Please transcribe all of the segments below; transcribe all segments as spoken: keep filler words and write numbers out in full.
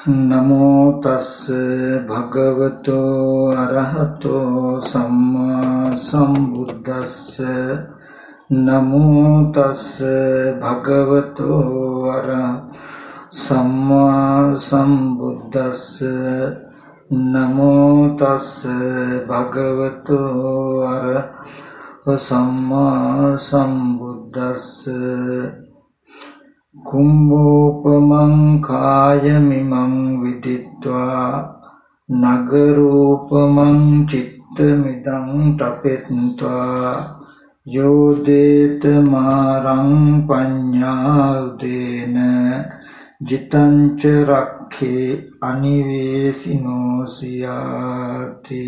නමෝ තස්ස භගවතෝ අරහතෝ සම්මා සම්බුද්දස්ස නමෝ තස්ස භගවතෝ අරහතෝ සම්මා සම්බුද්දස්ස නමෝ තස්ස භගවතෝ අරහතෝ සම්මා සම්බුද්දස්ස කුම්භෝපමං කායමිමං විදිත්වා නගරෝපමං චිත්තමිදං තපෙත්වා යෝදේත මාරං පඤ්ඤාඋදේන ජිතංච රක්ඛේ අනිවේසිනෝ සියාති.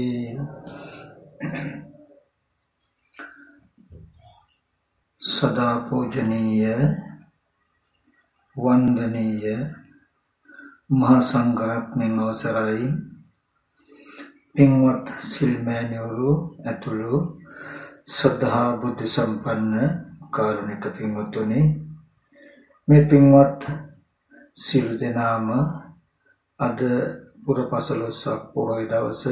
සදා පූජනීය වන්දනීය මහා සංඝරත්නයන් අවසරයි පින්වත් සිල්මෑණිවරු ඇතුළු ශ්‍රද්ධා බුද්ධ සම්පන්න කාරුණික පින්වත්තුනි, මේ පින්වත් සියලු දෙනාම අද පුරපසළොස්වක පොහොය දවස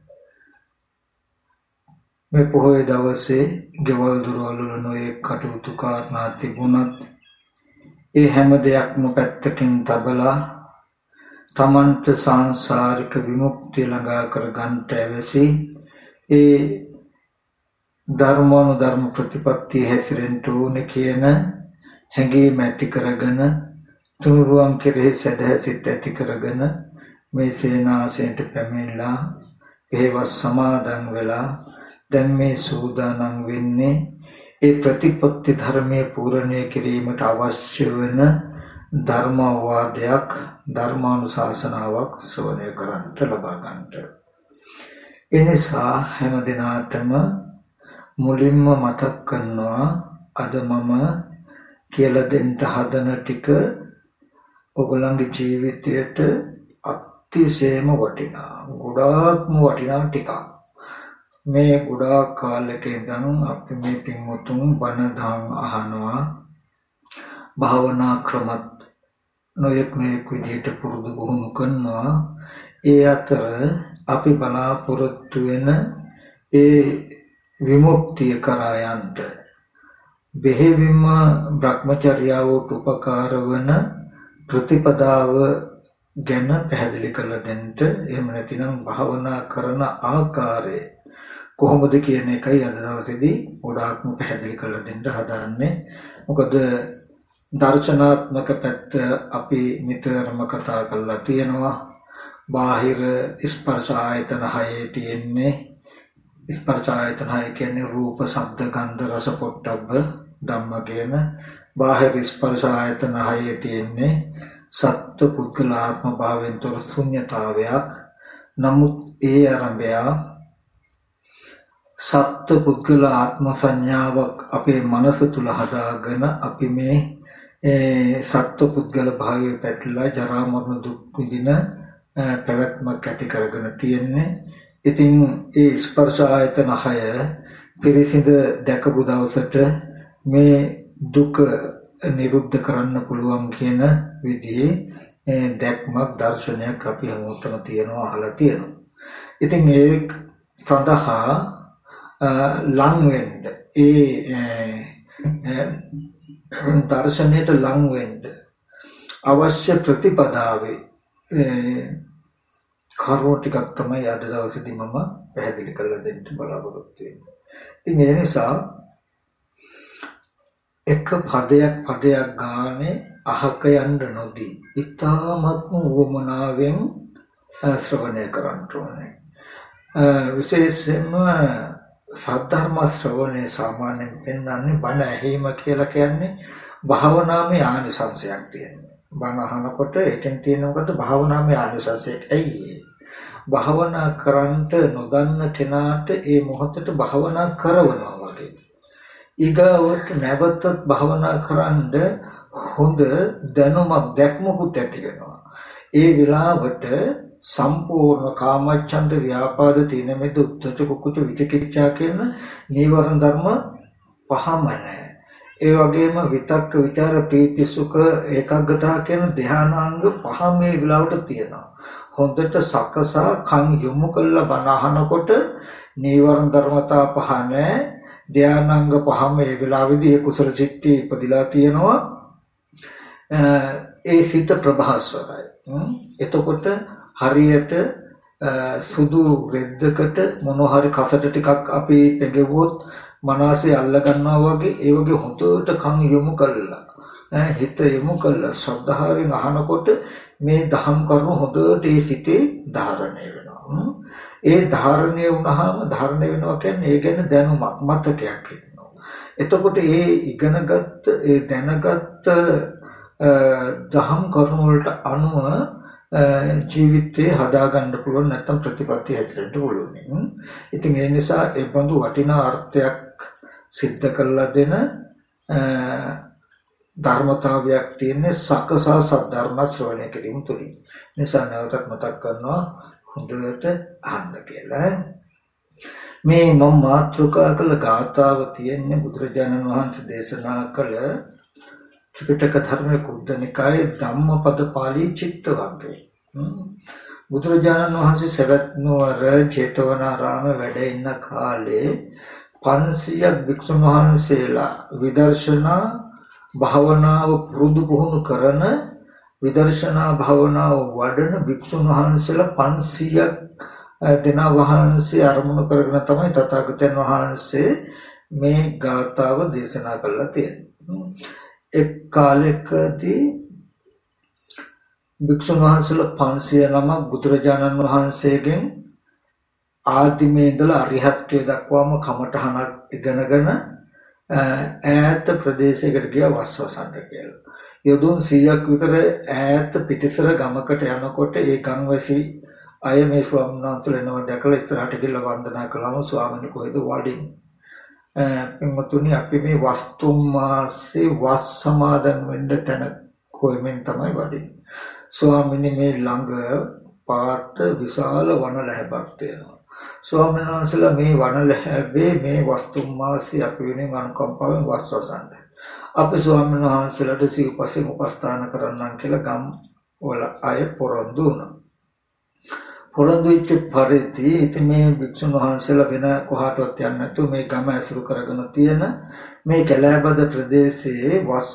මේ පොහොය දවසේ ගෙවල් දොරවල් වල නොයෙක් කටයුතු කාරණා තිබුණත් ඒ හැම දෙයක්ම පැත්තකින් තබලා තමන්ට සංසාරික විමුක්තිය ළඟා කර ගන්නට ඇවැසි ඒ ධර්මානුධර්ම ප්‍රතිපත්තිය හැසිරෙන්න ඕනේ කියන හැඟීම ඇති කරගෙන තුනුරුවන් කෙරෙහි සැදැහැ සිත් ඇති කරගෙන මේ සේනාසනයට පැමිණලා ඒවත් සමාදන් වෙලා දැන් මේ සූදානම් වෙන්නේ ඒ ප්‍රතිපත්ති ධර්මයේ පූර්ණණය කිරීමට අවශ්‍ය වෙන ධර්මාවාදයක් ධර්මානුශාසනාවක් ශ්‍රවණය කරන්නට ලබා ගන්නට. ඒ නිසා හැම දිනාටම මුලින්ම මතක් කරනවා අද මම කියලා දෙන්න හදන ටික ඔයගොල්ලන්ගේ ජීවිතයට අතිශයම වටිනා ගොඩාක්ම වටිනා ටිකක්. මේ ගොඩාක් කාලයක ඉඳන් අපි මේ පින්වතුන් බණ දහම් අහනවා, භාවනා ක්‍රමත් නොයෙක් නොයෙක් විදිහට පුරුදු පුහුණු කරනවා. ඒ අතර අපි බලාපොරොත්තු වෙන ඒ විමුක්තිය කරා යන්න බෙහෙවින්ම භ්‍රමචර්යාවට උපකාර වන ප්‍රතිපදාව ගැන පැහැදිලි කරලා දෙන්න. එහෙම නැතිනම් භාවනා කරන ආකාරය කොහොමද කියන එකයි අද දවසේදී ගොඩාක්ම පැහැදිලි කරලා දෙන්න හදාන්නේ. මොකද දර්ශනාත්මක පැත්ත අපි නිතරම කතා කරලා තියෙනවා. බාහිර ස්පර්ශ ආයතන හයේ තියෙන්නේ, ස්පර්ශ ආයතන හය කියන්නේ රූප, ශබ්ද, ගන්ධ, රස, පොට්ටබ්බ ධම්ම කියන බාහිර ස්පර්ශ ආයතන හයේ තියෙන්නේ සත්ත්ව පුද්ගලාත්ම භාවයෙන් තොර ශුන්‍යතාවයක්. නමුත් ඒ ආරම්භය සත්ත්ව පුද්ගල ආත්ම සංඥාවක් අපේ මනස තුල හදාගෙන අපි මේ සත්ත්ව පුද්ගල භාවයේ පැටලලා ජරා මරණ දුක් විඳින පැවැත්මක් ඇති කරගෙන තියෙන්නේ. ඉතින් ඒ ස්පර්ශ ආයතන හය පිරිසිඳ දැකපු දවසට මේ දුක නිරුද්ධ කරන්න පුළුවන් කියන විදිහේ දැක්මක් දර්ශනයක් අපි හැමෝටම තියෙනවා, අහලා තියෙනවා. ඉතින් ඒ සඳහා ලං වෙන්න, ඒ දර්ශනයට ලං වෙන්න අවශ්‍ය ප්‍රතිපදාවේ කරුණු ටිකක් තමයි අද දවසේදී මම පැහැදිලි කරලා දෙන්න බලාපොරොත්තු වෙන්නේ. ඉතින් ඒ නිසා එක පදයක් පදයක් ගානේ අහක යන්න නොදී ඉතාමත්ම උවමනාවෙන් ශ්‍රවණය කරන්න ඕනේ. විශේෂයෙන්ම සද්ධර්ම ශ්‍රවණය සාමාන්‍යයෙන් පෙන්වන්නේ බණ ඇහිම කියලා කියන්නේ භාවනාවේ ආනිසංසයක් තියෙනවා. බණ අහනකොට ඒකෙන් තියෙන මොකද භාවනාවේ ආනිසංසයක්. ඇයි භාවනා කරන්ට නොදන්න කෙනාට ඒ මොහොතට භාවනා කරවනවා වගේ. ඊගාවට නැවතත් භාවනා කරන්න හොඳ දැනුමක් දැක්මකුත් ඇති වෙනවා. ඒ විලාවට සම්පූර්ණ කාමච්ඡන්ද ව්‍යාපාද තීන මිද උද්ධච්ච කුක්කුච්ච විචිකිච්ඡා කියන නීවරණ ධර්ම පහම නැහැ. ඒ වගේම විතක්ක විචාර ප්‍රීති සුඛ ඒකාග්‍රතාව කියන ධානාංග පහ මේ විලාවට තියෙනවා. හොඳට සකසා කන් යොමු කළා බණ අහනකොට නීවරණ ධර්මතා පහ නැහැ. ධානාංග පහ මේ විලාවේදී කුසල චිත්ති ඉපදිලා තියෙනවා. ඒ සිත ප්‍රභාස්වරයි. එතකොට හරියට සුදු රෙද්දකට මොනෝhari කසට ටිකක් අපි පෙඟවුවොත් මනසේ අල්ල ගන්නවා වගේ ඒ වගේ හොඳට කන් යොමු කළා හිත යොමු කළා ශ්‍රද්ධාවෙන් අහනකොට මේ දහම් කරුණු හොඳට ඒ සිතේ ධාරණය වෙනවා. ඒ ධාරණය වුණාම ධාරණය වෙනවා කියන්නේ ඒ ගැන දැනුමක් මතකයක් වෙනවා. එතකොට ඒ ඉගෙනගත්ත ඒ දැනගත්ත දහම් කරුණු වලට අනුව ජීවිතේ හදාගන්න පුළුවන් නැත්නම් ප්‍රතිපත්ති හැදෙන්න පුළුවන්. ඉතින් ඒ නිසා ඒ බඳු වටිනා අර්ථයක් සිද්ධ කරලා දෙන ධර්මතාවයක් තියෙන සකසා සද්ධර්ම ශ්‍රවණය කිරීම තුළින්. නිසා නැවතත් මතක් කරනවා හොඳට අහන්න කියලා. මේ මම මාතෘකා කළ ගාථාව තියෙන්නේ බුදුරජාණන් වහන්සේ දේශනා කළ ත්‍රිපිටක ධර්මයේ කුද්ද නිකායේ ධම්මපද පාළි චිත්ත වර්ගය. බුදුරජාණන් වහන්සේ සවැත් නුවර ජේතවනාරාමයේ වැඩ ඉන්න කාලේ පන්සියයක් භික්ෂුන් වහන්සේලා විදර්ශනා භාවනාව පුරුදු පුහුණු කරන විදර්ශනා භාවනාව වඩන භික්ෂුන් වහන්සේලා පන්සියයක් දෙනා වහන්සේ අරමුණු කරගෙන තමයි තථාගතයන් වහන්සේ මේ ගාථාව දේශනා කළා තියෙන්නේ. එක් කාලයකදී භික්ෂුන් වහන්සේලා පන්සිය නමක් බුදුරජාණන් වහන්සේගෙන් ආදිමේ ඉඳලා අරිහත්ත්වයට දක්වාම කමඨහනක් ඉගෙනගෙන ඈත ප්‍රදේශයකට ගියා වස්වසන්න කියලා. යොදුන් සීයක් විතර ඈත පිටිසර ගමකට යනකොට ඒ ගම්වැසි අය මේ ස්වාමීන් වහන්සේලා එනවා දැකලා ඉස්සරහට ගිහලා වන්දනා කළාම ස්වාමීන් කොහෙද වඩින්නේ? එම්මතුනි අපි මේ වස්තුම් මාසේ වස් සමාදන් වෙන්න තැන කොහෙමින් තමයි වඩින්නේ. ස්වාමීනි මේ ළඟ පාත විශාල වන ලැබක් තියෙනවා. ස්වාමීන් වහන්සේලා මේ වන ලැබේ මේ වස්තුම් මාසේ අපි වෙනින් අනුකම්පාවෙන් වස් වසන්න. අපි ස්වාමීන් වහන්සේලාට සිව්පස්සේ උපස්ථාන කරන්නම් කියලා ගම් වල අය පොරොන්දු වුණා. පොරොන්දු වෙච්ච පරිදි ඉතින් මේ භික්ෂුන් වහන්සේලා වෙන කොහාටවත් යන්නේ නැතුව මේ ගම ඇසුරු කරගෙන තියෙන මේ කැලෑබද ප්‍රදේශයේ වස්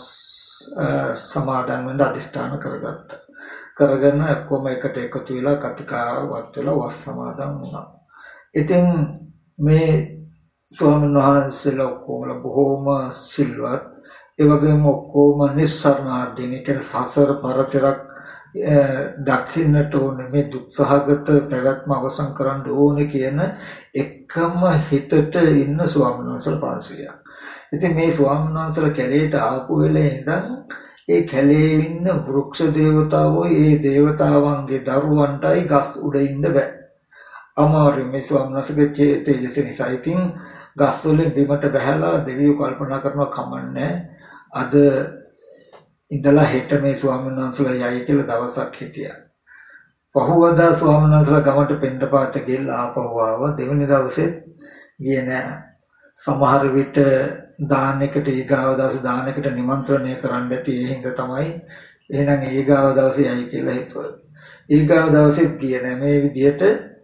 සමාදන් වෙන්න අධිෂ්ඨාන කරගත්තා. කරගෙන කොම එකට එකතු වෙලා කතිකාවත් වෙලා වස් සමාදන් වුණා. ඉතින් මේ ස්වාමීන් වහන්සේලා කොහොම බොහෝම සිල්වත් ඒ වගේම ඔක්කොම නිස්සාරණාදීන කියන සසර පරතරක් දක්ෂින්නට ඕනේ මේ දුක්සහගත පැවැත්ම අවසන් කරන්න ඕනේ කියන එකම හිතට ඉන්න ස්වාමීන් වහන්සේලා පන්සියයක්. ඉතින් මේ ස්වාමීන් වහන්සේලා කැලේට ආපු වෙලේ ඉඳන් ඒ කැලේ ඉන්න වෘක්ෂ දේවතාවෝ ඒ දේවතාවන්ගේ දරුවන්ටයි ගස් උඩ ඉන්න බෑ. අමාරු මේ ස්වාමීන් වහන්සේගේ තේජස නිසා ඉතින් ගස් වලින් බිමට බහැලා දෙවියෝ කල්පනා කරනවා කමන්නේ අද ඉඳලා හෙට මේ ස්වාමීන් වහන්සේලා යයි කියලා දවසක් හිටියා. පහුවදා ස්වාමීන් වහන්සේලා ගමට පින්ඩපාත ගිහලා ආපහු ආවා. දෙවෙනි දවසේ ගියේ නෑ. සමහර විට දානයකට ඊගාව දවසේ දානයකට නිමන්ත්‍රණය කරන්න ඇති ඒ හින්දා තමයි එහෙනම් ඊගාව දවසේ යයි කියලා හිතුවා. ඊගාව දවසේ ගියේ නෑ. මේ විදිහට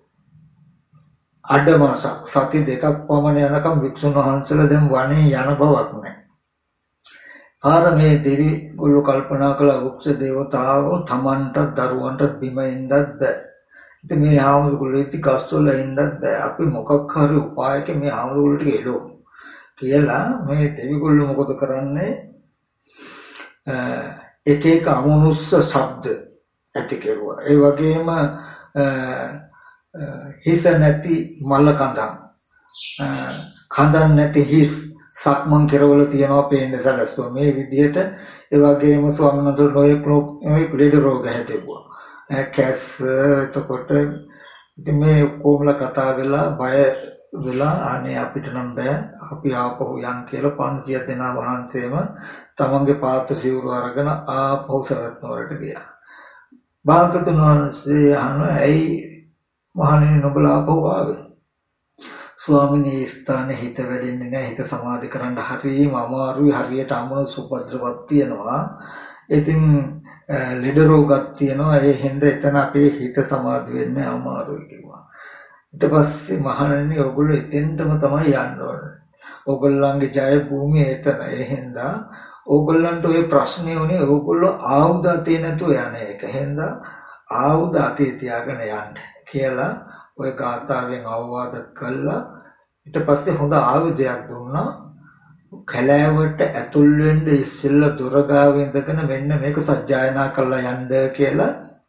අඩ මාසක් සති දෙකක් පමණ යනකම් වික්ෂුන් වහන්සේලා දැන් වනේ යන බවක් නෑ. ආර මේ දෙවිගොල්ලෝ කල්පනා කළ වෘක්ෂ දේවතාවෝ තමන්ට දරුවන්ට බිම ඉඳත් බෑ. ඉතින් මේ ආමුදුගොල්ලෝ ඉති ගස්වල ඉඳත් බෑ. අපි මොකක් හරි උපායකින් මේ ආමුදුගොල්ලෝ ටික එළෝ කියලා මේ දෙවිගොල්ලෝ මොකද කරන්නේ? එක එක අමනුස්ස ශබ්ද ඇති කෙරුවා. ඒ වගේම හිස නැති මල කඳන් කඳන් නැති හිස් සක්මන් කෙරවල තියනවා පේන්නේ සැලසුවා. මේ විදිහට ඒ වගේම ස්වාමීන් වහන්සේ නොයෙක් නොයෙක් ලෙඩ රෝග හැදෙවුවා. කැස් එතකොට ඉතින් මේ කොමල කතා වෙලා බය වෙලා අනේ අපිට නම් බෑ අපි ආපහු යන් කියලා පන්සිය දෙනා වහන්සේම තමන්ගේ පාත්‍ර සිවුරු අරගෙන ආපහු සරත් නුවරට ගියා. භාගතුන් වහන්සේ අහනවා ඇයි මහණෙනි නුඹලා ආපහු ආවේ? ස්වාමිනේ ස්ථානේ හිත වැඩෙන්නේ නැහැ. හිත සමාධි කරන්න හරියම අමාරුයි. හරියට අමන සුපද්‍රවක් තියෙනවා. ඉතින් ලෙඩ රෝගයක් තියෙනවා. ඒ හින්දා එතන අපේ හිත සමාධි වෙන්නේ අමාරුයි කිව්වා. ඊට පස්සේ මහණෙනි ඔයගොල්ලෝ එතෙන්ටම තමයි යන්න ඕනේ. ඔයගොල්ලන්ගේ ජය භූමිය එතන. ඒ හින්දා ඕගොල්ලන්ට ওই ප්‍රශ්නේ උනේ ඕගොල්ලෝ ආයුධ අතේ නැතුව යන එක. හින්දා ආයුධ අතේ තියාගෙන යන්න කියලා ওই ගාථාවෙන් අවවාද කළා. ඊට පස්සේ හොඳ ආයුධයක් දුන්නා. කැලෑවට ඇතුල් වෙන්න ඉස්සෙල්ලා දොර ගාව ඉඳගෙන මෙන්න මේක සජ්ජායනා කරලා යන්න කියලා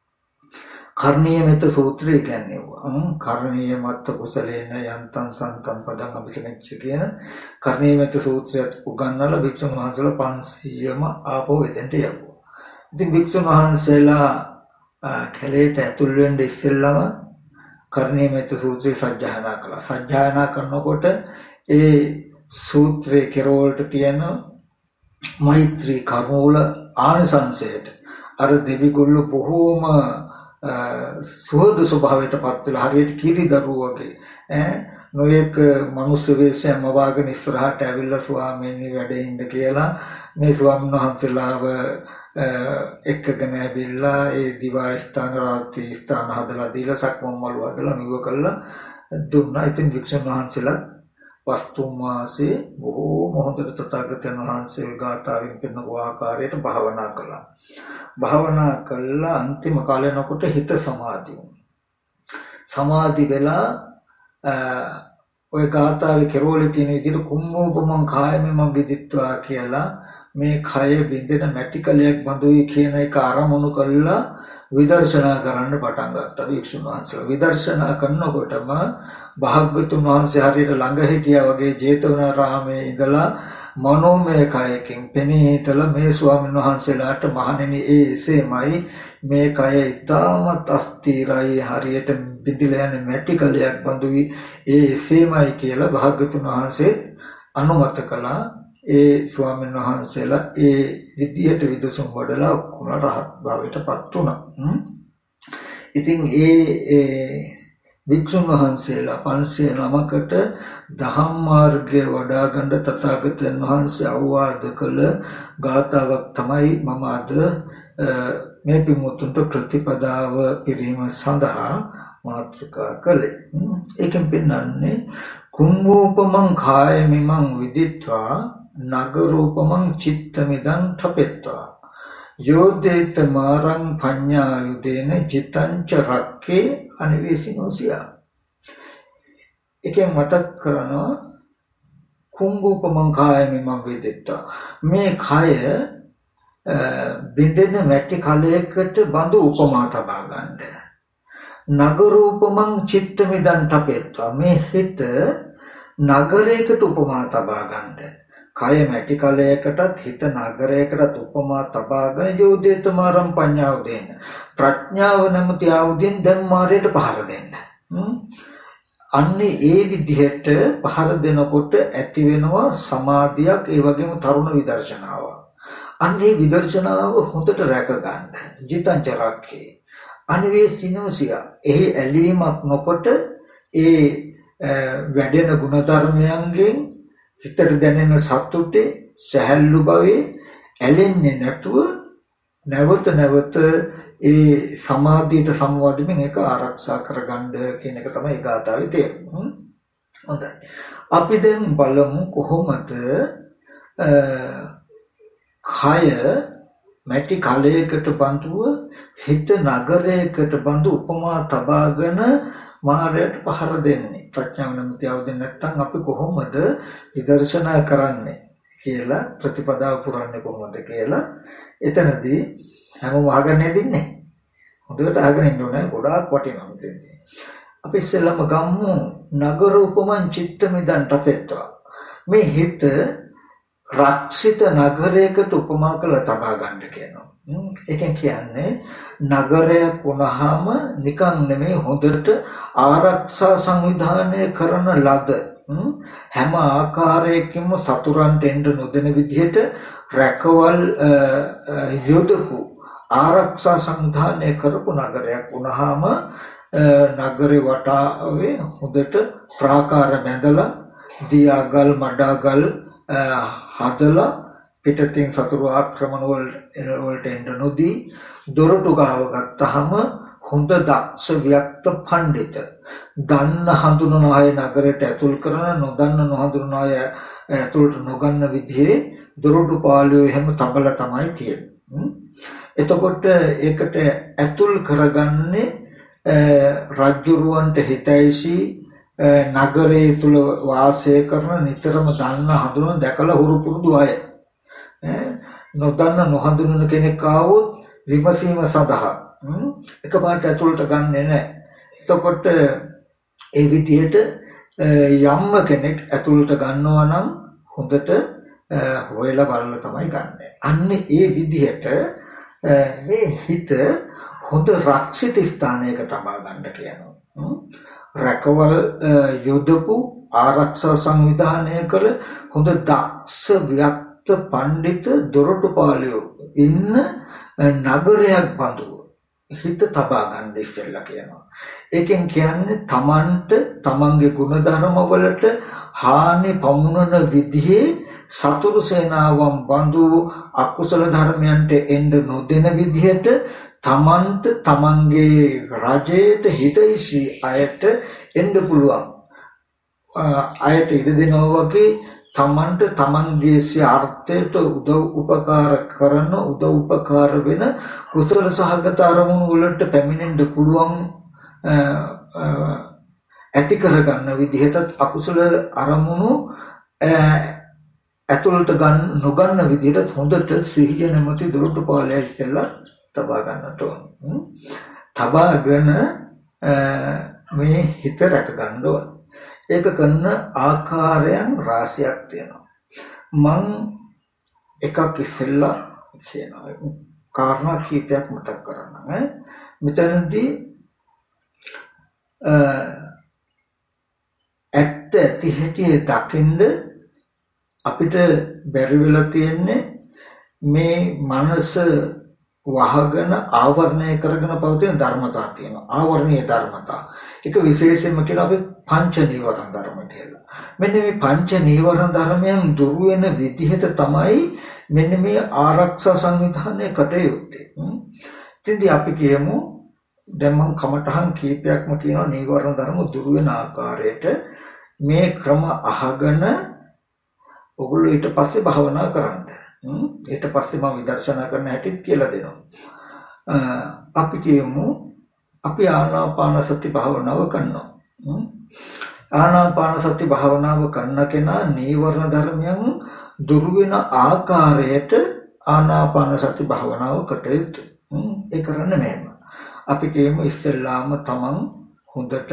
කර්ණීය මෙත්ත සූත්‍රය කියන්නේ. කර්ණීය මත්ත කුසලේන යන්තං සන්තං පදං අபிසමෙච්ච කියන කර්ණීය මෙත්ත සූත්‍රයත් උගන්වලා භික්ෂුන් වහන්සේලා පන්සියයම ආපහු එතෙන්ට යවුවා. ඉතින් භික්ෂුන් වහන්සේලා කැලේට ඇතුල් වෙන්න ඉස්සෙල්ලාම කර්ණීය මෙත්ත සූත්‍රය සජ්ජායනා කළා. සජ්ජායනා කරනකොට ඒ සූත්‍රයේ කෙරවලට තියෙන මෛත්‍රී කරුණවල ආනිසංසයට අර දෙවිගොල්ලෝ බොහෝම සුහද ස්වභාවයට පත් වෙලා හරියට කිරි දරුවෝ වගේ ඈ නොයෙක් මනුස්ස වේශයම වාගෙන ඉස්සරහට ඇවිල්ලා ස්වාමීන් වැඩෙන්න කියලා මේ ස්වාමීන් වහන්සේලාව එක්කගෙන ඇවිල්ලා ඒ දිවා ස්ථාන රාත්‍රී ස්ථාන හදලා දීලා සක්මන් මළුව හදලා නිව කළා දුන්නා. ඉතින් වික්ෂුන් වහන්සේලා වස්තුම් වාසේ බොහෝම හොඳට තථාගතයන් වහන්සේ ගාථාවෙන් පෙන්වපු ආකාරයට භාවනා කළා. භාවනා කළා අන්තිම කාලෙනකොට හිත සමාධි වුණා. සමාධි වෙලා ඔය ගාථාවේ කෙරෝලේ තියෙන විදිහට කුම්මෝපමං කායමෙම විදිත්වා කියලා මේ කය බින්දෙන මැටි කලයක් බඳුයි කියන එක අරමුණු කළා විදර්ශනා කරන්න පටන් ගත්තා. වික්ෂුන් වහන්සේලා විදර්ශනා කරනකොටම භාග්‍යතුන් වහන්සේ හරියට ළඟ හිටියා වගේ ජේතවනාරාමේ ඉඳලා මනෝමය කයකින් පෙනී හිටලා මේ ස්වාමීන් වහන්සේලාට මහණෙනි ඒ එසේමයි මේ කය ඊටමත් අස්තිරයි හරියට බිඳිලා යන මැටි කලයක් බඳුයි ඒ එසේමයි කියලා භාග්‍යතුන් වහන්සේ අනුමත කළා. ඒ ස්වාමීන් වහන්සේලා ඒ විදියට විදසුම් වඩලා ඔක්කොම රහත් භාවයට පත් වුණා. ඉතින් ඒ වික්ෂුන් වහන්සේලා පන්සිය නමකට දහම් මාර්ගය වඩා ගන්න තථාගතයන් වහන්සේ අවවාද කළ ගාථාවක් තමයි මම අද මේ පිමුතුන්ට ප්‍රතිපදාව පිරීම සඳහා මාතෘකා කළේ. ඒකෙන් පෙන්වන්නේ කුම්මෝපමං කායමිමං විදිත්වා නගරූපමං චිත්තමිදං තපෙත්වා යෝදේත මාරං පඤ්ඤායුදේන චිත්තංච රක්කේ අනිවේසිනෝසියා. එකෙන් මතක් කරනවා කුම්භූපමං කායමිමං විදිත්වා මේ කය බින්දෙන මැටි කලයකට බඳු උපමා තබා ගන්න. නගරූපමං චිත්තමිදං තපෙත්වා මේ හිත නගරයකට උපමා තබා ගන්න. කය මැටි කලයකටත් හිත නගරයකටත් උපමා තබාගෙන යෝදේත මාරම් පඤ්ඤාව දෙන්න. ප්‍රඥාව නැමැති ආයුධෙන් දැන් මාරයට පහර දෙන්න. අන්නේ ඒ විදිහට පහර දෙනකොට ඇති වෙනවා සමාධියක්, ඒ වගේම තරුණ විදර්ශනාවක්. අන්නේ විදර්ශනාව හොඳට රැක ගන්න. ජිතංච රක්ඛේ. අනිවේසිනෝසිය. එහි ඇලීමක් නොකොට ඒ වැඩෙන ගුණධර්මයන්ගෙන් හිතට දැනෙන සතුටේ සැහැල්ලු භවයේ ඇලෙන්නේ නැතුව නැවත නැවත ඒ සමාධියට සම්වදින්න එක ආරක්ෂා කරගන්න කියන එක තමයි ගාථාවේ තේරුම. හොඳයි. අපි දැන් බලමු කොහොමද කය මැටි කලයකට බඳුව හිත නගරයකට බඳු උපමා තබාගෙන මාරයට පහර දෙන්නේ. ප්‍රඥාව නැමැති ආයුධෙන් නැත්නම් අපි කොහොමද විදර්ශනා කරන්නේ කියලා ප්‍රතිපදාව පුරන්නේ කොහොමද කියලා එතනදී හැමෝම අහගෙන ඉන්නේ. හොඳට අහගෙන ඉන්න ඕනේ. ගොඩාක් වටිනවා මෙතනදී. අපි ඉස්සෙල්ලාම ගමු නගර උපමං චිත්තමිදං තපෙත්වා. මේ හිත රක්ෂිත නගරයකට උපමා කරලා තබා ගන්න කියනවා. ඒකෙන් කියන්නේ නගරයක් වුණාම නිකන් නෙමෙයි හොඳට ආරක්ෂා සංවිධානය කරන ලද හැම ආකාරයකින්ම සතුරන්ට එන්න නොදෙන විදිහට රැකවල් යොදපු ආරක්ෂා සංවිධානය කරපු නගරයක් වුණාම නගරේ වටාවේ හොඳට ප්‍රාකාර බැඳලා දියාගල් මඩාගල් හදලා පිටතින් සතුරු ආක්‍රමණ වලට එන්න නොදී දොරටු ගාව ගත්තාම හොඳ දක්ෂ ව්‍යක්ත පඬිත දන්න හඳුනන අය නගරයට ඇතුල් කරන නොදන්න නොහඳුනන අය ඇතුළට නොගන්න විදිහේ දොරටු පාළුවේ හැම තබල තමයි තියෙන්නේ. එතකොට ඒකට ඇතුල් කරගන්නේ රජුරුවන්ට හිතයිසි නගරයේ තුල වාසය කරන නිතරම දන්න හඳුනන දැකලා හුරු පුරුදු අය. නොදන්න නොහඳුනන කෙනෙක් ආවොත් විමසීම සඳහා එකපාරට ඇතුළට ගන්නෙ නැහැ. එතකොට ඒ විදිහට යම්ම කෙනෙක් ඇතුළට ගන්නවා නම් හොඳට හොයලා බලලා තමයි ගන්නෙ. අන්න ඒ විදිහට මේ හිත හොඳ රක්ෂිත ස්ථානයක තබා ගන්න කියනවා. රැකවල් යොදපු ආරක්ෂා සංවිධානය කළ හොඳ දක්ෂ ව්‍යක්ත පඬිත දොරටු පාලයෝ ඉන්න නගරයක් බඳුව හිත තබා ගන්න ඉස්සෙල්ලා කියනවා. ඒකෙන් කියන්නේ තමන්ට තමන්ගේ ගුණධර්ම වලට හානි පමුණන විදිහේ සතුරු සේනාවන් බඳු අකුසල ධර්මයන්ට එන්න නොදෙන විදිහට තමන්ට තමන්ගේ රජයට හිතයිසි අයට එන්න පුළුවන්. අයට ඉඩ දෙනවා වගේ තමන්ට තමන්ගේ ස්වාර්ථයට උදව් උපකාර කරන උදව් උපකාර වෙන කුසල සහගත අරමුණු වලට පැමිණෙන්න පුළුවන් ඇති කරගන්න විදිහට අකුසල අරමුණු ඇතුළට ගන්න නොගන්න විදිහට හොඳට සිහිය නැමැති දොරටු පාලය ඉස්සෙල්ලා තබා ගන්නට ඕන. තබාගෙන මේ හිත රැක ගන්න ඕන. ඒක කරන ආකාරයන් රාශියක් තියෙනවා. මං එකක් ඉස්සෙල්ලා කියනවා. කාරණා කීපයක් මතක් කරගන්න. මෙතනදී ඇත්ත ඇති හැටි දකින්න අපිට බැරි වෙලා තියෙන්නේ මේ මනස වහගෙන ආවරණය කරගෙන පවතින ධර්මතා තියෙනවා. ආවරණීය ධර්මතා. ඒක විශේෂයෙන්ම කියන අපි පංච නීවරණ ධර්ම කියලා. මෙන්න මේ පංච නීවරණ ධර්මයන් දුරු වෙන විදිහට තමයි මෙන්න මේ ආරක්ෂා සංවිධානයේ කටයුත්තේ. ඉතින්දී අපි කියමු දැන් මම කමටහන් කීපයක්ම කියනවා නීවරණ ධර්ම දුරු වෙන ආකාරයට මේ ක්‍රම අහගෙන ඔගොල්ලෝ ඊට පස්සේ භාවනා කරන්න. ඊට පස්සේ මම විදර්ශනා කරන්න හැටිත් කියලා දෙනවා. අපි කියමු අපි ආනාපාන සති භාවනාව කරනවා. ආනාපාන සති භාවනාව කරන කෙනා නීවරණ ධර්මයන් දුරු වෙන ආකාරයට ආනාපාන සති භාවනාව කටයුතු. ඒ කරන්නේ මෙහෙම. අපි කියමු ඉස්සෙල්ලාම තමන් හොඳට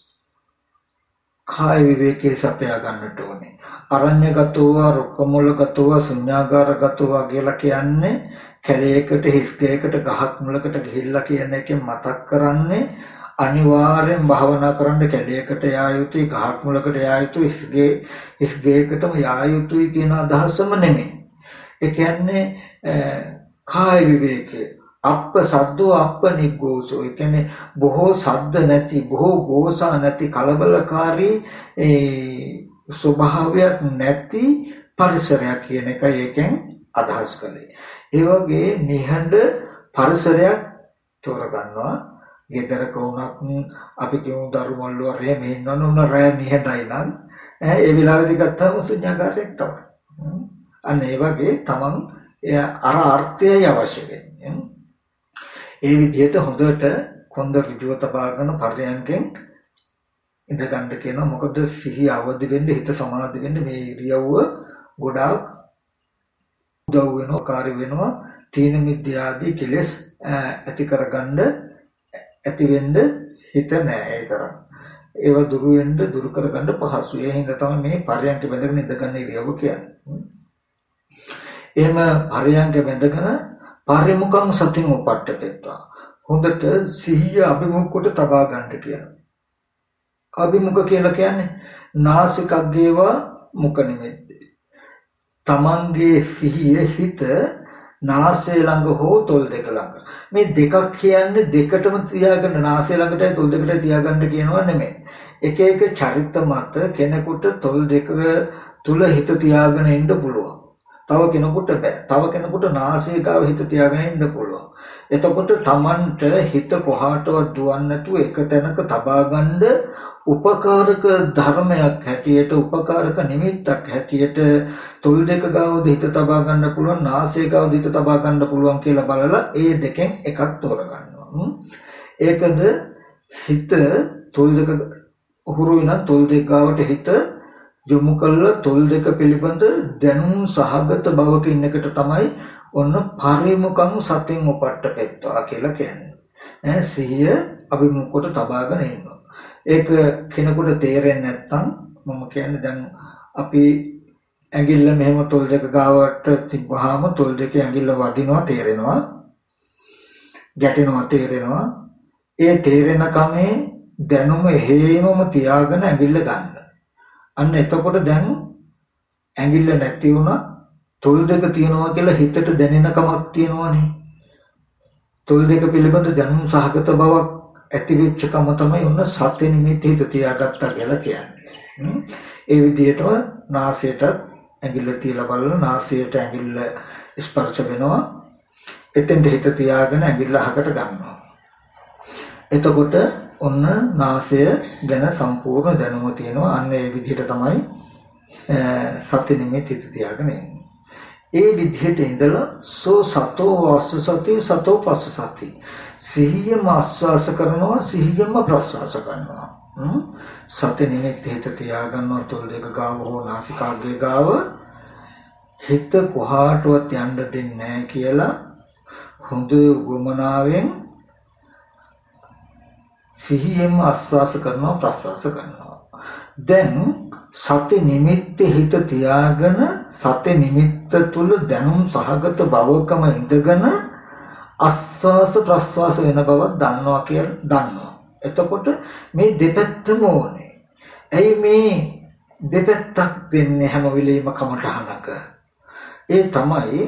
කාය විවේකයේ සපයා ගන්නට ඕනේ. අරඤ්‍යගතව, රුක්කමූලගතව, ශුඤ්ඤාගාරගතව කියලා කියන්නේ කැලේකට, හිස්කේකට, ගහක් මුලකට ගිහිල්ලා කියන එකෙන් මතක් කරන්නේ අනිවාර්යෙන් භාවනා කරන්න කැලේකට යා යුතුයි, ගහක් මුලකට යා යුතුයි, හිස්ගේ හිස්ගේකටම යා යුතුයි කියන අදහසම නෙමෙයි. ඒ කියන්නේ කාය විවේකයේ අප්ප සද්දෝ අප්ප නිග්ගෝසෝ. ඒ කියන්නේ බොහෝ සද්ද නැති, බොහෝ ගෝසා නැති, කලබලකාරී ඒ ස්වභාවයක් නැති පරිසරයක් කියන එකයි ඒකෙන් අදහස් කළේ. ඒ වගේ නිහඬ පරිසරයක් තෝරගන්නවා. ගෙදරක වුණත් අපි කියමු දරුවල් වරේ මේ ඉන්නවනම් රෑ නිහඬයි නම් ඒ වෙලාවේදී ගත්තාම ශුන්‍යාකාරයක් තමයි. අන්න ඒ වගේ තමන් අර අර්ථයයි අවශ්‍ය වෙන්නේ. ඒ විදිහට හොඳට කොන්ද ඍජුව තබාගෙන පරයන්කෙන් ඉඳ ගන්න කියනවා. මොකද සිහිය අවදි වෙන්න, හිත සමාධි වෙන්න මේ ඉරියව්ව ගොඩාක් උදව් වෙනවා, කාර්ය වෙනවා. තීන මිද්‍යාදී කෙලෙස් ඇති කරගන්න ඇති වෙන්න හිත නෑ ඒ තරම්. ඒව දුරු වෙන්න දුරු කරගන්න පහසුයි. ඒ හින්දා තමයි මේ පරයන්ක බැඳගෙන ඉඳ ගන්න ඉරියව්ව කියන්නේ. එහෙම පරයන්ක බැඳගෙන පරිමුඛං සතින් උපට්ඨපෙත්තා. හොඳට සිහිය අභිමුඛ කොට තබා ගන්න කියනවා. අභිමුඛ කියලා කියන්නේ නාසිකග්ගේවා මුඛ නිමෙද්ද. තමන්ගේ සිහිය හිත නාසය ළඟ හෝ තොල් දෙක ළඟ. මේ දෙකක් කියන්නේ දෙකටම තියාගන්න නාසය ළඟටයි තොල් දෙකටයි තියාගන්න කියනවා නෙමෙයි. එක එක චරිත මත කෙනෙකුට තොල් දෙක තුල හිත තියාගෙන ඉන්න පුළුවන්. තව කෙනෙකුට බෑ. තව කෙනෙකුට නාසය ගාව හිත තියාගෙන ඉන්න පුළුවන්. එතකොට Tamanට හිත කොහාටවත් දුවන්නේ නැතුව එක තැනක තබා ගන්න උපකාරක ධර්මයක් හැටියට උපකාරක නිමිත්තක් හැටියට තොල් දෙක ගාවද හිත තබා ගන්න පුළුවන් නාසය ගාවද හිත තබා ගන්න පුළුවන් කියලා බලලා ඒ දෙකෙන් එකක් තෝරගන්නවා. ඒකද හිත තොල් දෙක උහුරු වෙන තොල් දෙක ගාවට හිත යොමු කළා තොල් දෙක පිළිබඳ දැනුම් සහගත බවක ඉන්න එකට තමයි ඔන්න පරිමුඛං සතින් උපට්ඨපෙත්වා කියලා කියන්නේ. ඈ සිහිය අභිමුඛයට තබාගෙන ඉන්නවා. ඒක කෙනෙකුට තේරෙන්නේ නැත්නම් මම කියන්නේ දැන් අපි ඇඟිල්ල මෙහෙම තොල් දෙක ගාවට තිබ්බහම තොල් දෙකේ ඇඟිල්ල වදිනවා තේරෙනවා. ගැටෙනවා තේරෙනවා. ඒ තේරෙන කමේ දැනුම හේමම තියාගෙන ඇඟිල්ල ගන්න. අන්න එතකොට දැන් ඇඟිල්ල නැති වුණා තොල් දෙක තියනවා කියලා හිතට දැනෙන කමක් තියෙනවනේ. තොල් දෙක පිළිබඳ දැනුම් සහගත බවක් ඇති වෙච්ච කම තමයි ඔන්න සත්‍ය නිමිති හිත තියාගත්තා කියලා කියන්නේ. ඒ විදිහටම නාසයට ඇඟිල්ල තියලා බලන නාසයට ඇඟිල්ල ස්පර්ශ වෙනවා. එතෙන්ද හිත තියාගෙන ඇඟිල්ල අහකට ගන්නවා. එතකොට ඔන්න නාසය ගැන සම්පූර්ණ දැනුම තියෙනවා. අන්න ඒ විදිහට තමයි සත්‍ය නිමිති හිත තියාගෙන ඉන්නේ. ඒ විදිහට ඉඳලා සෝ සතෝ වාස්ස සති සතෝ පස්ස සති සිහියම ආස්වාස කරනවා සිහියම ප්‍රස්වාස කරනවා. සති නිමිති හිත තියාගන්නවා තොල් දෙක ගාව හෝ නාසිකාග්‍රේ ගාව හිත කොහාටවත් යන්න දෙන්නේ නැහැ කියලා හොඳ වමනාවෙන් සිහියෙන්ම ආස්වාස කරනවා ප්‍රස්වාස කරනවා. දැන් සති නිමිති හිත තියාගෙන සති නිමිත්ත තුල දැනුම් සහගත බවකම ඉඳගෙන ආස්වාස ප්‍රස්වාස වෙන බවක් දන්නවා කියලා දන්නවා. එතකොට මේ දෙපැත්තම ඕනේ. ඇයි මේ දෙපැත්තක් වෙන්නේ හැම වෙලෙම කමටහනක? ඒ තමයි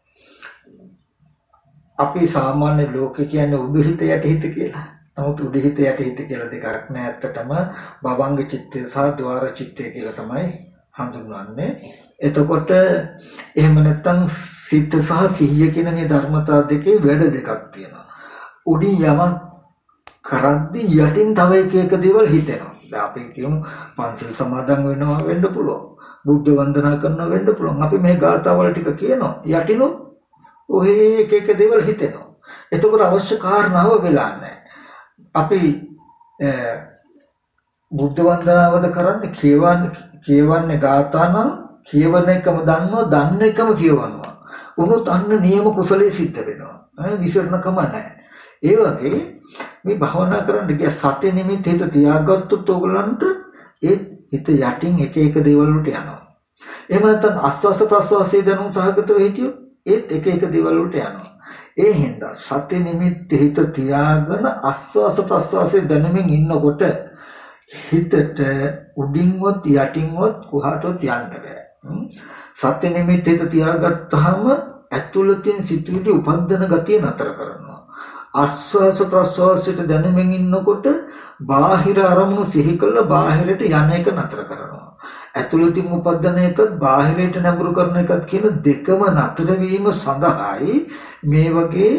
අපි සාමාන්‍ය ලෝකේ කියන්නේ උඩුහිත යටිහිත කියලා. නමුත් උඩුහිත යටිහිත කියලා දෙකක් නෑ. ඇත්තටම භවංග චිත්තය සහ ద్వාර චිත්තය කියලා තමයි හඳුන්වන්නේ. එතකොට එහෙම නැත්නම් සිත සහ සිහිය කියන මේ ධර්මතා දෙකේ වැඩ දෙකක් තියෙනවා. උඩින් යමක් කරද්දී යටින් තව එක එක දේවල් හිතෙනවා. දැන් අපි කියමු පංචශීල සමාදන් වෙනවා වෙන්න පුළුවන්. බුද්ධ වන්දනා කරනවා වෙන්න පුළුවන්. අපි මේ ගාථාවල ටික කියනවා. යටිනොත් ඔය එක එක දේවල් හිතෙනවා. එතකොට අවශ්‍ය කාරණාව වෙලා නැහැ. අපි බුද්ධ වන්දනාවද කරන්නේ කියවන්නේ කියවන්නේ ගාථා නම් කියවන එකම දන්නවා දන්න එකම කියවනවා. උනොත් අන්න නියම කුසලයේ සිද්ධ වෙනවා. අය විසරණකම නැහැ. ඒ වගේ මේ භවනා කරන්න ගිය සත්‍ය නිමිති හිත තියාගත්තොත් ඕගලන්ට ඒ හිත යටින් එක එක දේවල් වලට යනවා. එහෙම නැත්නම් ආස්වාස ප්‍රස්වාසයේ දැනුම් සහගතව හිටියොත් ඒත් එක එක දේවල් වලට යනවා. ඒ හින්දා සත්‍ය නිමිති හිත තියාගෙන ආස්වාස ප්‍රස්වාසයේ දැනුමින් ඉන්නකොට හිතට උඩින්වත් යටින්වත් කොහාටවත් යන්න බෑ. සත්‍ය නිමිති හිත තියාගත්තාම ඇතුළතින් සිතුවිලි උපන්දන ගතිය නතර කරනවා. ආස්වාස ප්‍රස්වාසයට දැනුමින් ඉන්නකොට බාහිර අරමුණු සිහි කළා බාහිරට යන එක නතර කරනවා. ඇතුළතින් උපද්දන එකත් බාහිරයට නැඹුරු කරන එකත් කියන දෙකම නතර වීම සඳහායි මේ වගේ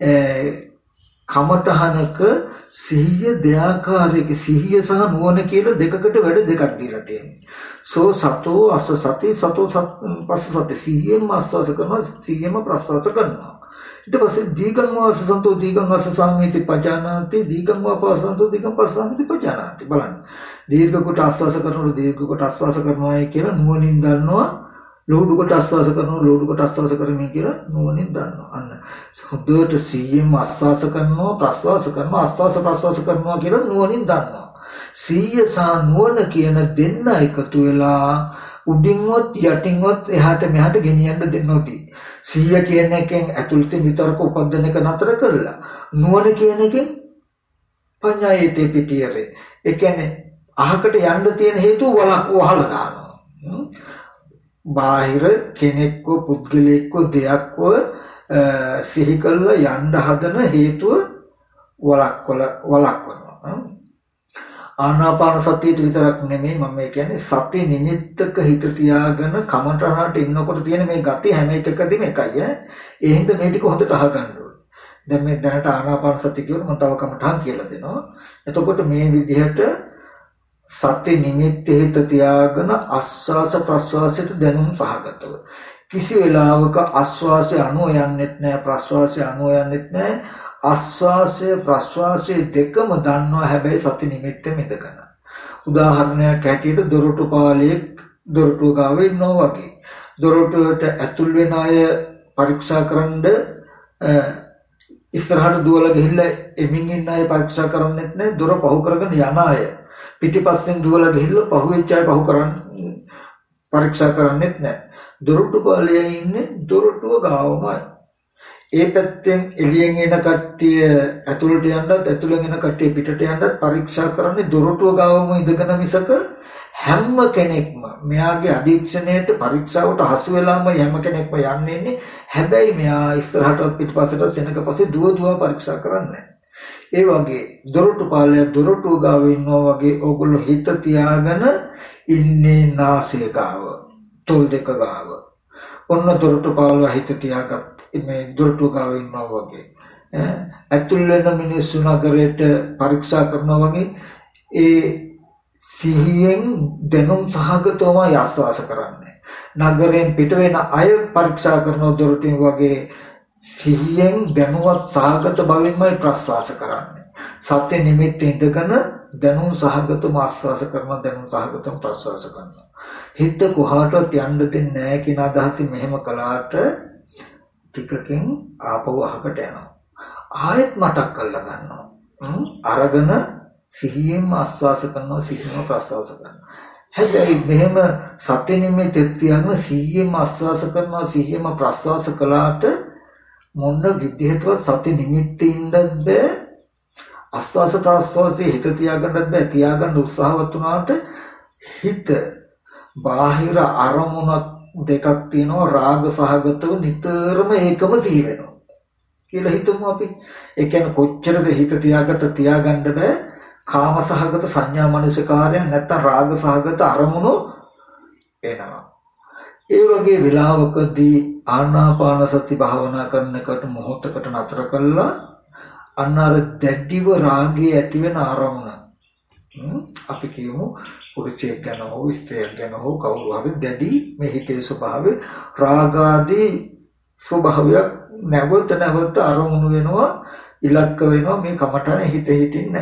කමඨහනක සිහිය දෙආකාරයක සිහිය සහ නුවණ කියලා දෙකකට වැඩ දෙකක් දීලා තියෙනවා. සෝ සතෝ අස සති සතෝ පස්ස සති සිහියම ආස්වාස කරනවා සිහියම ප්‍රස්වාස කරනවා. ඊට පස්සේ දීගං වාස සන්තෝ දීගං වාස සාමිති පජානාති දීගං වාපසන්තෝ දීගං පස්සාමිති පජානාති. බලන්න දීර්ඝ කොට ආස්වාස කරනකොට දීර්ඝ කොට ආස්වාස කරනවායි කියලා නුවණින් දන්නවා. ලෝඩු කොට ආස්වාස කරනවා ලෝඩු කොට ආස්වාස කරමින් කියලා නුවණින් දන්නවා. අන්න හොඳට සිහියෙන් ආස්වාස කරනවා ප්‍රස්වාස කරනවා ආස්වාස ප්‍රස්වාස කරනවා කියලා නුවණින් දන්නවා. සිහිය සහ නුවණ කියන දෙන්න එකතු වෙලා උඩින්වත් යටින්වත් එහාට මෙහාට ගෙනියන්න දෙන්නෝති. සිහිය කියන එකෙන් ඇතුළතින් විතරක උපදින එක නතර කරලා නුවණ කියන එකෙන් පඤ්ඤායතේ පිටියරේ. ඒ කියන්නේ අහකට යන්න තියෙන හේතුව වලක් වහලා දානවා. බාහිර කෙනෙක්ව පුද්ගලයෙක්ව දෙයක්ව සිහි කළා යන්න හදන හේතුව වළක්වල වළක්වනවා. ආනාපාන සතියට විතරක් නෙමෙයි මම කියන්නේ සති නිමිත්තක හිත තියාගෙන කමඨහට ඉන්නකොට තියෙන මේ ගති හැම එකකදීම එකයි ඈ. ඒ හින්දා මේ ටික හොඳට අහගන්න ඕනේ. දැන් මේ දැනට ආනාපාන සතිය කියවල මම තව කමඨහන් කියලා දෙනවා. එතකොට මේ විදිහට සති නිමිත්තේ හිත තියාගෙන ආස්වාස ප්‍රස්වාසයට දැනුම් සහගතව කිසි වෙලාවක ආස්වාසය අනුව යන්නෙත් නැහැ ප්‍රස්වාසය අනුව යන්නෙත් නැහැ ආස්වාසය ප්‍රස්වාසය දෙකම දන්නවා හැබැයි සති නිමිත්තෙ ඉඳගෙන උදාහරණයක් හැටියට දොරටු පාලයක් දොරටුව ගාව ඉන්නවා වගේ දොරටුවට ඇතුල් වෙන අය පරීක්ෂා කරන්න ඉස්සරහට දුවලා ගිහිල්ලා එමින් ඉන්න අය පරීක්ෂා කරන්නෙත් නැහැ දොර පහු කරගෙන යන අය පිටිපස්සෙන් දුවලා ගිහිල්ලා පහුවෙච්ච අය පහු කරන්නේ පරීක්ෂා කරන්නෙත් නැහැ දොරටු පාලයේ ඉන්නේ දොරටුව ගාවමයි ඒ පැත්තෙන් එළියෙන් එන කට්ටිය ඇතුළට යන්නත් ඇතුළෙන් එන කට්ටිය පිටට යන්නත් පරීක්ෂා කරන්නේ දොරටුව ගාවම ඉඳගෙන මිසක හැම කෙනෙක්ම මෙයාගේ අධීක්ෂණයට පරීක්ෂාවට හසු වෙලාම හැම කෙනෙක්ම යන්නේ හැබැයි මෙයා ඉස්සරහට පිටපස්සට සෙනඟ පස්සේ දුව දුව පරීක්ෂා කරන්නේ ඒ වගේ දොරටු පාලය දොරටුව ගාව ඉන්නවා වගේ ඕගොල්ලෝ හිත තියාගෙන ඉන්නේ නාසය ගාව තොල් දෙක ගාව ඔන්න දොරටු පාලය හිත තියාගත්ත මේ දොරටුව ගාව ඉන්නවා වගේ ඇතුල් වෙන මිනිස්සු නගරයට පරීක්ෂා කරනවා වගේ ඒ සිහියෙන් දැනුම් සහගතවම ආස්වාස කරන්නේ නගරයෙන් පිට වෙන අය පරීක්ෂා කරන දොරටුව වගේ සිහියෙන් දැනුවත් සහගත බවින්මයි ප්‍රස්වාස කරන්නේ සත්‍ය නිමිත්ත ඉඳගෙන දැනුම් සහගතව ආස්වාස කරන දැනුම් සහගතව ප්‍රස්වාස කරනවා හිත කොහාටවත් යන්න දෙන්නේ නැහැ කියන අදහසින් මෙහෙම කළාට ටිකකින් ආපහු අහකට යනවා ආයෙත් මතක් කරලා ගන්නවා අරගෙන සිහියෙන් ආස්වාස කරනවා සිහියෙන් ප්‍රස්වාස කරනවා හැබැයි මෙහෙම සත්‍ය නිමිත්තෙත් තියන සිහියෙන් ආස්වාස කරනවා සිහියෙන් ප්‍රස්වාස කළාට මොන විදිහටවත් සති නිමිත්තේ ඉන්නත් බෑ ආස්වාස ප්‍රස්වාසයේ හිත තියාගන්නත් බෑ තියාගන්න උත්සාහවත් වුණාට හිත බාහිර අරමුණක් දෙකක් තියෙනවා රාග සහගතව නිතරම ඒකම සිහි වෙනවා කියලා හිතමු අපි ඒ කියන්නේ කොච්චරද හිත තියාගත්ත තියාගන්න බෑ කාම සහගත සංඥා මනසකාරය නැත්නම් රාග සහගත අරමුණු එනවා ඒ වගේ වෙලාවකදී ආනාපාන සති භාවනා කරනකොට මොහොතකට නතර කළා අන්න අර දැඩිව රාගයේ ඇති වෙන ආරමුණ අපි කියමු පුරුෂයෙක් ගැන හෝ ස්ත්‍රියක් ගැන හෝ කවුරු හරි දැඩි මේ හිතේ ස්වභාවය රාගාදී ස්වභාවයක් නැවත නැවත අරමුණු වෙනවා ඉලක්ක වෙනවා මේ කමඨන හිත හිතින්නේ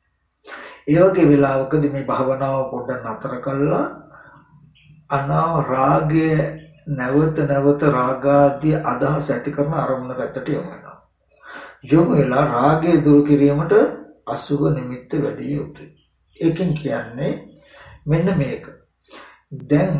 ඒ වගේ වෙලාවකදී මේ භාවනාව පොඩ්ඩක් නතර කළා අනා රාගය නැවත නැවත රාගාදී අදහස් ඇති කරන අරමුණ පැත්තට යොමු වෙනවා යොමු වෙලා රාගය දුරු කිරීමට අසුභ නිමිත්ත වැඩි යුතුයි ඒකෙන් කියන්නේ මෙන්න මේක දැන්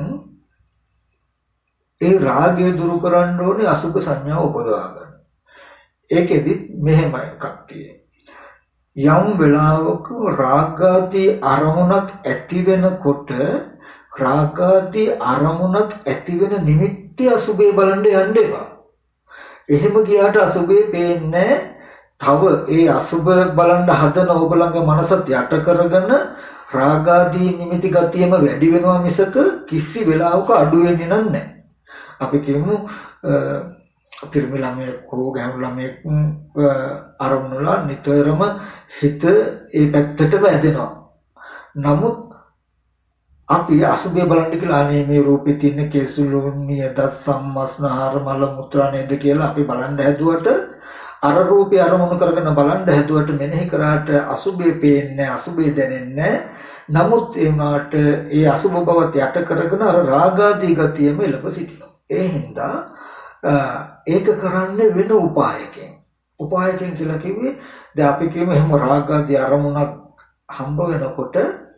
ඒ රාගය දුරු කරන්න ඕනේ අසුභ සංඥාව උපදවා ගන්න ඒකෙදි මෙහෙම එකක් තියෙනවා යම් වෙලාවක රාගාදී අරමුණක් ඇති වෙනකොට රාගාදී අරමුණක් ඇති වෙන නිමිත්ත අසුභේ බලන්න යන්න එපා. එහෙම ගියාට අසුභේ පේන්නේ තව ඒ අසුභ බලන්න හදන ඕගොල්ලන්ගේ මනසත් යට කරගෙන රාගාදී නිමිති ගතියම වැඩි වෙනවා මිසක කිසි වෙලාවක අඩු වෙන්නේ නැහැ. අපි කියමු පිරිමි ළමයෙක් හෝ ගැහැණු ළමයෙක් අරමුණලා නිතරම හිත ඒ පැත්තට වැදෙනවා. නමුත් අපි අසුභය බලන්න කියලා අනේ මේ රූපේ තියෙන කේසුලුන්නිය දත් සම්මස්නහර මල මුත්‍රා නේද කියලා අපි බලන්න හැදුවට අර රූපේ අරමුණු කරගෙන බලන්න හැදුවට මෙනෙහි කරාට අසුභය පේන්නේ අසුභය දැනෙන්නේ නමුත් ඒ මාට ඒ අසුභ බවත් යට කරගෙන අර රාගාදී ගතියම එළප සිටිනවා ඒ හින්දා ඒක කරන්නේ වෙන උපායකින් උපායකින් කියලා කිව්වේ දැන් අපි කියමු එහෙම රාගාදී අරමුණක් හම්බ වෙනකොට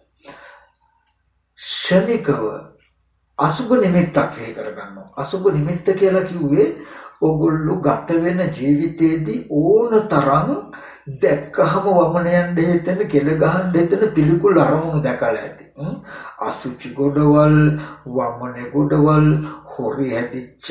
ශනිකව අසුභ නිමිත්තක් හේ කරගන්නවා අසුභ නිමිත්ත කියලා කිව්වේ ඕගොල්ලෝ ගත වෙන ජීවිතයේදී ඕන තරම් දැක්කහම වමනයන් දෙහෙතන කෙල ගහන් දෙතන පිළිකුල් අරමුණු දැකලා ඇති. අසුචි ගොඩවල්, වමනේ ගොඩවල්, හොරි හැදිච්ච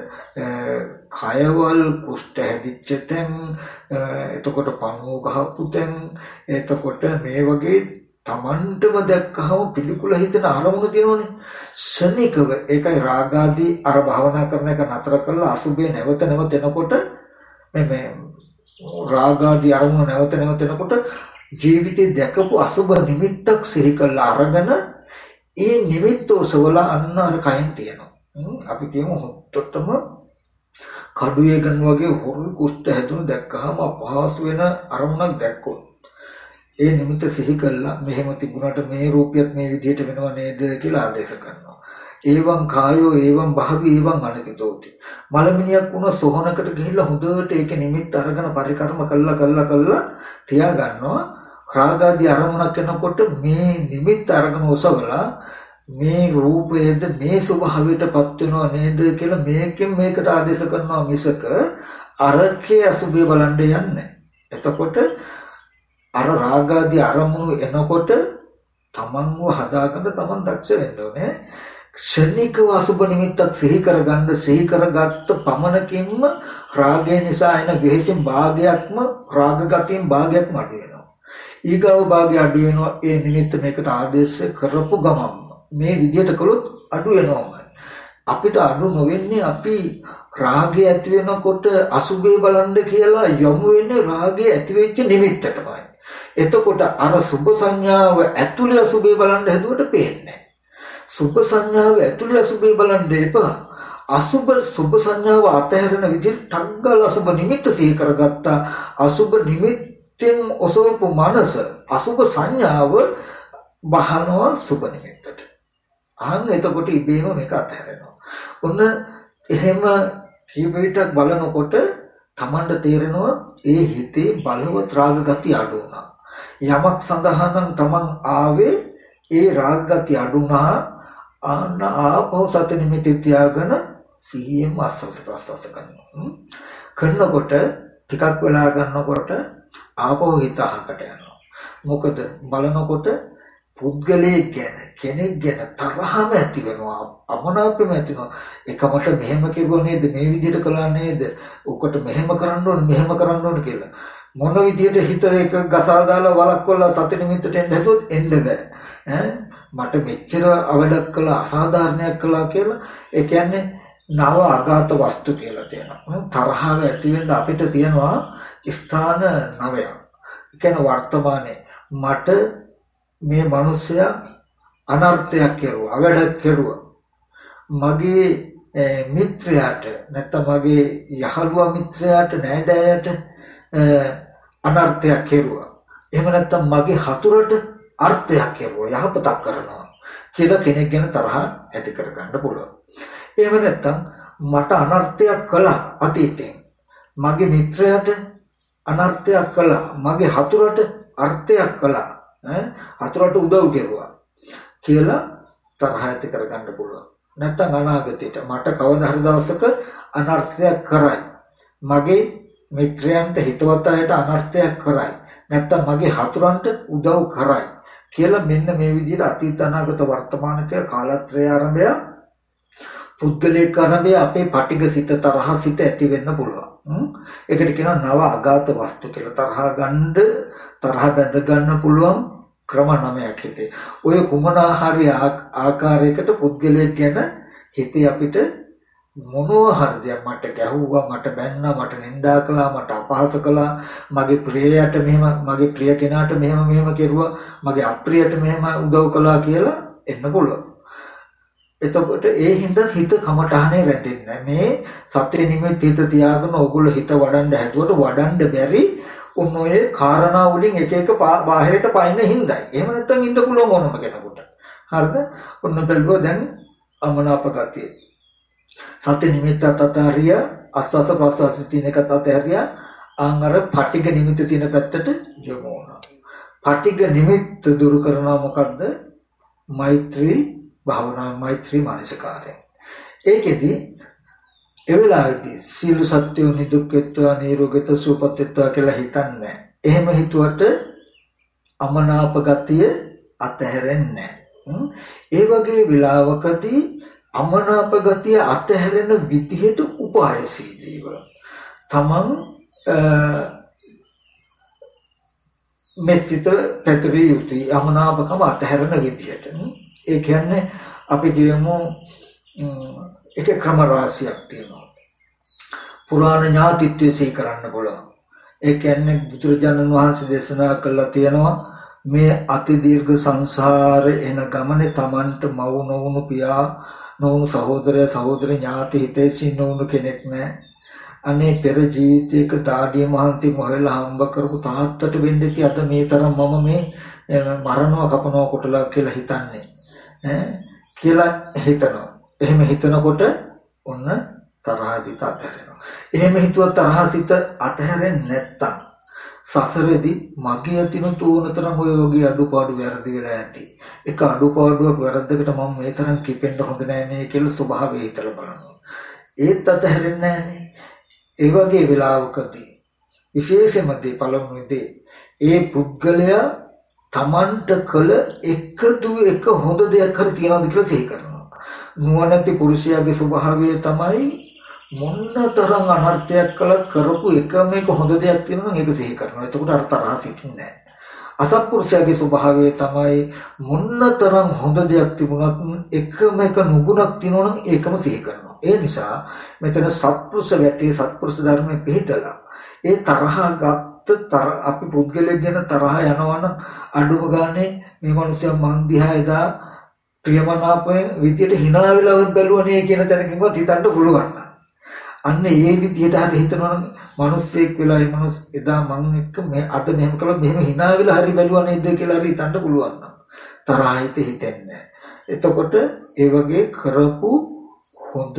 කයවල්, කුෂ්ඨ හැදිච්ච තැන්, එතකොට පණුව ගහපු තැන්, එතකොට මේ වගේ තමන්ටම දැක්කහම පිළිකුල හිතන අරමුණු තියෙනවනේ. ශනිකව ඒකයි රාගාදී අර භාවනා කරන එක නතර කරලා අසුභේ නැවත නැවත එනකොට මේ රාගාදී අරමුණු නැවත නැවත එනකොට ජීවිතේ දැකපු අසුභ නිමිත්තක් සිහි කරලා අරගෙන ඒ නිමිත්ත ඔසවල අන්න අර කයින් තියෙනවා. අපි කියමු හොත්තටම කඩුවේ ගන්න වගේ හොරු කුෂ්ඨ හැදුණු දැක්කහම අපහසු වෙන අරමුණක් දැක්කොත් ඒ නිමිත්ත සිහි කළා මෙහෙම තිබුණාට මේ රූපියත් මේ විදිහට වෙනව නේද කියලා ආදේශ කරනවා. ඒවං කායෝ ඒවං භාවි ඒවං අනිතිතෝති. මලමිනියක් වුණ සොහනකට ගිහිල්ලා හොඳට ඒක නිමිත්ත අරගෙන පරිකර්ම කළා කළා කළා තියා ගන්නවා. රාගාදී අරමුණක් එනකොට මේ නිමිත්ත අරගෙන ඔසවලා මේ රූපයේද මේ ස්වභාවයටපත් වෙනව නේද කියලා මේකෙන් මේකට ආදේශ කරනවා මිසක අරකේ අසුභය බලන්න යන්නේ. එතකොට අර රාගාදී අරමුණු එනකොට තමන්ව හදාගන්න තමන් දක්ෂ වෙන්න ඕනේ. ක්ෂණිකව අසුබ නිමිත්තක් සිහි කරගන්න සිහි කරගත්ත පමණකින්ම රාගය නිසා එන වෙහෙසෙන් භාගයක්ම රාග ගතියෙන් භාගයක්ම අඩු වෙනවා. ඊගව භාගය අඩු වෙනවා. ඒ නිමිත්ත මේකට ආදේශ කරපු ගමන් මේ විදියට කළොත් අඩු වෙනවා. අපිට අඩු නොවෙන්නේ අපි රාගය ඇති වෙනකොට අසුබේ බලන්න කියලා යමු වෙන්නේ රාගය ඇති වෙච්ච නිමිත්තටමයි. එතකොට අර සුභ සංඥාව ඇතුළේ අසුභේ බලන්න හැදුවට පේන්නේ. සුභ සංඥාව ඇතුළේ අසුභේ බලන්න එපා. අසුභ සුභ සංඥාව අතහැරෙන විදිහට ටග්ගල අසුභ නිමිත්ත සිහි කරගත්තා. අසුභ නිමිත්තෙන් ඔසවපු මනස අසුභ සංඥාව බහනවා සුභ නිමිත්තට. අහන්න එතකොට ඉබේම මේක අතහැරෙනවා. ඔන්න එහෙම කීපවිතක් බලනකොට තමන්ට තේරෙනවා ඒ හිතේ බලවත් රාග ගති අඩු වුණා. යමක් සඳහා නම් තමන් ආවේ ඒ රාග ගති අඩු වුණා. ආන ආපහු සති නිමිති තියාගෙන සිහියෙන් ආස්වාද ප්‍රසවාස කරනවා. කරනකොට ටිකක් වෙලා ගන්නකොට ආපහු හිත අහකට යනවා. මොකද බලනකොට පුද්ගලයෙක් ගැන කෙනෙක් ගැන තරහම ඇති වෙනවා. අමනාපෙම ඇති වෙනවා. එකමට මෙහෙම කිව්ව නේද, මේ විදිහට කළා නේද, උකට මෙහෙම කරන්න ඕන මෙහෙම කරන්න ඕන කියලා මොන විදිහට හිත එක ගසා දාලා වලක්වලා සති නිමිත්තට එන්න හැදුවොත් එන්න බෑ. ඈ මට මෙච්චර අවඩක් කළා, අසාධාරණයක් කළා කියලා ඒ කියන්නේ නව අගාත වස්තු කියලා තියෙනවා. තරහව ඇති වෙන්න අපිට තියෙනවා ස්ථාන නවයක්. ඒ කියන්නේ වර්තමානයේ මට මේ මිනිසයා අනර්ථයක් කෙරුවා, අවඩක් කෙරුවා. මගේ මිත්‍රයාට නැත්නම් මගේ යහළුවා මිත්‍රයාට නෑදෑයට අනර්ථයක් කෙරුවා. එහෙම නැත්නම් මගේ හතුරට අර්ථයක් කෙරුවා, යහපතක් කරනවා කියලා කෙනෙක් ගැන තරහ ඇති කරගන්න පුළුවන්. එහෙම නැත්නම් මට අනර්ථයක් කළා අතීතයෙන්, මගේ මිත්‍රයාට අනර්ථයක් කළා, මගේ හතුරට අර්ථයක් කළා, හතුරට උදව් කෙරුවා කියලා තරහ ඇති කරගන්න පුළුවන්. නැත්නම් අනාගතයට මට කවදා හරි දවසක අනර්ථයක් කරයි, මගේ මිත්‍රයන්ට හිතවත් අයට අනර්ථයක් කරයි, නැත්නම් මගේ හතුරන්ට උදව් කරයි කියලා මෙන්න මේ විදිහට අතීත අනාගත වර්තමාන කියලා කාලත්‍රය ආරම්භය පුද්ගලික ආරම්භය අපේ පටිඝ සිත තරහ සිත ඇති වෙන්න පුළුවන්. ඒකට කියනවා නව අගාත වස්තු කියලා. තරහ ගන්න තරහ බැඳ ගන්න පුළුවන් ක්‍රම නමයක් හිතේ. ඔය කුමනාහාරී ආකාරයකට පුද්ගලයෙක් ගැන හිතේ අපිට මොනවා හරි දෙයක් මට ගැහුවා, මට බැන්නා, මට නිඳා කළා, මට අපහාස කළා, මගේ ප්‍රියයට මෙහෙම, මගේ ප්‍රිය කෙනාට මෙහෙම මෙහෙම කෙරුවා, මගේ අප්‍රියට මෙහෙම උදව් කළා කියලා එන්න පුළුවන්. එතකොට ඒ හින්දා හිත කමටහනේ වැටෙන්නේ. මේ සත්‍ය නිමිති හිත තියාගෙන ඕගොල්ලෝ හිත වඩන්න හැදුවට වඩන්න බැරි උන් ඔය කාරණා වලින් එක එක බාහිරට පයින්න හින්දායි. එහෙම නැත්නම් ඉන්න පුළුවන් ඕනම කෙනෙකුට. හරිද? ඔන්න බැලුවා දැන් අමනාප ගතිය. සත්‍ය නිමිත්තත් අතහැරිය, අස්වාස ප්‍රස්වාස තියෙන එකත් අතහැරිය, ආංගර පටිඝ නිමිත්ත තියෙන පැත්තට යොමු වුණා. පටිඝ නිමිත්ත දුරු කරනවා මොකද්ද? මෛත්‍රී භාවනා, මෛත්‍රී මානසිකාරය. ඒකෙදි ඒ වෙලාවේදී සීල සත්‍යෝ නිදුක්කත්වා නිරෝගත සුවපත්ත්වා කියලා හිතන්නේ. එහෙම හිතුවට අමනාප ගතිය අතහැරෙන්නේ නැහැ. ඒ වගේ වෙලාවකදී අමනාප ගතිය අතහැරෙන විදිහට උපායශීලීව තමන් මෙත්තිත පැතුරිය යුතුයි. අමනාපකම අතහැරෙන විදිහට. ඒ කියන්නේ අපි කියමු එක ක්‍රම රාශියක් තියෙනවා. පුරාණ ඥාතිත්වයේ සිහි කරන්න පුළුවන්. ඒ කියන්නේ බුදුරජාණන් වහන්සේ දේශනා කළා තියෙනවා මේ අති දීර්ඝ සංසාරේ එන ගමනේ Tamanට මව නොවුණු පියා නොවුණු සහෝදරය සහෝදරි ඥාති හිතේසි නොවුණු කෙනෙක් නැහැ. අනේ පෙර ජීවිතයක දාඩිය මහන්ති මොහෙලා හම්බ කරපු තාත්තට වෙන්නේ අද මේ තරම් මම මේ මරණව කපනවා කොටලා කියලා හිතන්නේ ඈ කියලා හිතනවා. එහෙම හිතනකොට ඔන්න තරහදිත අතහැරෙනවා. එහෙම හිතුව තරහසිත අතහැරෙන්නේ නැත්තම් සසරෙදි මගේ අතින තෝනතරම් ඔය වගේ අඩුපාඩු වැරදි වෙලා ඇති. එක අඩුපාඩුවක් වැරද්දකට මම මේ තරම් කිපෙන්න හොඳ නෑ නේ කියලා ස්වභාවය හිතලා බලනවා. ඒත් අතහැරෙන්නේ නෑනේ. ඒ වගේ වෙලාවකදී විශේෂයෙන්ම දී පළමුවේදී ඒ පුද්ගලයා Tamanට කළ එකදු එක හොඳ දෙයක් හරි තියනවාද කියලා සිහි කරනවා. නුවණැති පුරුෂයාගේ ස්වභාවය තමයි මොනතරම් අනර්ථයක් කළත් කරපු එකම එක හොඳ දෙයක් තියෙනවා නම් ඒක සිහි කරනවා. එතකොට අර තරහ සිටින්නේ නැහැ. අසත්පුරුෂයාගේ ස්වභාවය තමයි මොනතරම් හොඳ දෙයක් තිබුණත් එකම එක නුගුණක් තියෙනවා නම් ඒකම සිහි කරනවා. ඒ නිසා මෙතන සත්පුරුෂ වැටේ සත්පුරුෂ ධර්මයේ පිළිතලා ඒ තරහ ගත්ත අපි පුද්ගලයෙක් ගැන තරහ යනවනම් අඩුම ගානේ මේ මිනිස්සයා මන් දිහා එදා ප්‍රියමනාපයේ විදියට hina වෙලවත් බැලුවනේ කියන තැනකින්වත් හිතන්න පුළුවන්. අන්න ඒ විදිහට හරි හිතනවනම් මිනිස්සෙක් වෙලා ඒ මිනිස් එදා මං එක්ක මේ අද මෙහෙම කළොත් මෙහෙම hina වෙලා හරි බැලුවා නේද කියලා හරි හිතන්න පුළුවන් නම් තරහිත හිතෙන්නේ. එතකොට ඒ වගේ කරපු හොඳ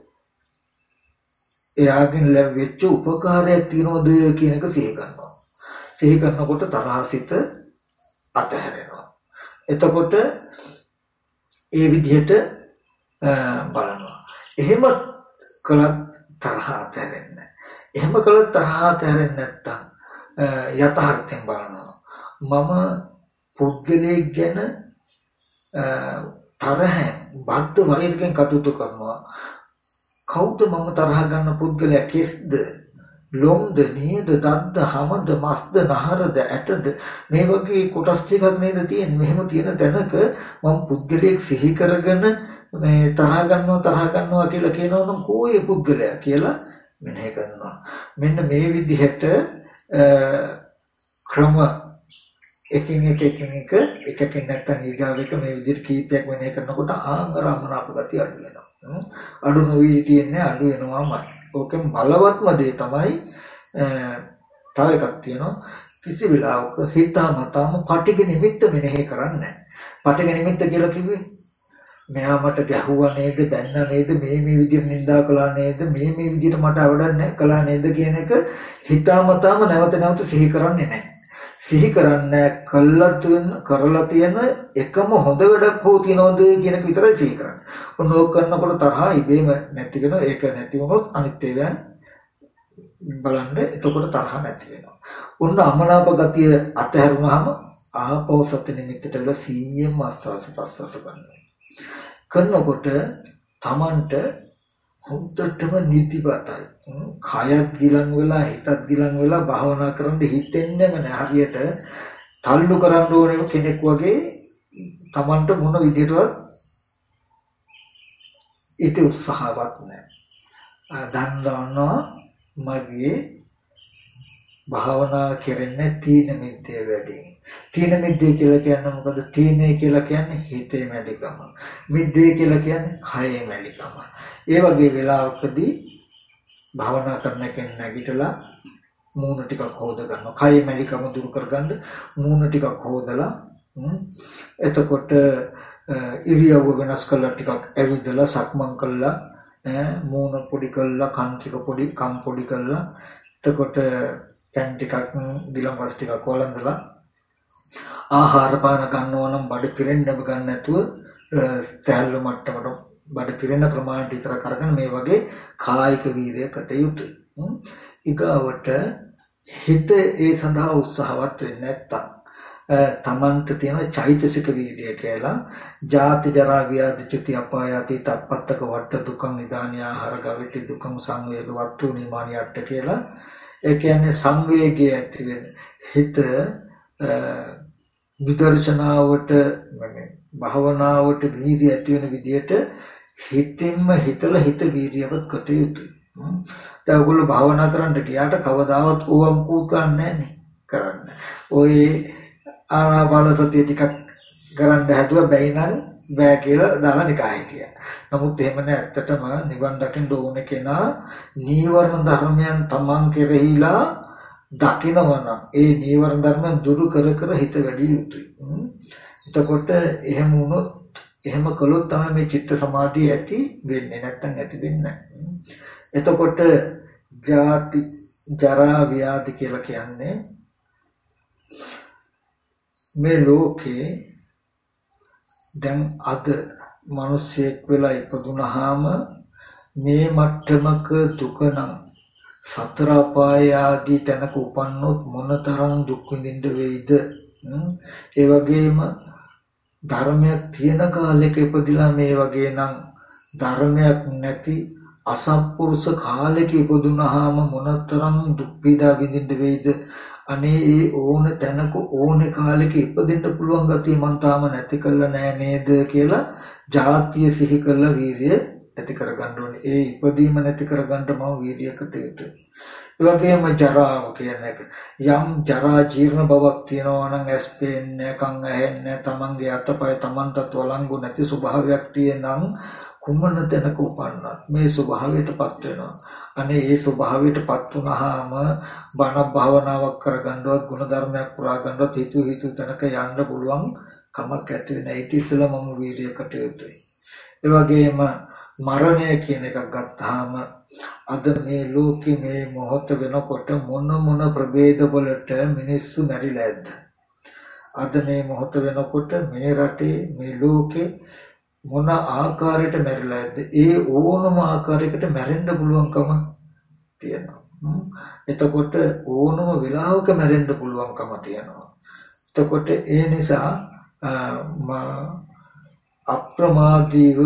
එයාගෙන් ලැබෙච්ච උපකාරයක් තියනවද කියන එක සිහි කරනවා. සිහි කරනකොට තරහසිත අතහැරෙනවා. එතකොට ඒ විදිහට බලනවා. එහෙම කළත් තරහ අතහැරෙන්නේ. එහෙම කළත් තරහ අතහැරෙන්නේ නැත්තම් යථාර්ථයෙන් බලනවා. මම පුද්ගලයෙක් ගැන තරහෙන් බද්ධ වෛරයෙන් කටයුතු කරනවා. කවුද මම තරහ ගන්න පුද්ගලයා? කෙස්ද, ලොම්ද, නේද, දත්ද, හමද, මස්ද, නහරද, ඇටද මේ වගේ කොටස් ටිකක් නේද තියෙන්නේ. මෙහෙම තියෙන තැනක මම පුද්ගලයෙක් සිහි කරගෙන මේ තරහ ගන්නවා තරහ ගන්නවා කියලා කියනවා නම් කෝයේ පුද්ගලයා කියලා මෙනෙහි කරනවා. මෙන්න මේ විදිහට ක්‍රම එකින් එක එකින් එක එකකින් නැත්තම් ඊගාවෙක මේ විදිහට කීපයක් මෙනෙහි කරනකොට ආංගරමනාප ගතිය අඩු වෙනවා. අඩු නොවී තියන්නේ අඩු වෙනවාමයි. ඕකෙන් බලවත්ම දේ තමයි තව එකක් තියෙනවා. කිසි වෙලාවක හිතාමතාම පටිඝ නිමිත්ත මෙනෙහි කරන්නේ නැහැ. පටිඝ නිමිත්ත කියලා කිව්වේ මෙයා මට ගැහුවා නේද, බැන්නා නේද, මේ මේ විදිහට නිඳා කළා නේද, මේ මේ විදිහට මට අවඩක් කළා නේද කියන එක හිතාමතාම නැවත නැවත සිහි කරන්නේ නැහැ. සිහි කරන්නේ කළා තුන කරලා තියෙන එකම හොඳ වැඩක් හෝ තියනවද කියන එක විතරයි සිහි කරන්නේ. ඔන්න ඕක කරනකොට තරහ ඉබේම නැති වෙනවා. ඒක නැති වුණොත් අනිත් ඒවා බලන්න එතකොට තරහ නැති වෙනවා. ඔන්න අමනාප ගතිය අතහැරුණාම ආපෝ සත්‍ය නිමිත්තට වල සීයෙන් ආස්වාස ප්‍රස්වාස කරනවා. කරනකොට Tamanට හොඳටම නිදිපතයි. කයත් ගිලන් වෙලා හිතත් ගිලන් වෙලා භාවනා කරන්න හිතෙන්නේම නැහැ. හරියට තල්ලු කරන්න ඕනේ කෙනෙක් වගේ Tamanට මොන විදිහටවත් ඒක උත්සාහවත් නැහැ. දන්නවා මගේ භාවනා කරන්නේ තීන මිද්දේ වැඩි. තීන මිද්දේ කියලා කියන්නේ මොකද? තීනේ කියලා කියන්නේ හිතේ මැලිකම. මිද්දේ කියලා කියන්නේ කයේ මැලිකම. ඒ වගේ වෙලාවකදී භාවනා කරන කෙනෙක් නැගිටලා මූණ ටිකක් හොද ගන්නවා. කයේ මැලිකම දුරු කරගන්න මූණ ටිකක් හොදලා එතකොට ඉරියව්ව වෙනස් කරලා ටිකක් ඇවිදලා සක්මන් කළා මූණ පොඩි කළා කන් ටික පොඩි කම් පොඩි කළා එතකොට කන් ටිකක් දිලම්වස් ටිකක් වළඳලා ආහාර පාන ගන්නවා නම් බඩ පිරෙන්නව ගන්න නැතුව සෑහළු මට්ටමට බඩ පිරෙන ප්‍රමාණයට විතර කරගෙන මේ වගේ කායික වීර්යයකට යුතුයි. ඊගාවට හිත ඒ සඳහා උත්සාහවත් වෙන්නේ නැත්තම් තමන්ට තියෙන චෛතසික වීර්යය කියලා ජාති ජරා ව්‍යාධි චුති අපාය ආදී තත්පත්තක වට දුක්ඛ නිදානිය ආහාර ගවිති දුක්ඛ සංවේග වත්තු නිමානියට කියලා ඒ කියන්නේ සංවේගය ඇති වෙන හිත විදර්ශනාවට মানে භාවනාවට වීර්යය ඇති වෙන විදිහට හිතින්ම හිතලා හිත වීර්යවත් කොට යුතුයි. දැන් ඔයගොල්ලෝ භාවනා කරන්න ගියාට කවදාවත් ඕවම් කූකන්නේ නැහැ කරන්න. ඔය ආනාපාන සතිය ටිකක් කරන්න හැදුවා බැයි නම් බෑ කියලා දාලා නිකන් හිටියා. නමුත් එහෙම නෑ ඇත්තටම නිවන් දකින්න ඕන කෙනා නීවරණ ධර්මයන් තමන් කෙරෙහිලා දකිනවනම් ඒ නීවරණ ධර්මයන් දුරු කර කර හිත වැඩි යුතුයි. එතකොට එහෙම වුණොත් එහෙම කළොත් තමයි මේ චිත්ත සමාධිය ඇති වෙන්නේ නැත්නම් ඇති වෙන්නේ නැහැ. එතකොට ජාති ජරා ව්‍යාධි කියලා කියන්නේ මේ ලෝකේ දැන් අද මිනිස්සෙක් වෙලා ඉපදුනහම මේ මට්ටමක දුක නම් සතර අපාය ආදී තැනක උපන්නොත් මොනතරම් දුක් විඳින්න වෙයිද? ඒ වගේම ධර්මයක් තියෙන කාලෙක ඉපදිලා මේ වගේ නම් ධර්මයක් නැති අසත්පුරුෂ කාලෙක ඉපදුනහම මොනතරම් දුක් පීඩා විඳින්න වෙයිද? අනේ ඒ ඕන තැනක ඕනේ කාලෙක ඉපදෙන්න පුළුවන් ගතිය මං තාම නැති කරලා නෑ නේද කියලා ජාතිය සිහි කරලා වීර්ය ඇති කරගන්න ඕනේ. ඒ ඉපදීම නැති කරගන්න මම වීර්යයකට යුතුයි. ඒ වගේම ජරාව කියන එක යම් ජරා ජීර්ණ බවක් තියෙනවා නම් ඇස් පේන්නේ කන් ඇහෙන්නේ තමන්ගේ අතපය තමන්ටත් වළංගු නැති ස්වභාවයක් තියෙනම් කුමන තැනක උපන්නත් මේ ස්වභාවයටපත් වෙනවා. අනේ ඒ ස්වභාවයටපත් වුණාම බණ භාවනාවක් කරගන්නවත් ගුණ ධර්මයක් පුරා ගන්නවත් හිතු හිතු තැනක යන්න පුළුවන් කමක් ඇති වෙන ඒ ඉතිසල මම වීර්යයකට යුතුයි. ඒ වගේම මරණය කියන එකක් ගත්තාම අද මේ ලෝකේ මේ මොහොත වෙනකොට මොන මොන ප්‍රභේද වලට මිනිස්සු මැරිලා ඇද්ද? අද මේ මොහොත වෙනකොට මේ රටේ මේ ලෝකේ මොන ආකාරයකට මැරිලා ඇද්ද? ඒ ඕනම ආකාරයකට මැරෙන්න පුළුවන්කම තියෙනවා. එතකොට ඕනම වෙලාවක මැරෙන්න පුළුවන්කම තියෙනවා. එතකොට ඒ නිසා අප්‍රමාදීව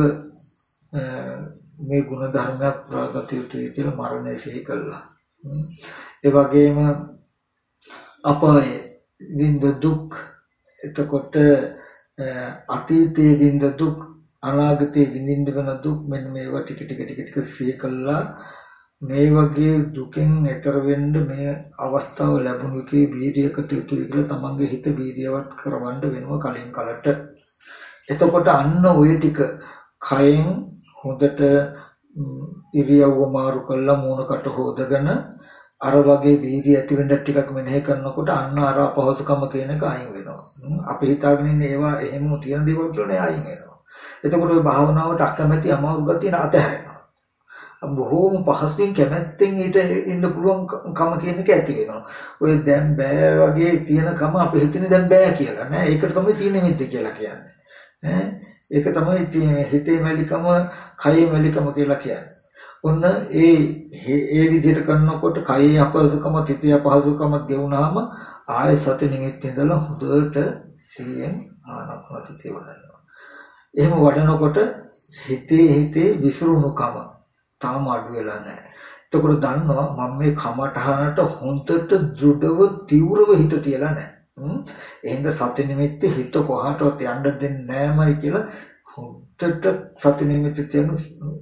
මේ ගුණ ධර්මයක් ප්‍රාගත යුතුයි කියලා මරණය සිහි කළා. ඒ වගේම අපාය විඳ දුක් එතකොට අතීතයේ විඳ දුක් අනාගතයේ විඳින්න වෙන දුක් මෙන්න මේවා ටික ටික ටික ටික සිහි කළා. මේ වගේ දුකෙන් එතර වෙන්න මේ අවස්ථාව ලැබුණු කී වීර්යයකට යුතුයි කියලා තමන්ගේ හිත වීර්යවත් කරවන්න වෙනවා කලින් කලට. එතකොට අන්න ওই ටික කයෙන් හොඳට ඉරියව්ව මාරු කළා මූණකට හොදගෙන අර වගේ වීර්ය ඇති වෙන්න ටිකක් මෙනෙහි කරනකොට අන්න අර අපහසුකම කියන එක අයින් වෙනවා. අපි හිතාගෙන ඉන්නේ ඒවා එහෙම තියෙන දේවල් කියලා නේ අයින් වෙනවා. එතකොට ওই භාවනාවට අකමැති අමාරු ගතිය නැතහැරෙනවා. බොහෝම පහසුවෙන් කැමැත්තෙන් ඊට ඉන්න පුළුවන් කම කියන එක ඇති වෙනවා. ඔය දැන් බෑ වගේ තියෙන කම අපි හිතන්නේ දැන් බෑ කියලා නෑ. ඒකට තමයි තීන මිද්ද කියලා කියන්නේ. ඈ ඒක තමයි හිතේ මැලිකම, කයේ මැලිකම කියලා කියන්නේ. ඔන්න ඒ ඒ විදිහට කරනකොට කයේ අපහසුකම, හිතේ අපහසුකම ගෙවුනහම ආය සති නිමිත්ත ඉඳලා හොඳට සිහියෙන් ආනාපානසතිය වඩනවා. එහෙම වඩනකොට හිතේ හිතේ විසිරුණුකම තාම අඩු වෙලා නැහැ. එතකොට දන්නවා මම මේ කමඨහනට හොඳට දෘಢව තීව්‍රව හිත තියලා නැහැ. එහෙනම් සති නිමිත්ත හිත කොහාටවත් යන්න දෙන්නේ නැමයි කියලා හොඳට සති නිමිත්ත තියන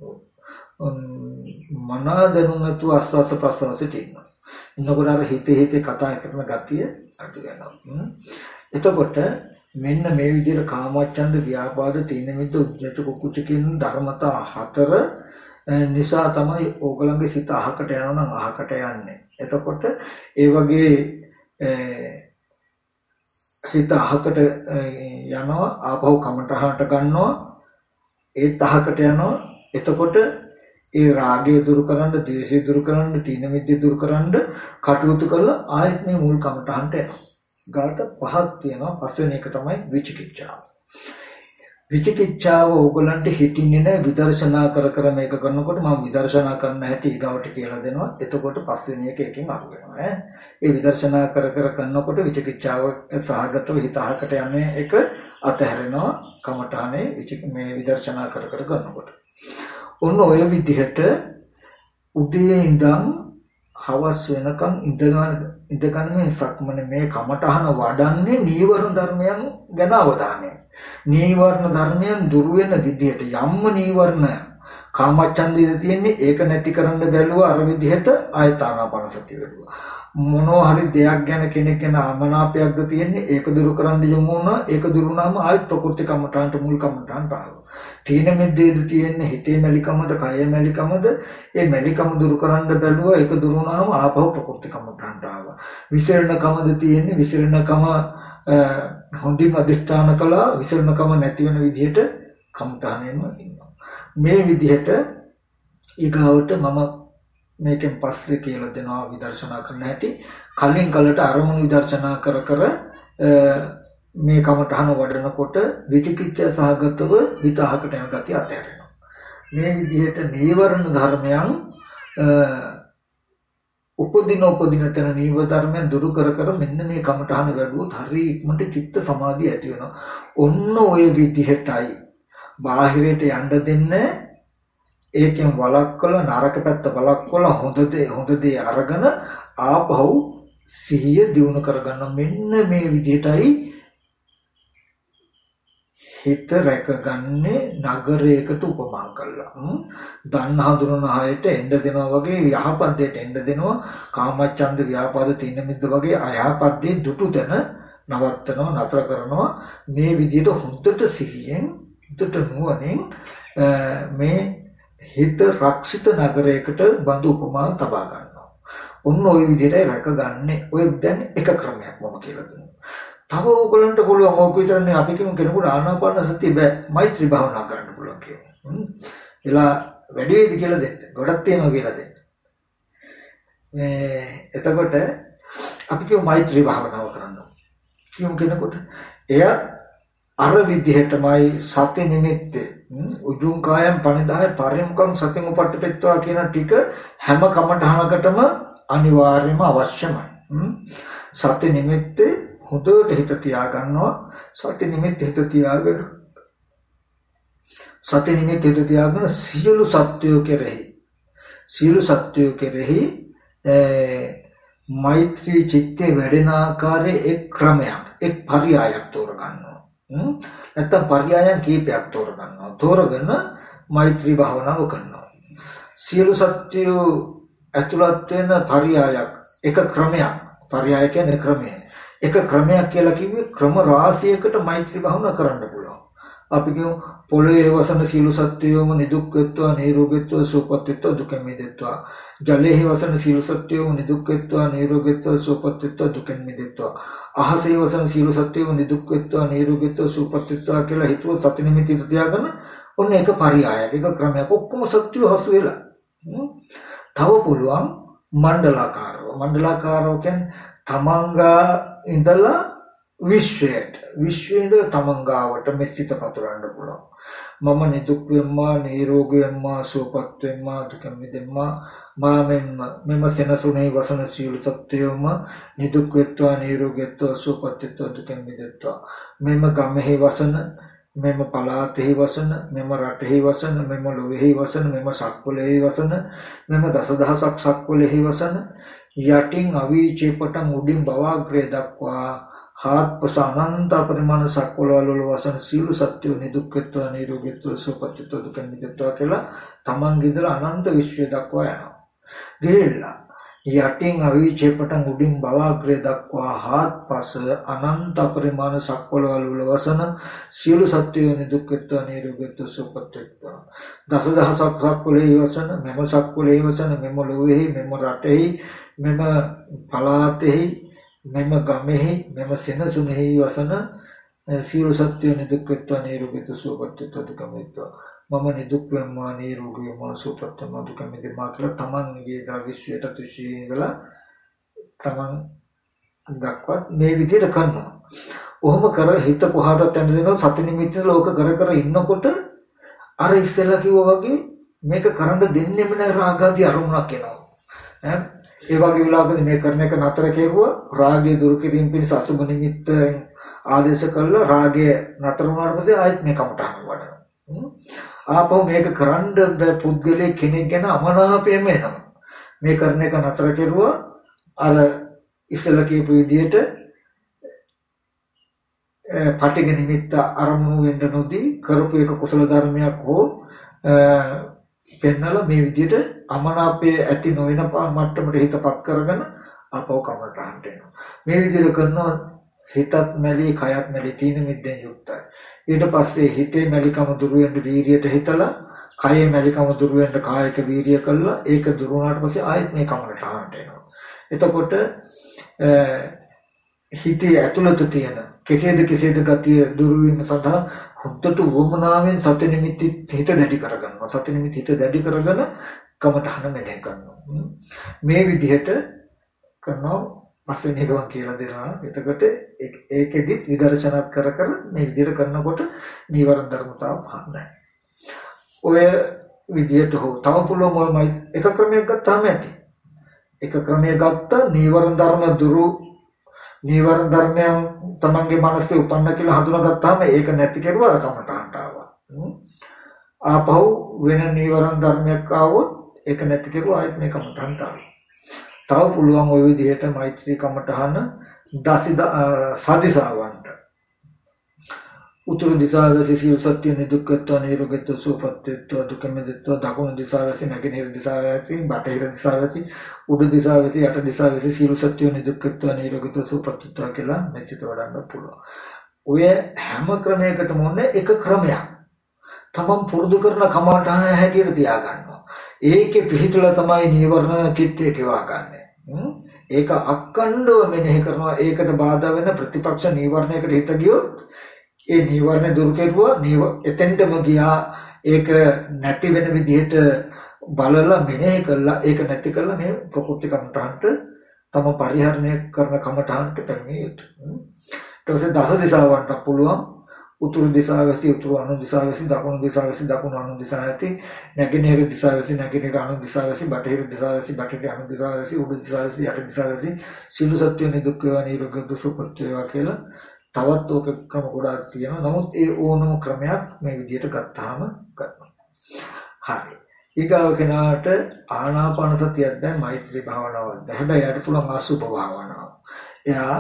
මනා දැනුමතු ආස්වාස ප්‍රසවාසයට ඉන්නවා. එන්නකොට අර හිතේ හිතේ කතා කරන ගතිය අඩු වෙනවා. එතකොට මෙන්න මේ විදිහට කාමච්ඡන්ද ව්‍යාපාද තීන මිද්ද උද්ධච්ච කුක්කුච්ච කියන ධර්මතා හතර නිසා තමයි ඕගලන්ගේ සිත අහකට යනවා නම් අහකට යන්නේ. එතකොට ඒ වගේ හිත අහකට යනවා ආපහු කමටහට ගන්නවා ඒත් අහකට යනවා. එතකොට ඒ රාගය දුරු කරන්න, ද්වේෂය දුරු කරන්න, තීන මිද්ද දුරු කරන්න කටයුතු කළා ආයෙත් මේ මුල් කමටහන්ට යනවා. ගාට පහක් තියෙනවා. පස්වෙනි එක තමයි විචිකිච්ඡාව. විචිකිච්ඡාව ඕගලන්ට හිතින්නේ නැහැ. විදර්ශනා කර කර මේක කරනකොට මම විදර්ශනා කරන්න හැටි ඊගවට කියලා දෙනවා. එතකොට පස්වෙනි එක එකෙන් අහු වෙනවා ඈ. ඒ විදර්ශනා කර කර කරනකොට විචිකිච්ඡාව සහගතව හිත අහකට යන්නේ එක අතහැරෙනවා කමඨානේ විචික මේ විදර්ශනා කර කර කරනකොට. ඔන්න ඔය විදිහට උදේ ඉඳන් හවස් වෙනකන් ඉඳගන්න ඉඳගන්න මේ සක්මනේ මේ කමඨහන වඩන්නේ නීවරණ ධර්මයන් ගැන අවධානය. නීවරණ ධර්මයන් දුරු වෙන විදිහට යම්ම නීවරණ කාමච්ඡන්දයේ තියෙන්නේ ඒක නැති කරන්න බැලුවා අර විදිහට ආයතානාපාන සතිය වෙලුවා. මොනවා හරි දෙයක් ගැන කෙනෙක් ගැන අමනාපයක්ද තියෙන්නේ ඒක දුරු කරන්න යොමු වුණා. ඒක දුරු වුණාම ආයත් ප්‍රකෘති කමඨාන්ට මුල් කමඨාන්ට ආවා. තීන මෙද්දේද තියෙන්නේ හිතේ මැලිකමද කය මැලිකමද ඒ මැලිකම දුරු කරන්න බැලුවා. ඒක දුරු වුණාම ආපහු ප්‍රකෘති කමඨාන්ට ආවා. විසරණකමද තියෙන්නේ විසරණකම හොඳින් අධිෂ්ඨාන කළා. විසරණකම නැති වෙන විදිහට කමඨානෙම ඉන්නවා. මේ විදිහට ඊගාවට මම මේකෙන් පස්සේ කියලා දෙනවා විදර්ශනා කරන්න හැටි. කලින් කලට අරමුණු විදර්ශනා කර කර මේ කමඨහන වඩනකොට විචිකිච්ඡා සහගතව විතහකට යන ගතිය අතහැරෙනවා. මේ විදිහට නීවරණ ධර්මයන් උපදින උපදින තන නීව ධර්මයන් දුරු කර කර මෙන්න මේ කමඨහන වැඩුවොත් හරි ඉක්මනට චිත්ත සමාධිය ඇති වෙනවා. ඔන්න ඔය විදිහටයි බාහිරයට යන්න දෙන්නේ. ඒකෙන් වළක්වලා නරක පැත්ත වළක්වලා හොඳ දේ හොඳ දේ අරගෙන ආපහු සිහිය දියුණු කරගන්න මෙන්න මේ විදිහටයි හිත රැකගන්නේ නගරයකට උපමා කළා. දන්න හඳුනන හයට එන්න දෙනවා වගේ යහපත් දෙයට එන්න දෙනවා. කාමච්ඡන්ද ව්‍යාපාද තින්න මිද්ද වගේ අයහපත් දේ දුටු තැන නවත්තනවා නතර කරනවා. මේ විදිහට හොඳට සිහියෙන් හිතට නුවණින් මේ හිත රක්ෂිත නගරයකට බඳු උපමා තබා ගන්නවා. ඔන්න ওই විදිහටයි රැකගන්නේ. ඔය දැන් එක ක්‍රමයක් මම කියලා දෙනවා. තව ඕගොල්ලන්ට පුළුවන් ඕක විතරනේ අපි කියමු කෙනෙකුට ආනාපාන සතිය බෑ මෛත්‍රී භාවනා කරන්න පුළුවන් කියමු. එලා වැඩි වේද කියලා දෙන්න. ගොඩක් තියෙනවා කියලා දෙන්න. මේ එතකොට අපි කියමු මෛත්‍රී භාවනාව කරන්න. කියමු කෙනෙකුට එය අර විදිහටමයි සති නිමිත්තේ උජුං කායම් පනිදාය පරිමුඛං සතින් උපට්ඨපෙත්වා කියන ටික හැම කමඨහනකටම අනිවාර්යයෙන්ම අවශ්‍යමයි. සති නිමිත්තේ හොඳට හිත තියාගන්නවා. සති නිමිත්ත හිත තියාගෙන සති නිමිත්ත හිත තියාගෙන සියලු සත්‍යෝ කෙරෙහි සියලු සත්‍යෝ කෙරෙහි මෛත්‍රී චිත්තේ වැඩෙන ආකාරයේ එක් ක්‍රමයක් එක් පරියායක් තෝරගන්නවා. නැත්තම් පරියායන් කීපයක් තෝරගන්නවා. තෝරගෙන මෛත්‍රී භාවනාව කරනවා. සියලු සත්‍යෝ ඇතුළත් වෙන පරියායක් එක ක්‍රමයක්. පරියාය කියන්නේ ක්‍රමය. එක ක්‍රමයක් කියලා කිව්වේ ක්‍රම රාශියකට මෛත්‍රී භාවනා කරන්න පුළුවන්. අපි කියමු පොළවේ වසන සීල සත්‍යයෝම නිදුක් වෙත්වා නිරෝගීත්වා සුවපත් වෙත්වා දුකෙන් මිදෙත්වා. ජලයේ වසන සීල සත්‍යයෝම නිදුක් වෙත්වා නිරෝගීත්වා සුවපත් වෙත්වා දුකෙන් මිදෙත්වා. අහසේ වසන සීල සත්‍යයෝම නිදුක් වෙත්වා නිරෝගීත්වා සුවපත් වෙත්වා කියලා හිතුව සති නිමිති තියාගෙන ඔන්න එක පරියායක් එක ක්‍රමයක් ඔක්කොම සත්‍යය හසු වෙලා. තව පුළුවන් මණ්ඩලාකාරව. මණ්ඩලාකාරව කියන්නේ තමන්ගා ඉඳලා විශ්වයට විශ්වයේ ඉඳලා තමන්ගාවට මෙසිත පතුරවන්න පුළුවන්. මම නිදුක් වෙම්මා නිරෝගී වෙම්මා සුවපත් වෙම්මා දුකෙන් මිදෙම්මා මා මෙන්න මෙම සෙනසුනේ වසන සීල සත්‍යයම නිදුක් වෙත්වා නිරෝගී වෙත්වා සුවපත් වෙත්වා දුකෙන් මිදෙත්වා. මෙම ගමෙහි වසන මෙම පළාතෙහි වසන මෙම රටෙහි වසන මෙම ලොවේහි වසන මෙම සක්වලෙහි වසන මෙම දසදහසක් සක්වලෙහි වසන යටින් අවීචේ පටන් උඩින් බවාග්‍රය දක්වා හාත්පස අනන්ත පරිමාණ සක්වලවල වසන සීල සත්‍ය නිදුක් වෙත්වා නිරෝගී වෙත්වා සුවපත් වෙත්වා දුකෙන් මිදෙත්වා කියලා තමන්ගේ ඉඳලා අනන්ත විශ්වය දක්වා යනවා. ගිහිල්ලා යටින් අවීචේ පටන් උඩින් බවාග්‍රය දක්වා හාත්පස අනන්ත පරිමාණ සක්වලවල වසන සීල සත්‍ය නිදුක් වෙත්වා නිරෝගී වෙත්වා සුවපත් වෙත්වා දසදහසක් සක්වලෙහි වසන මෙම සක්වලෙහි වසන මෙම ලොවේහි මෙම රටෙහි මෙම පළාතෙහි මෙම ගමෙහි මෙම සෙනසුනේහි වසන සීල සත්‍ය නිදුක් වෙත්වා නිරෝගී වෙත්වා සුවපත් වෙත්වා දුකෙන් මිදෙත්වා. මම නිදුක් වෙම්මා නිරෝගී වෙම්මා සුවපත් වෙම්මා දුකෙන් මිදෙම්මා කියලා තමන්ගේ දා විශ්වයට තුෂී ඉඳලා තමන් දක්වත් මේ විදිහට කරනවා. ඔහොම කර හිත කොහාටවත් යන්න දෙනවා. සති නිමිති ලෝක කර කර ඉන්නකොට අර ඉස්සෙල්ලා කිව්වා වගේ මේක කරන්න දෙන්නෙම නෑ රාගාදී අරමුණක් එනවා. ඈ ඒ වගේ වෙලාවකදී මේ කරන එක නතර කෙරුවා රාගය දුරු කිරීම පිණිස අසුබ නිමිත්ත ආදේශ කළා රාගය නතර වුණාට පස්සේ ආයෙත් මේ කමටහන් වඩනවා. ආපහු මේක කරන්න පුද්ගලයෙක් කෙනෙක් ගැන අමනාපයම එනවා. මේ කරන එක නතර කෙරුවා අර ඉස්සල කියපු විදිහට පටිඝ නිමිත්ත අරමුණු වෙන්න නොදී කරපු එක කුසල ධර්මයක් හෝ පෙන්නලා මේ විදිහට අමනාපයේ ඇති නොවන මට්ටමට හිතපත් කරගෙන අපව කමටහන්ට එනවා. මේ විදිහට කරනවා හිතත් මැලි කයත් මැලි තීන මිද්දෙන් යුක්තයි. ඊට පස්සේ හිතේ මැලිකම දුරු වෙන්න වීරියට හිතලා කයේ මැලිකම දුරු වෙන්න කායික වීරිය කළා. ඒක දුරු වුණාට පස්සේ ආයෙත් මේ කමටහන්ට එනවා. එතකොට හිතේ ඇතුළත තියෙන කෙසේද කෙසේද ගතිය දුරු වීම සඳහා හොද්දට වමනාවෙන් සති නිමිති හිත දැඩි කරගන්නවා. සති නිමිති හිත දැඩි කරගෙන කමටහන මෙහෙය කරනවා. මේ විදිහට කරනවා පස්සේ නිරෝධ කියලා දෙනවා. එතකොට ඒකෙදිත් විදර්ශනා කර කර මේ විදිහට කරනකොට නීවරණ ධර්මතාව පහන්නයි. ඔය විදිහට හෝ තව පුළුවන් ඔයමයි එක ක්‍රමයක් ගත්තාම ඇති. එක ක්‍රමයක් ගත්තා නීවරණ ධර්ම දුරු නීවරණ ධර්මයන් තමන්ගේ මනසේ උපන්න කියලා හඳුනාගත්තාම ඒක නැති කෙරුවා කමටහන්ට ආවා. ආපහු වෙන නීවරණ ධර්මයක් ආවොත් ඒක නැති කෙරුවා ආයෙත් මේ කමටහන්ට ආවා. තව පුළුවන් ওই විදිහට මෛත්‍රී කමටහන දසිද සදිසාවන්ට උතුරු දිශාවැසි සියලු සත්‍ය නිදුක්කත්ව නිරෝගීත්ව සුවපත්ත්ව දුක මෙදත්ව දකුණු දිශාවැසි නැගෙනහිර දිශාවැසි බටහිර දිශාවැසි උඩු දිශාවැසි යට දිශාවැසි සියලු සත්‍ය නිදුක්කත්ව නිරෝගීත්ව සුවපත්ත්ව කියලා මෙච්චිත වඩන්න පුළුවන්. ඔය හැම ක්‍රමයකටම ඕනේ එක ක්‍රමයක්. තමන් පුරුදු කරන කමටහන හැටියට තියාගන්නවා. ඒකේ පිහිටලා තමයි නීවරණ චිත්තය කෙවාගන්නේ. ඒක අක්කණ්ඩව මෙනෙහි කරනවා. ඒකට බාධා වෙන ප්‍රතිපක්ෂ නීවරණයකට හිත ගියොත් ඒ නීවරණ දුරු කෙරුවා නීව එතෙන්ටම ගියා. ඒක නැති වෙන විදිහට බලලා මෙනෙහි කළා. ඒක නැති කළා මේ ප්‍රකෘති කමටහන්ට තම පරිහරණය කරන කමටහන්ට පැමිණිය යුතුයි. ඊට පස්සේ දස දිශාවන්ට පුළුවන් උතුරු දිශාවැසි උතුරු අනු දිශාවැසි දකුණු දිශාවැසි දකුණු අනු දිශාවැසි නැගෙනහිර දිශාවැසි නැගෙනහිර අනු දිශාවැසි බටහිර දිශාවැසි බටහිර අනු දිශාවැසි උඩු දිශාවැසි යට දිශාවැසි සියලු සත්‍ය නිදුක් වේවා නිරෝගී සුවපත් වේවා කියලා තවත් ඕක ක්‍රම ගොඩාක් තියෙනවා. නමුත් ඒ ඕනම ක්‍රමයක් මේ විදිහට ගත්තාම කරනවා. හරි. ඊගාව කෙනාට ආනාපාන සතියක් දැන් මෛත්‍රී භාවනාවක්. හැබැයි යාට පුළුවන් අසුභ භාවනාව. එයා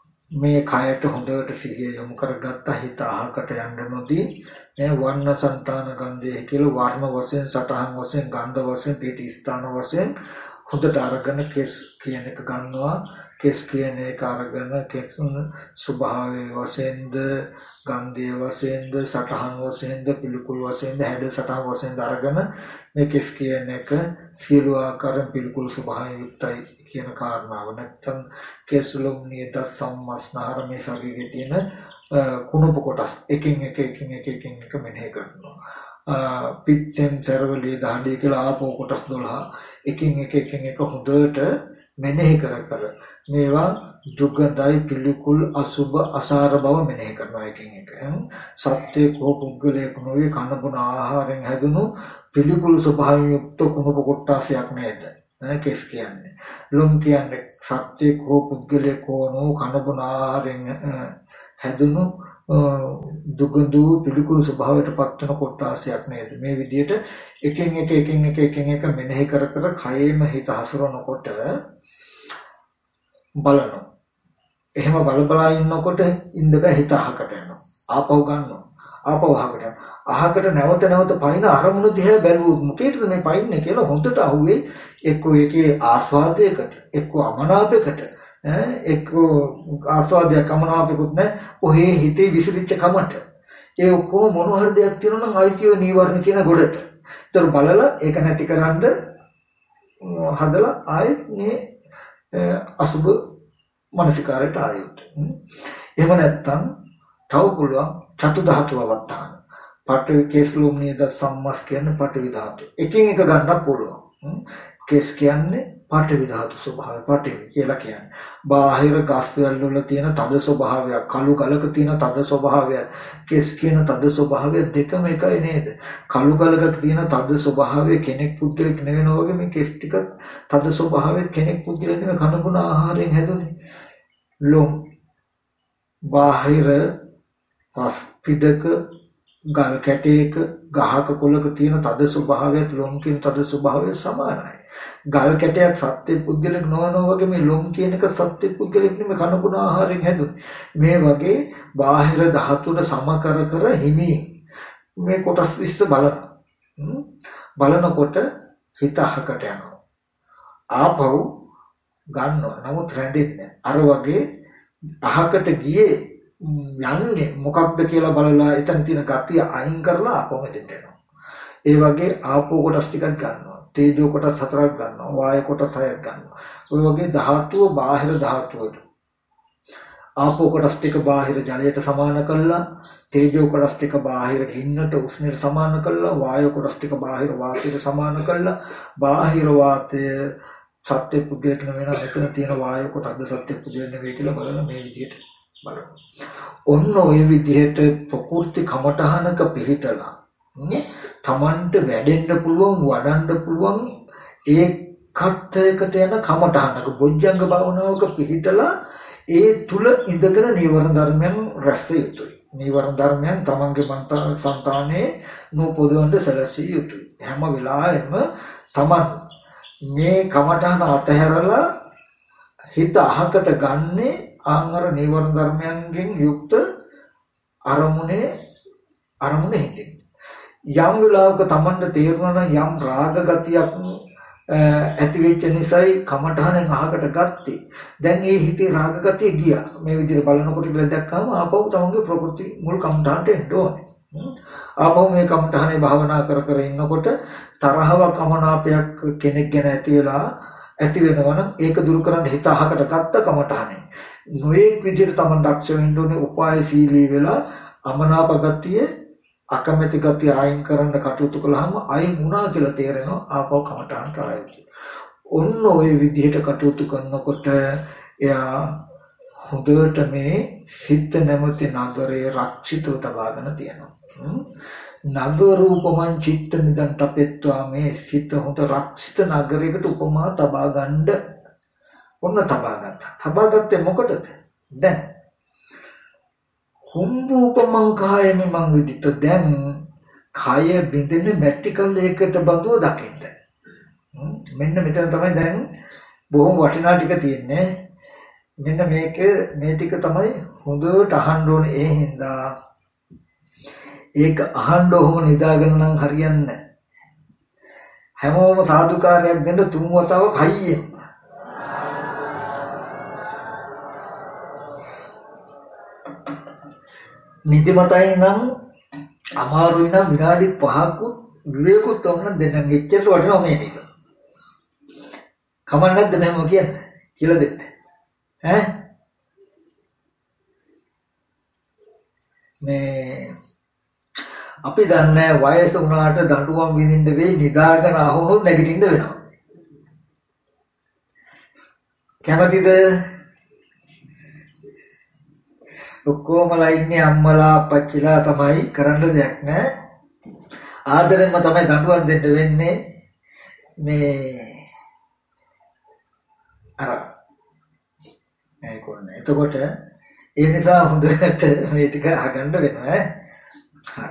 මේ කයට හොඳට සිහිය යොමු කරගත්ත හිත අහකට යන්න නොදී මේ වර්ණ සංතාන ගන්ධය කියලා වර්ණ වශයෙන් සටහන් වශයෙන් ගන්ධ වශයෙන් පිටි ස්ථාන වශයෙන් හොඳට අරගෙන කෙස් කියන එක ගන්නවා. කෙස් කියන එක අරගෙන කෙස් ස්වභාවයේ වශයෙන්ද ගන්ධයේ වශයෙන්ද සටහන් වශයෙන්ද පිළිකුල් වශයෙන්ද හැඩ සටහන් වශයෙන්ද අරගෙන මේ කෙස් කියන එක සියලු ආකාරයෙන් පිළිකුල් ස්වභාවයෙන් යුක්තයි කියන කාරණාව. නැත්නම් කෙස්ලොම් නියත සම්මස්නහර මේ ශරීරයේ තියෙන කුණප කොටස් එකින් එක එකින් එක එකින් එක මෙනෙහි කරනවා. පිච්චෙන් සර්වලී දහඩිය කියලා ආපෝ කොටස් දොළහ එකින් එක එකින් එක හොඳට මෙනෙහි කර කර මේවා දුගඳයි පිළිකුල් අසුබ අසාර බව මෙනෙහි කරනවා. එකින් එක සත්‍ය කෝ පුද්ගලයෙක් නොවේ කන බොන ආහාරයෙන් හැදුණු පිළිකුල් ස්වභාවයෙන් යුක්ත කුණප කොටසක් නේද කෙස් කියන්නේ. ලොම් කියන්නේ සත්‍ය කෝ පුද්ගලයෙක් නො කන බොන ආහාරයෙන් හැදුණු දුගඳු පිළිකුල් ස්වභාවයට පත්වන කොටසක් නේද. මේ විදිහට එකින් එක එකින් එක එකින් එක මෙනෙහි කර කර කයෙම හිත හසුරනකොට බලනවා. එහෙම බල බලා ඉන්නකොට ඉන්න බෑ හිත අහකට යනවා. ආපහු ගන්නවා. ආපහු අහකට යනවා. අහකට නැවත නැවත පයින් අරමුණු දිහා බැලුවොත් මොකේද මේ පයින්නේ කියලා හොඳට අහුවේ එක්කෝ ඒකේ ආස්වාදයකට එක්කෝ අමනාපයකට එක්කෝ ආස්වාදයක් අමනාපයකුත් නැහැ. ඔහේ හිතේ විසිරිච්ච කමට ඒ ඔක්කොම මොන හරි දෙයක් තියෙනවා නම් අයිතිව නීවරණ කියන ගොඩට. ඒතර බලලා ඒක නැතිකරන්න හදලා ආයෙත් මේ අසුබ මනසිකාරයට ආයුත්. එහෙම නැත්නම් තව පුළුවන් චතු ධාතුව වත්තාන. පඨවි කේස්ලෝම්නියද සම්මස් කියන්නේ පඨවි ධාතුව. එකින් එක ගන්න පුළුවන්. කේස් කියන්නේ පඨවි ධාතු ස්වභාවය පඨවි කියලා කියන්නේ. බාහිර ගස් වල තියෙන තද ස්වභාවය, කළු ගලක තියෙන තද ස්වභාවය, කෙස් කියන තද ස්වභාවය දෙකම එකයි නේද? කළු ගලක තියෙන තද ස්වභාවය කෙනෙක් පුද්ගලෙක් නෙවෙනවා වගේ මේ කෙස් ටික තද ස්වභාවය කෙනෙක් පුද්ගලෙක් නෙවෙයි කන බොන ආහාරයෙන් හැදුනේ. ලොම් බාහිර පස් පිටක ගල් කැටයක ගහක කොළක තියෙන තද ස්වභාවයත් ලොම් කියන තද ස්වභාවය සමානයි. ගල් කැටයක් සත්‍ය පුද්ගලෙක් නොවනවා වගේ මේ ලොම් කියන එක සත්‍ය පුද්ගලෙක් නෙමෙයි කන බොන ආහාරයෙන් හැදුනේ. මේ වගේ බාහිර ධාතුන සම කර කර හිමි මේ කොටස් විශ්ස බලන බලනකොට හිත අහකට යනවා. ආපහු ගන්නවා. නමුත් රැඳෙන්නේ අර වගේ අහකට ගියේ යන්නේ මොකක්ද කියලා බලලා එතන තියෙන ගතිය අයින් කරලා ආපහු මෙතෙන්ට එනවා. ඒ වගේ ආපෝ කොටස් ටිකක් ගන්නවා. තේජෝ කොටස් හතරක් ගන්නවා. වායු කොටස් හයක් ගන්නවා. ඔය වගේ ධාතුව බාහිර ධාතුවට. ආපෝ කොටස් ටික බාහිර ජලයට සමාන කළා. තේජෝ කොටස් ටික බාහිර ගින්නට උෂ්ණයට සමාන කළා. වායු කොටස් ටික බාහිර වාතයට සමාන කළා. බාහිර වාතය සත්‍ය පුද්ගලට වෙන මෙතන තියෙන වායු කොටස්ද සත්‍ය පුද්ගලට නෙවෙයි කියලා බලන මේ විදිහට බලන්න. ඔන්න ඔය විදිහට ප්‍රකෘති කමඨහනක පිළිතලා තමන්ට වැඩෙන්න පුළුවන් වඩන්න පුළුවන් ඒකත් එකට යන කමඨහනක බොජ්ජංග භාවනාවක පිළිතලා ඒ තුල ඉඳගෙන නීවරණ ධර්මයන් රැස් යුතුයි. නීවරණ ධර්මයන් තමන්ගේ සංතානයේ නූපදවන්න සැලසිය යුතුයි. හැම වෙලාවෙම තමන් මේ කමඨහන අතහැරලා හිත අහකට ගන්නේ ආංගර නීවරණ ධර්මයන්ගෙන් යුක්ත අරමුණේ අරමුණේ හිතේ. යම් වෙලාවක Tamanට තේරුණා නම් යම් රාග ගතියක් ඇති වෙච්ච නිසායි කමඨහනෙන් අහකට ගත්තේ. දැන් ඒ හිතේ රාග ගතිය ගියා. මේ විදිහට බලනකොට ඉතින් දැක්කම ආපහු තමන්ගේ ප්‍රകൃති මුල් කමඨහනට එන්න ඕනේ. ආපහු මේ කමඨහනේ භාවනා කර කර ඉන්නකොට තරහව කමනාපයක් කෙනෙක් ගැන ඇති වෙලා ඇති වෙනවා නම් ඒක දුරු කරන්න හිත අහකට ගත්ත කමඨහනේ. නොයේ විදිහට තමන් දක්ෂ වෙන්න ඕනේ උපායශීලී වෙලා අමනාප ගතිය අකමැති ගතිය අයින් කරන්න කටයුතු කළාම අයින් වුණා කියලා තේරෙනවා ආපහු කමඨහනට ආයෙත්. ඔන්න ඔය විදිහට කටයුතු කරනකොට එයා හොඳට මේ සිත් නැමැති නගරේ රක්ෂිතව තබාගෙන තියෙනවා. නගර රූපමං චිත්ත නිදන් තපෙත්වා මේ සිත හොඳ රක්ෂිත නගරයකට උපමා තබා ගන්න ඔන්න තබා ගත්තා. තබා ගත්තේ මොකටද? දැන් කුම්භූපමං කායමෙ මං විදිත දැන් කාය බින්දෙන මැටිකල් එකකට බඳුව දකින්න. මෙන්න මෙතන තමයි දැන් බොහොම වටිනා ටික තියෙන්නේ. මෙන්න මේක මේ ටික තමයි හොඳට අහන්න ඕනේ. ඒ හින්දා ඒක අහන්න ඕම නිදාගෙන නම් හරියන්නේ නැහැ. හැමෝම සාදුකාරයක් දෙන්න තුන් වතාවක් හයියෙන්. නිදිමතයි නම් අමාරුයි නම් විනාඩි පහක් විවේකුත් වුණා දෙන්න එච්චර වටිනවා මේ ටික. කමක් නැද්ද නැම කියන්නේ කියලා දෙන්න. ඈ මේ අපි දන්නේ වයස වුණාට දඬුවම් විඳින්න වෙයි නිදාගෙන අහුනොත් නැගිටින්න වෙනවා. කැමතිද? ඔක්කොමලා ඉන්නේ අම්මලා අපච්චිලා තමයි කරන්න දෙයක් නැහැ. ආදරෙන්ම තමයි දඬුවම් දෙන්න වෙන්නේ. මේ අර ඒක කොහොමද? එතකොට ඒ නිසා හොඳට මේ ටික අහගන්න වෙනවා ඈ. හරි.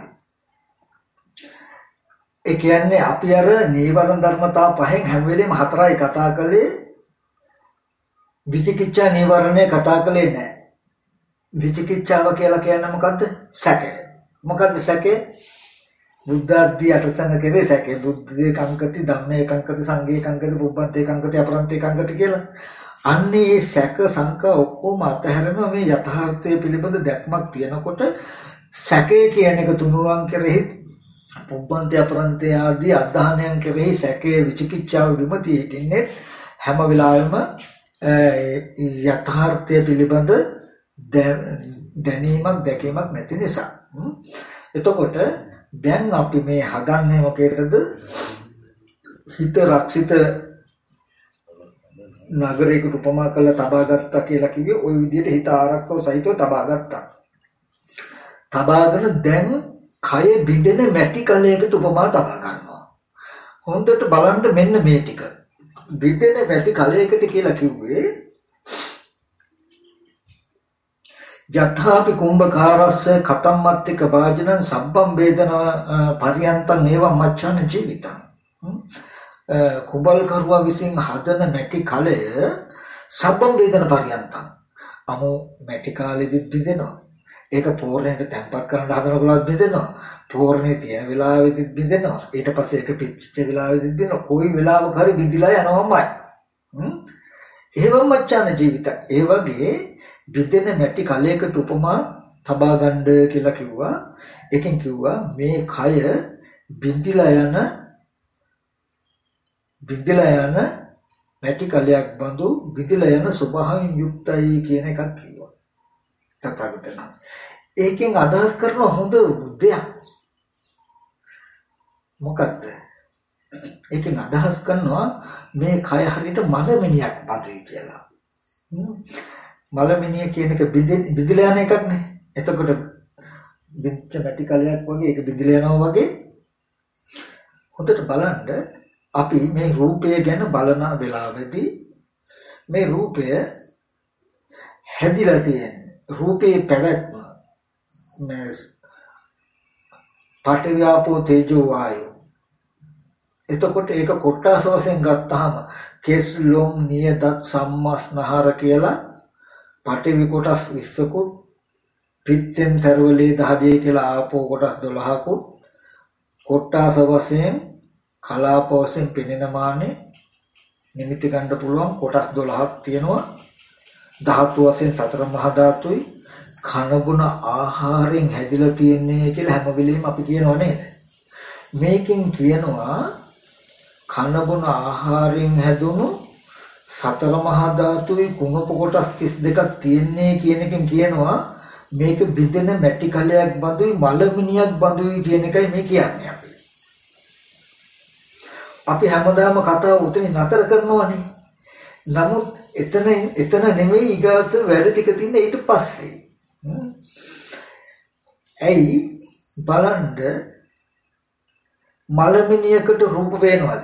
ඒ කියන්නේ අපි අර නීවරණ ධර්මතා පහෙන් හැම වෙලේම හතරයි කතා කළේ. විචිකිච්ඡා නීවරණේ කතා කළේ නැහැ. විචිකිච්ඡාව කියලා කියන්නේ මොකද්ද? සැකය. මොකද්ද සැකය? බුද්ධාර්ථී අටසන කරේ සැකය. බුද්ධේ කංකති, ධම්මේ කංකති, සංඝේ කංකති, පුබ්බන්තේ කංකති, අපරන්තේ කංකති කියලා. අන්නේ මේ සැක සංකා ඔක්කොම අතහැරෙනවා මේ යථාර්ථය පිළිබඳ දැක්මක් තියෙනකොට සැකය කියන එක තුනුරුවන් කෙරෙහි පුබ්බන්තේ අපරන්තේ ආදී අධහානයන් කෙරෙහි සැකය විචිකිච්ඡාව විමතිය හිටින්නේ හැම වෙලාවෙම යථාර්ථය පිළිබඳ දැනීමක් දැකීමක් නැති නිසා. එතකොට දැන් අපි මේ හදන්නේ මොකේද? හිත රක්ෂිත නගරයකට උපමා කරලා තබා ගත්තා කියලා කිව්වේ ওই විදිහට හිත ආරක්ෂව සහිතව තබා ගත්තා. තබාගෙන දැන් කය බිඳෙන මැටි කලයකට උපමා තබා ගන්නවා. හොඳට බලන්න මෙන්න මේ ටික. බිඳෙන මැටි කලයකට කියලා කිව්වේ යථාපි කුම්භකාරස්ස කතම්මත්තික වාජනං සම්පම් වේදන පරියන්තං ඒවම් මච්ඡාන ජීවිතං. කුඹල් කරුවා විසින් හදන මැටි කලය සම්පම් වේදන පරියන්තං. අමු මැටි කාලෙදිත් බිඳෙනවා. ඒක පෝරණයට තැම්පත් කරන්න හදනකොලත් බිඳෙනවා. පෝරණේ තියෙන වෙලාවෙදිත් බිඳෙනවා. ඊට පස්සේ ඒක පිච්චිච්ච වෙලාවෙදිත් බිඳෙනවා. කොයි වෙලාවක හරි බිඳිලා යනවාමයි. හ්ම්. ඒවම් මච්ඡාන ජීවිතං. ඒ වගේ බිඳෙන මැටි කලයකට උපමා තබා ගන්න කියලා කිව්වා. ඒකෙන් කිව්වා මේ කය බිඳිලා යන බිඳිලා යන මැටි කලයක් බඳු බිඳිලා යන ස්වභාවයෙන් යුක්තයි කියන එකක් කිව්වා. තථාගතයන්. ඒකෙන් අදහස් කරන හොඳ බුද්ධයක්. මොකක්ද? ඒකෙන් අදහස් කරනවා මේ කය හරියට මලමිනියක් බඳුයි කියලා. මලමිනිය කියන එක බිඳිලා යන එකක් නේ. එතකොට බින්ච මැටි කලයක් වගේ ඒක බිඳිලා යනවා වගේ. හොඳට බලන්න අපි මේ රූපය ගැන බලන වෙලාවෙදී මේ රූපය හැදිලා තියෙන රූපේ පැවැත්ම මේ පඨවි ආපෝ තේජෝ වායෝ. එතකොට ඒක කොටස් වශයෙන් ගත්තාම කෙස් ලොම් නියදත් සම්මස්නහර කියලා පඨවි කොටස් විස්සකුත් පිත්තෙන් සර්වලේ දහදේ කියලා ආපෝ කොටස් දොළහකුත් කොටස් වශයෙන් කලාප වශයෙන් පෙනෙන මානේ නිමිති ගන්න පුළුවන් කොටස් දොළහක් තියෙනවා. ධාතු වශයෙන් සතර මහා ධාතුයි කන බොන ආහාරයෙන් හැදිලා තියෙන්නේ කියලා හැම වෙලෙම අපි කියනවා නේද? මේකෙන් කියනවා කන බොන ආහාරයෙන් හැදුණු සතර මහා ධාතුයි කුණප කොටස් තිස් දෙකක් තියෙන්නේ කියන එකෙන් කියනවා මේක බිඳෙන මැටි කලයක් බඳුයි මලමිනියක් බඳුයි කියන එකයි මේ කියන්නේ අපි. අපි හැමදාම කතාව උතනින් නතර කරනවානේ. නමුත් එතන එතන නෙමෙයි ඊගාට වැඩ ටික තියෙන්නේ ඊට පස්සේ. ඇයි බලන්න මලමිනියකට රූප පේනවද?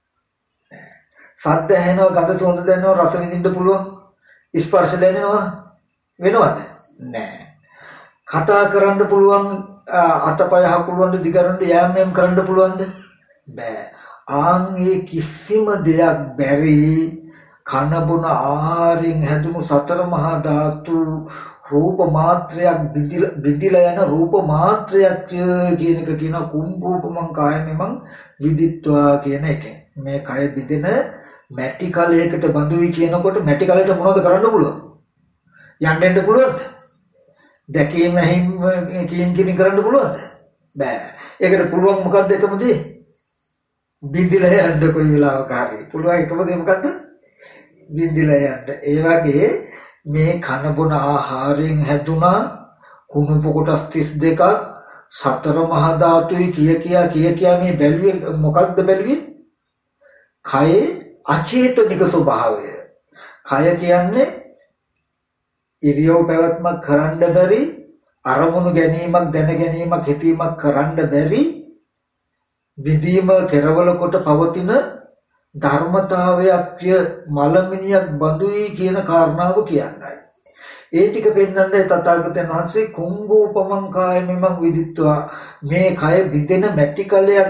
ශබ්ද ඇහෙනවා, ගඳ සුවඳ දැනෙනවා, රස විඳින්න පුළුවන්, ස්පර්ශ දැනෙනවා වෙනවද? නෑ. කතා කරන්න පුළුවන්, අතපය හකුලවන්න දිගරන්න යෑම යෑම කරන්න පුළුවන්ද? බෑ. ආන්ගේ කිසිම දෙයක් බැරි කන බොන ආහාරයෙන් හැදුණු සතර මහා ධාතු රූප මාත්‍රයක් බිඳිලා යන රූප මාත්‍රයක් කියන එක කියන කුම්භූපමං කායමෙමං විදිත්වා කියන එක. මේ කය බිඳෙන මැටි කලයකට බඳුයි කියනකොට මැටි කලයට මොනවද කරන්න පුළුවන්? යන්න එන්න පුළුවන්ද? දැකීම ඇහිම කියන කින් කරන්න පුළුවන්ද? බෑ. ඒකට පුළුවන් මොකක්ද එකම දේ? බිඳිලා යන්න කොයි වෙලාවක හරි. පුළුවන් එකම දේ මොකද්ද? බිඳිලා යන්න. ඒ වගේ මේ කන බොන ආහාරයෙන් හැදුනා කුණුප කොටස් තිස් දෙකක් සතර මහා ධාතුයි කිය කියා කිය කියා මේ බැලුවේ මොකක්ද බැලුවේ? කයේ අචේතනික ස්වභාවය. කය කියන්නේ ඉරියව් පැවැත්මක් කරන්න බැරි, අරමුණු ගැනීමක් දැන ගැනීමක් හිතීමක් කරන්න බැරි, විදීම කෙරවල කොට පවතින ධර්මතාවයක් මලමිනියක් බඳුයි කියන කාරණාව කියන්නයි. ඒ ටික පෙන්වන්නයි තථාගතයන් වහන්සේ කුම්භූපමං කායමෙමං විදිත්වා මේ කය බිඳෙන මැටි කලයක්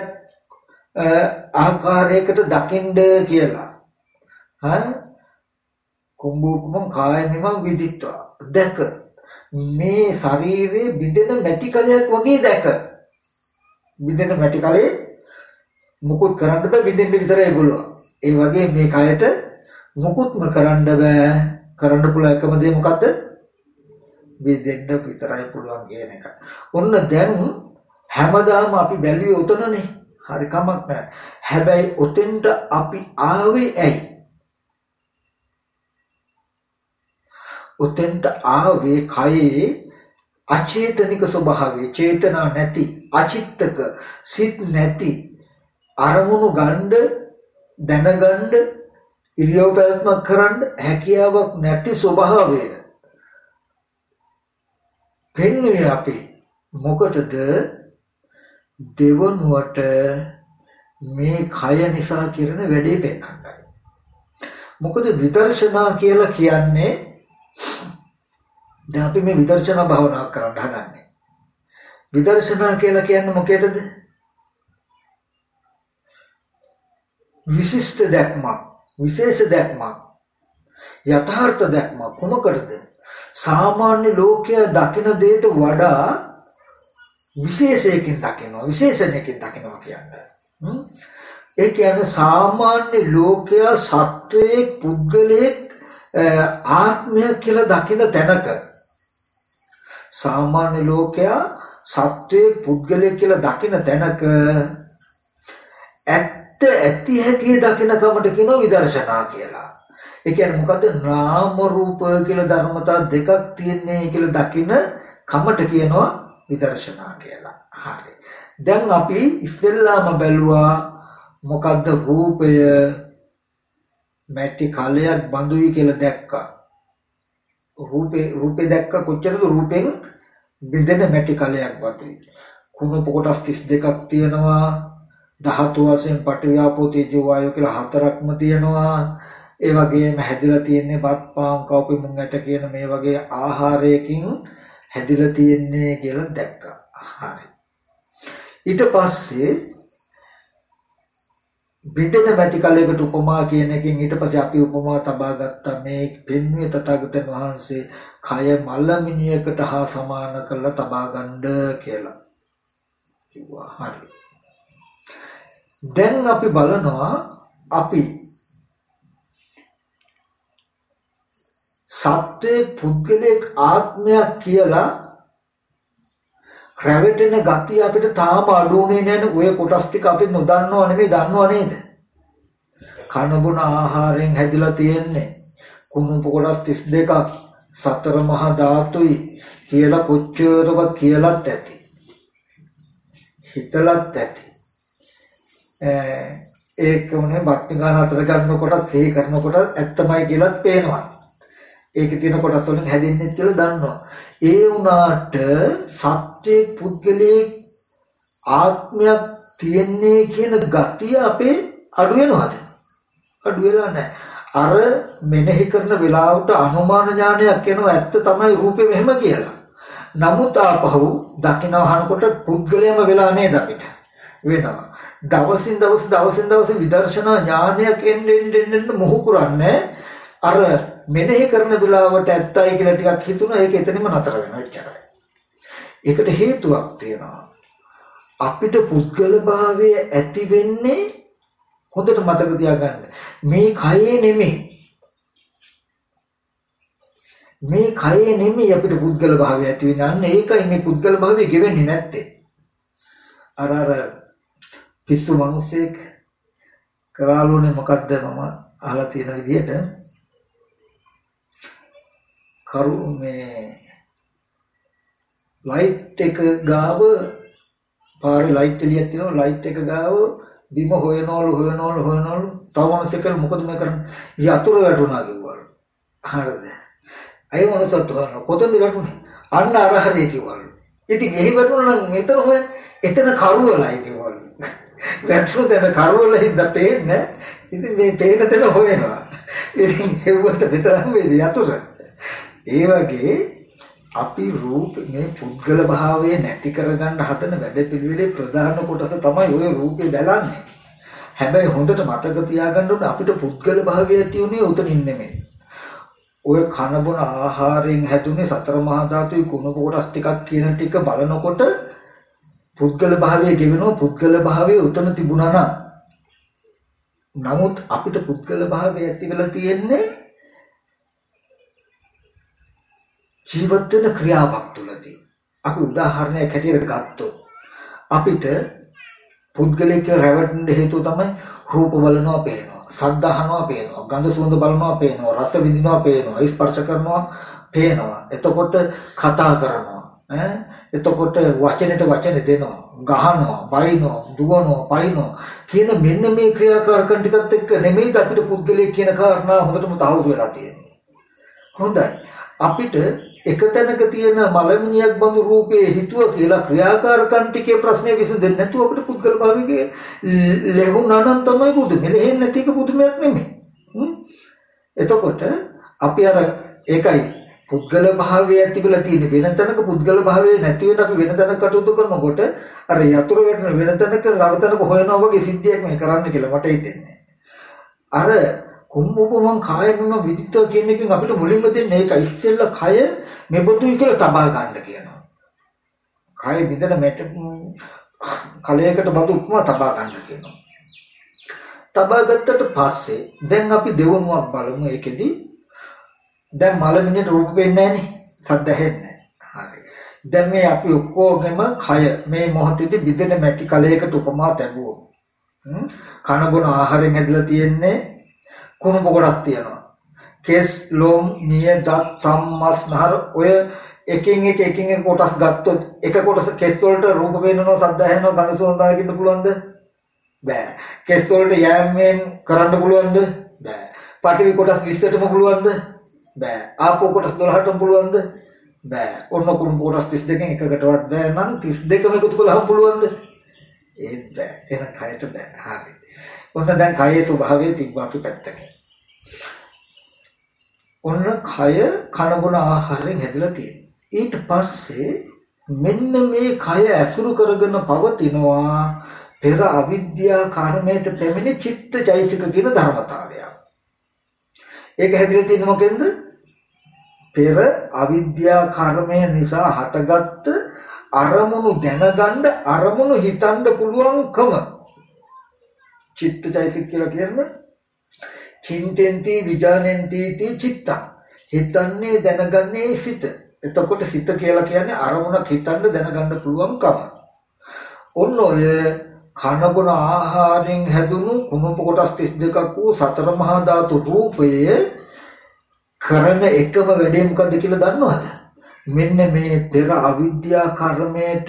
ආකාරයකට දකින්න කියලා. හරි? කුම්භූපමං කායමෙමං විදිත්වා දැක මේ ශරීරයේ බිඳෙන මැටි කලයක් වගේ දැක. බිඳෙන මැටි කලේ මුකුත් කරන්න බෑ, බිඳෙන්න විතරයි පුළුවන්. ඒ වගේ මේ කයට මුකුත්ම කරන්න බෑ. කරන්න පුළුවන් එකම දේ මොකද්ද? බිඳෙන්න විතරයි පුළුවන් කියන එක. ඔන්න දැන් හැමදාම අපි බැලුවේ උතනනේ. හරි කමක් නැහැ. හැබැයි උතෙන්ට අපි ආවේ ඇයි? උතෙන්ට ආවේ කයේ අචේතනික ස්වභාවය, චේතනා නැති, අචිත්තක, සිත් නැති අරමුණු ගන්න, දැනගන්න, ඉරියව් පැවැත්මක් කරන්න හැකියාවක් නැති ස්වභාවය පෙන්වන්නේ අපි මොකටද දෙවනුවට මේ කය නිසා කරන වැඩේ පෙන්වන්නයි. මොකද විදර්ශනා කියලා කියන්නේ දැන් අපි මේ විදර්ශනා භාවනා කරන්න හදන්නේ. විදර්ශනා කියලා කියන්නේ මොකේද? විශිෂ්ට දැක්මක්, විශේෂ දැක්මක්, යථාර්ථ දැක්මක් කොමකටද? සාමාන්‍ය ලෝකයේ දකින දෙයට වඩා විශේෂයකින් දකිනවා, විශේෂණයකින් දකිනවා කියන්නේ. ඒ කියන්නේ සාමාන්‍ය ලෝකයේ සත්වයේ පුද්ගලයේ ආත්මය කියලා දකින තැනක සාමාන්‍ය ලෝකයා සත්වයේ පුද්ගලයේ කියලා දකින තැනක ඇත්ත ඇති හැටි දකින කමට කියනවා විදර්ශනා කියලා. ඒ කියන්නේ මොකද? නාම රූප කියලා ධර්මතා දෙකක් තියෙන්නේ කියලා දකින කමට කියනවා විදර්ශනා කියලා. හරි. දැන් අපි ඉස්සෙල්ලාම බැලුවා මොකද්ද රූපය මැටි කලයක් බඳුයි කියලා දැක්කා. රූපේ රූපේ දැක්ක කොච්චරද? රූපෙන් බින්දෙන මැටි කලයක් බඳුයි. කුණප කොටස් තිස් දෙකක් තියෙනවා. ධාතු වශයෙන් පඨවි ආපෝ තේජෝ වායෝ කියලා හතරක්ම තියෙනවා. ඒ වගේම හැදිලා තියෙන්නේ බත් පාන් කව්පි මුං ඇට කියන මේ වගේ ආහාරයකින් හැදිලා තියෙන්නේ කියලා දැක්කා. හරි. ඊට පස්සේ බින්දෙන මැටි කලයකට උපමා කියන එකෙන් ඊට පස්සේ අපි උපමා තබා ගත්තා මේ පෙන්වේ තථාගතයන් වහන්සේ කය මල මිනියකට හා සමාන කරලා තබා ගන්න කියලා කිව්වා. හරි. දැන් අපි බලනවා අපි සත්‍යයේ පුද්ගලික ආත්මයක් කියලා රැවටෙන ගතිය අපිට තාම අඩුුනේ නැහැ. ඔය කොටස් ටික අපි නොදන්නව නෙමෙයි දන්නව නේද? කන බොන ආහාරයෙන් හැදිලා තියෙන්නේ කුණුප කොටස් තිස් දෙකක් සතර මහා ධාතුයි කියලා කොච්චරවත් කියලාත් ඇති. හිතලත් ඇති. ඒක උනේ බට්ටි ගන්න අතර ගන්නකොට තේ කරනකොට ඇත්තමයි කියලාත් පේනවා. ඒකේ තියෙන කොටස් වලින් හැදෙන්නේ කියලා දන්නවා. ඒ වුණාට සත්‍ය පුද්ගලයේ ආත්මයක් තියන්නේ කියන ගතිය අපේ අඩු වෙනවද? අඩු වෙලා නැහැ. අර මෙනෙහි කරන වෙලාවට අනුමාන ඥානයක් එනවා ඇත්ත තමයි රූපේ මෙහෙම කියලා. නමුත් ආපහු දකින්න අහනකොට පුද්ගලයම වෙලා නේද අපිට වෙනවා. දවසින් දවස දවසින් දවස විදර්ශනා ඥානයක් එන්න එන්න එන්න මොහු කරන්නේ අර මෙනෙහි කරන වෙලාවට ඇත්තයි කියලා ටිකක් හිතුණා ඒක එතනම නතර වෙනවා එච්චරයි. ඒකට හේතුවක් තියෙනවා. අපිට පුද්ගල භාවය ඇති වෙන්නේ හොඳට මතක තියාගන්න. මේ කයේ නෙමෙයි. මේ කයේ නෙමෙයි අපිට පුද්ගල භාවය ඇති වෙන්නේ. අන්න ඒකයි මේ පුද්ගල භාවය ගෙවෙන්නේ නැත්තේ. අර අර පිස්සු මිනිස්සෙක් කරාලෝනේ මොකද්ද මම අහලා තියෙන විදිහට කරු මේ ලයිට් එක ගාව පාරේ ලයිට් එළියක් තියෙනවා ලයිට් එක ගාව බිම හොයනවලු හොයනවලු හොයනවලු තව මිනිස්සෙක් මොකද මේ කරන්නේ යතුරු වැටුණා කිව්වලු හරිද අය මොනසත් හොයනවා කොතනද වැටුනේ අන්න අර හරිය කිව්වලු ඉතින් එහි වැටුණා නම් මෙතන හොය එතන කරුවලයි කිව්වලු වැටුණු තැන කරුවල හින්දා පේන්නේ ඉතින් මේ පේන තැන හොයනවා ඉතින් ඒවට විතරක් මේ යතුරු ඒ වගේ අපි රූප මේ පුද්ගල භාවය නැති කරගන්න හදන වැඩපිළිවෙලේ ප්‍රධාන කොටස තමයි ওই රූපේ බලන්නේ. හැබැයි හොඳට මතක තියාගන්න ඕනේ අපිට පුද්ගල භාවය ඇති උනේ උතනින් නෙමෙයි. ඔය කන බොන ආහාරයෙන් හැදුනේ සතර මහා ධාතුයි කුණප කොටස් ටිකක් කියන ටික බලනකොට පුද්ගල භාවය ගෙවෙනවා පුද්ගල භාවය උතන තිබුණා නම්. නමුත් අපිට පුද්ගල භාවය ඇති වෙලා තියෙන්නේ ජීවත් වෙන ක්‍රියාවක් තුළදී. අපි උදාහරණයක් හැටියට ගත්තොත් අපිට පුද්ගලික රැවටෙන්න හේතුව තමයි රූප බලනවා පේනවා, ශබ්ද අහනවා පේනවා, ගන්ධ සුවඳ බලනවා පේනවා, රස විඳිනවා පේනවා, ස්පර්ශ කරනවා පේනවා. එතකොට කතා කරනවා. ඈ එතකොට වචනෙට වචන දෙනවා, ගහනවා, බයිනවා, දුවනවා, පයින්නවා කියන මෙන්න මේ ක්‍රියාකාරකම් ටිකත් එක්ක නෙමෙයි අපිට පුද්ගලයෙක් කියන කාරණා හොඳටම තහවුරු වෙලා තියෙන්නේ. හොඳයි. අපිට එක තැනක තියෙන මලමිනියක් බඳු රූපේ හිතුව කියලා ක්‍රියාකාරකම් ටිකේ ප්‍රශ්නේ විසඳෙන්නේ නැතුව අපිට පුද්ගල භාවිකේ ලැබුණා නම් තමයි පුදුමෙ. ලෙහෙන්නේ නැති එක පුදුමයක් නෙමෙයි. එතකොට අපි අර ඒකයි පුද්ගල භාවය ඇතිවලා තියෙන වෙන තැනක පුද්ගල භාවය නැති වෙන අපි වෙන තැනක කටයුතු කරනකොට අර යතුරු වෙන වෙන තැනක ලවතනක හොයනවා වගේ සිද්ධියක් මේ කරන්න කියලා මට හිතෙන්නේ. අර කුම්භුපමං කායමම විදිතව කියන එකෙන් අපිට මුලින්ම දෙන්නේ ඒක ඉස්සෙල්ලා කය මෙබඳුයි කියලා තබා ගන්න කියනවා. කය විඳන මැට කලයකට බඳු උපමා තබා ගන්න කියනවා. තබා ගත්තට පස්සේ දැන් අපි දෙවනුවක් බලමු ඒකෙදි. දැන් මලමිණියට රූප වෙන්නේ නැහනේ. සද්ද ඇහෙන්නේ නැහැ. හරි. දැන් මේ අපි ඔක්කොගෙම කය මේ මොහොතේදී විඳින මැටි කලයකට උපමා තැබුවොත්. කන බොන ආහාරයෙන් ඇදලා තියෙන්නේ කුණු පොකොටක් තියෙනවා. කෙස්, ලොම්, නිය, දත්, සම්මස්, නහර ඔය එකින් එක එකින් එක කොටස් ගත්තොත් එක කොටස කෙස් වලට රූප වෙනනවා, සද්ද ඇහෙනවා, ගඳ සුවඳ දාගෙන පුළුවන්ද? බෑ. කෙස් වලට යෑමෙන් කරන්න පුළුවන්ද? බෑ. පඨවි කොටස් විස්සටම පුළුවන්ද? බෑ. ආපෝ කොටස් දොළහටම පුළුවන්ද? බෑ. ඔන්න කුණු කොටස් තිස් දෙකෙන් එකකටවත් බෑ නම් තිස් දෙකම එකතු කළාම පුළුවන්ද? ඒත් බෑ. එහෙනම් කයට බෑ. හරි. ඔන්න දැන් කයේ ස්වභාවය තිබ්බා අපි පැත්තක. ඔන්න කය කන බොන ආහාරයෙන් හැදලා තියෙනවා. ඊට පස්සේ මෙන්න මේ කය ඇසුරු කරගෙන පවතිනවා පෙර අවිද්‍යා කර්මයට පැමිණි චිත්තචෛසික කියන ධර්මතාවය. ඒක හැදෙලා තියෙන්නේ මොකෙන්ද? පෙර අවිද්‍යා කර්මය නිසා හටගත්ත අරමුණු දැනගන්න අරමුණු හිතන්න පුළුවන්කම. චිත්තචෛසික කියලා කියන්නේ චින්තෙන්ති විජානෙන්ති චිත්ත. හිතන්නේ දැනගන්නේ සිත. එතකොට සිත කියලා කියන්නේ අරමුණක් හිතන්න දැනගන්න පුළුවන්කම. ඔන්න ඔය කනබුන ආහාරයෙන් හැදුණු කුණප කොටස් තිස් දෙකක් වූ සතර මහා ධාතු රූපයේ කරන එකම වැඩේ මොකද්ද කියලා දන්නවද? මෙන්න මේ පෙර අවිද්‍යා කර්මයට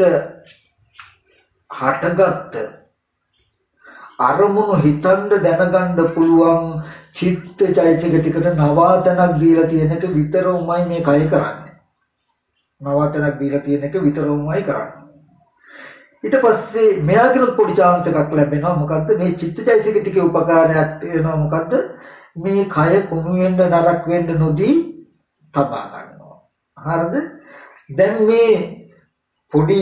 හටගත්ත අරමුණු හිතන්න දැනගන්න පුළුවන් චිත්තචෛතසික ටිකට නවාතනක් දීලා තියෙන එක විතරමයි මේ කය කරන්නේ. නවාතනක් දීලා තියෙන එක විතරමයි කරන්නේ. ඊට පස්සේ මෙයාගෙන පොඩි chance එකක් ලැබෙනවා. මොකද්ද? මේ චිත්තචෛතසික ටිකේ උපකාරයක් තියෙනවා. මොකද්ද? මේ කය කුණු වෙන්න නරක වෙන්න නොදී තබා ගන්නවා. හරිද? දැන් මේ පොඩි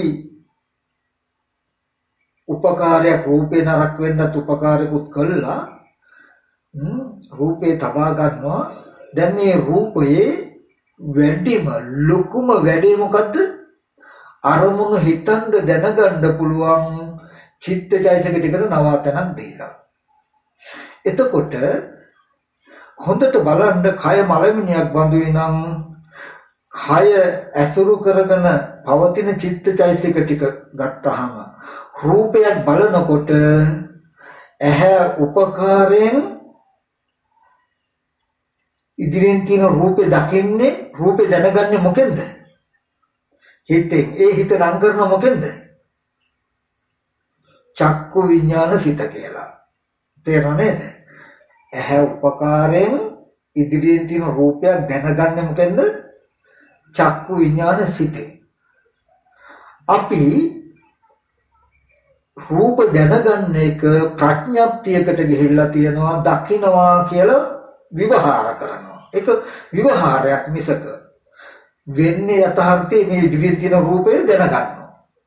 උපකාරයක් රූපේ නරක වෙන්නත් උපකාරකුත් කළා. රූපේ තබා ගන්නවා. දැන් මේ රූපයේ වැඩිම ලොකුම වැඩේ මොකද්ද? අරමුණු හිතන්න දැනගන්න පුළුවන් චිත්තචෛතසික ටිකට නවාතනක් දීලා. එතකොට හොඳට බලන්න කය මලමිනියක් බඳුයි නම් කය ඇසුරු කරගෙන පවතින චිත්තචෛතසික ටික ගත්තාම රූපයක් බලනකොට ඇහැ උපකාරයෙන් ඉදිරියෙන් තියෙන රූපේ දකින්නේ රූපේ දැනගන්නේ මොකෙන්ද? හිතේ. ඒ හිත නම් කරන මොකෙන්ද? චක්කු විඥාන සිත කියලා. තේරෙනව නේද? ඇහැ උපකාරයෙන් ඉදිරියෙන් තියෙන රූපයක් දැනගන්නේ මොකෙන්ද? චක්කු විඥාන සිතේ. අපි රූප දැනගන්න එක ප්‍රඥාප්තියකට ගිහිල්ලා තියනවා දකින්නවා කියලා විවහාර කරනවා. ඒක විවහාරයක් මිසක වෙන්නේ යථාර්ථයේ මේ ඉදිරියේ තියෙන රූපය දැනගන්නවා.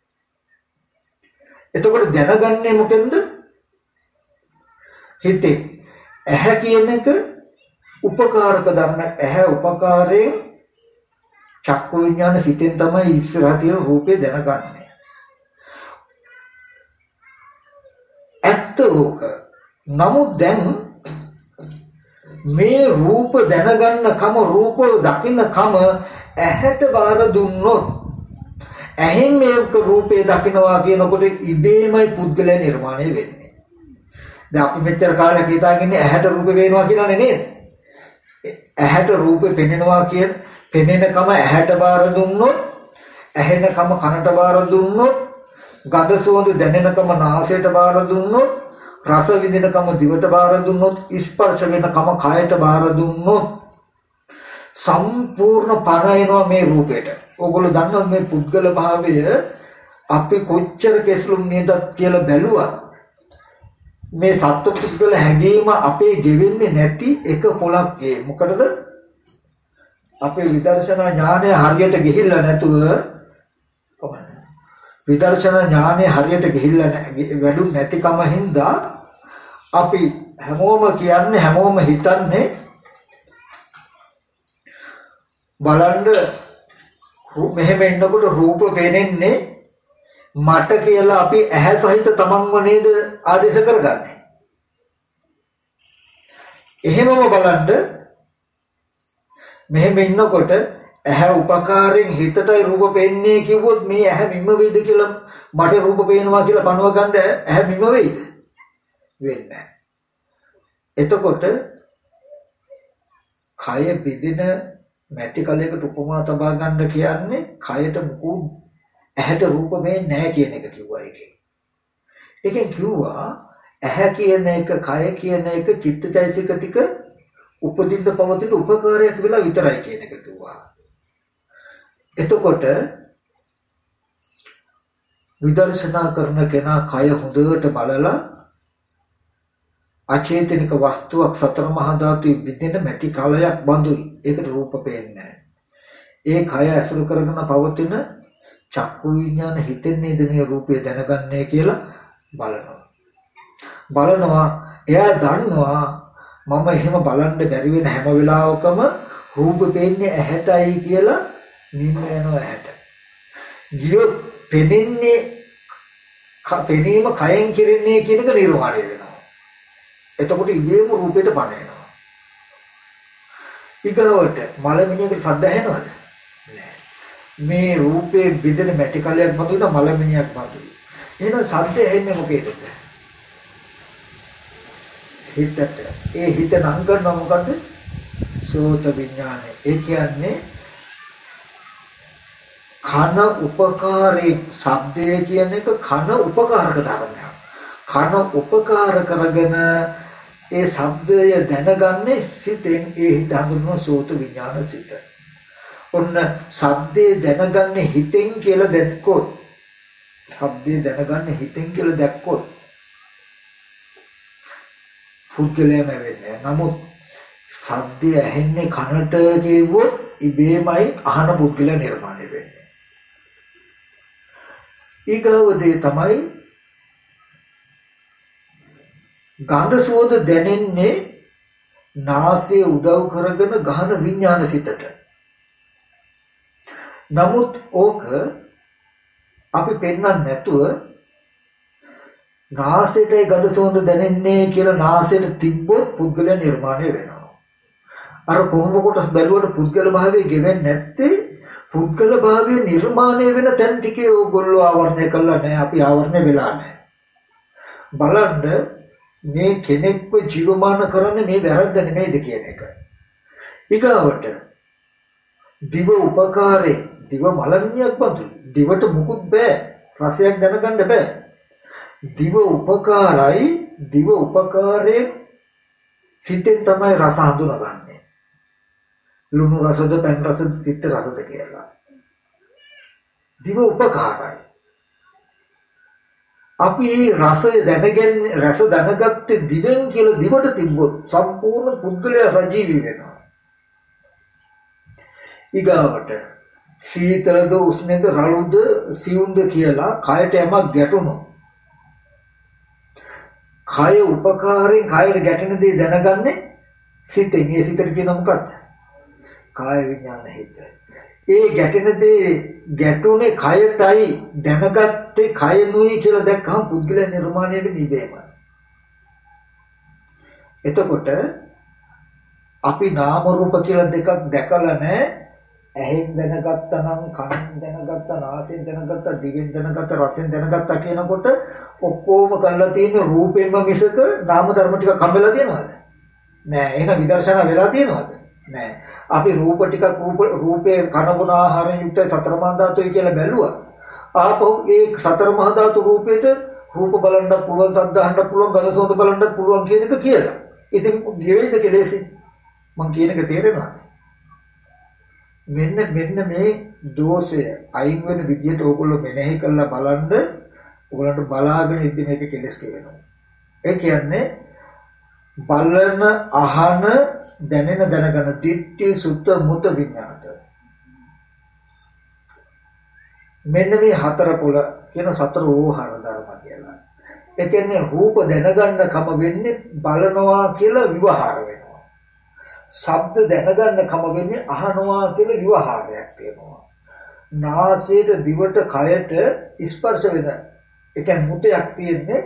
එතකොට දැනගන්නේ මොකෙන්ද? හිතේ. ඇහැ කියන එක උපකාරක ධර්ම. ඇහැ උපකාරයෙන් චක්කු විඥාන සිතෙන් තමයි ඉස්සරහ තියෙන රූපේ දැනගන්නේ. ඇත්ත ඕක. නමුත් දැන් මේ රූප දැනගන්න කම රූප දකින්න කම ඇහැට බාර දුන්නොත් ඇහෙන් මේක රූපේ දකින්නවා කියනකොට ඉබේමයි පුද්ගලයා නිර්මාණය වෙන්නේ. දැන් අපි මෙච්චර කාලයක් හිතාගෙන ඇහැට රූප වෙනවා කියලානේ නේද? ඇහැට රූපේ පෙනෙනවා කියන පෙනෙනකම ඇහැට බාර දුන්නොත් ඇහෙනකම කනට බාර දුන්නොත්, ගඳ සුවඳ දැනෙනකම නාසයට බාර දුන්නොත්, රස විඳිනකම දිවට බාර දුන්නොත්, ස්පර්ශ වෙනකම කයට බාර දුන්නොත් සම්පූර්ණ පණ එනවා මේ රූපයට. ඕගොල්ලෝ දන්නවා මේ පුද්ගල භාවය අපි කොච්චර කෙස්ලුම් නේද කියලා බැලුවා. මේ සත්ව පුද්ගල හැඟීම අපේ ගෙවෙන්නේ නැති එක පොලක් ඒ. මොකටද? අපේ විදර්ශනා ඥානය හරියට ගිහිල්ලා නැතුව කොහොමද? විදර්ශනා ඥානය හරියට ගිහිල්ලා වැඩුම් නැතිකම හින්දා අපි හැමෝම කියන්නේ හැමෝම හිතන්නේ බලන්න මෙහෙම ඉන්නකොට රූප පේනෙන්නේ මට කියලා අපි ඇහැ සහිත තමන්ව නේද ආදේශ කරගන්නේ. එහෙමම බලන්න මෙහෙම ඉන්නකොට ඇහැ උපකාරයෙන් හිතටයි රූප පේන්නේ කිව්වොත් මේ ඇහැ මිම්ම වෙයිද කියලා මට රූප පේනවා කියලා පනව ගන්න ඇහැ මිම්ම වෙයිද? වෙන්නේ නැහැ. එතකොට කය බෙදෙන මැටි කලයකට උපමා තබා ගන්න කියන්නේ කයට මුකුත් ඇහැට රූප මේ නැහැ කියන එක කිව්වා ඒකේ. ඒකෙන් කිව්වා ඇහැ කියන එක කය කියන එක චිත්තචෛතසික ටික උපදින්න පවතින උපකාරයක් වෙලා විතරයි කියන එක කිව්වා. එතකොට විදර්ශනා කරන කෙනා කය හොඳට බලලා අචේතනික වස්තුවක් සතර මහා ධාතුවේ විදින මැටි කලයක් බඳුයි. ඒකට රූප පේන්නේ නැහැ. ඒ කය ඇසුරු කරගෙන පවතින චක්කු විඥාන හිතෙන්නේද මේ රූපය දැනගන්නේ කියලා බලනවා. බලනවා එයා දන්නවා මම එහෙම බලන්න බැරි වෙන හැම වෙලාවකම රූප පේන්නේ ඇහැටයි කියලා නිම යනවා ඇහැට. ගියොත් පෙනෙන්නේ පෙනීම කයෙන් කෙරෙන්නේ කියන එක නිර්වාණය වෙනවා. එතකොට ඉබේම රූපයට බණ එනවා. ඊගොල්ලෝට මලමිණියකට සද්ද ඇහෙනවද? නෑ. මේ රූපේ බෙදෙන මැටි කලයක් බඳුන මලමිණියක් බඳුයි. එහෙනම් සද්ද ඇහෙන්නේ මොකේද? හිතට. ඒ හිත නම් කරනවා මොකද්ද? සෝත විඥානය. ඒ කියන්නේ කන උපකාරී ශබ්දය කියන එක කන උපකාරක ධර්මයක්. කන උපකාර කරගෙන ඒ ශබ්දය දැනගන්නේ සිතෙන්. ඒ හිත හඳුන්වන සෝත විඥාන සිත. ඔන්න ශබ්දේ දැනගන්නේ හිතෙන් කියලා දැක්කොත්, ශබ්දේ දැනගන්නේ හිතෙන් කියලා දැක්කොත් පුද්ගලයාම වෙන්නේ. නමුත් ශබ්දය ඇහෙන්නේ කනට කියවොත් ඉබේමයි අහන පුද්ගලයා නිර්මාණය වෙන්නේ. ඊගොල්ලෝ තමයි ගන්ධ සුවඳ දැනෙන්නේ නාසය උදව් කරගෙන ගහන විඥාන සිතට. නමුත් ඕක අපි පෙන්වන්න නැතුව නාසයටයි ගඳ සුවඳ දැනෙන්නේ කියලා නාසයට තිබ්බොත් පුද්ගලයා නිර්මාණය වෙනවා. අර කොහොම කොටස් බැලුවට පුද්ගල භාවයේ ගෙවෙන්නේ නැත්තේ පුද්ගල භාවයේ නිර්මාණය වෙන තැන් ටිකේ ඕගොල්ලෝ ආවරණය කළා නැහැ. අපි ආවරණය වෙලා නැහැ. බලන්න මේ කෙනෙක්ව ජීවමාන කරන්නේ මේ වැරද්ද නෙමෙයිද කියන එක. ඊගාවට දිව උපකාරේ දිව මලමිණියක් බඳු. දිවට මුකුත් බෑ. රසයක් දැනගන්න බෑ. දිව උපකාරයි. දිව උපකාරයේ සිතෙන් තමයි රස හඳුනගන්නේ. ලුණු රසද පැන් රසද තිත්ත රසද කියලා. දිව උපකාරයි. අපි රසය දැනගෙන රස දැනගත්තේ දිවෙන් කියලා දිවට තිබ්බොත් සම්පූර්ණ පුද්ගලයා සජීවී වෙනවා. ඊගාවට සීතලද උෂ්ණද රළුද සියුම්ද කියලා කයට යමක් ගැටුණොත් කය උපකාරයෙන් කයට ගැටෙන දේ දැනගන්නේ සිතෙන්. ඒ සිතට කියන මොකක්ද? කාය විඥාන හිත. ඒ ගැටෙන දේ ගැටුනේ කයටයි දැනගත්තේ කයනුයි කියලා දැක්කම පුද්ගල නිර්මාණය වෙන්නේ ඉබේම. එතකොට අපි නාම රූප කියලා දෙකක් දැකලා නැහැ. ඇහෙන් දැනගත්තා නම් කනෙන් දැනගත්තා නාසයෙන් දැනගත්තා දිවෙන් දැනගත්තා රසෙන් දැනගත්තා කියනකොට ඔක්කොම කරලා තියෙන රූපෙන්ම මිසක නාම ධර්ම ටික කම්බෙලා තියෙනවද? නෑ. එහෙනම් විදර්ශනා වෙලා තියෙනවද? නෑ. අපි රූප ටිකක් රූප රූපේ කනබුන ආහාරයෙන් යුක්තයි සතර මහා ධාතුයි කියලා බැලුවා. ආපහු ඒ සතර මහා ධාතු රූපේට රූප බලන්න පුළුවන්, ශබ්ද අහන්න පුළුවන්, ගඳ සුවඳ බලන්නත් පුළුවන් කියන එක කියලා. ඉතින් ගෙවෙයිද කෙලෙසි? මං කියන එක තේරෙනවද? මෙන්න මෙන්න මේ දෝෂය අයින් වෙන විදියට ඕගොල්ලෝ මෙනෙහි කරලා බලන්න. ඕගොල්ලන්ට බලාගෙන ඉඳි මේක කෙලස් කියනවා. ඒ කියන්නේ බලන, අහන, දැනෙන, දැනගන්න දිට්ඨි සුත්ත මුත විඥාත. මෙන්න මේ හතර පොළ කියන සතර ඕහාර ධර්ම කියලා. ඒ කියන්නේ රූප දැනගන්න කම වෙන්නේ බලනවා කියලා විවහාර වෙනවා. ශබ්ද දැනගන්න කම වෙන්නේ අහනවා කියලා විවහාරයක් වෙනවා. නාසයට, දිවට, කයට ස්පර්ශ වෙන. ඒ කියන්නේ මුතයක් තියෙන්නේ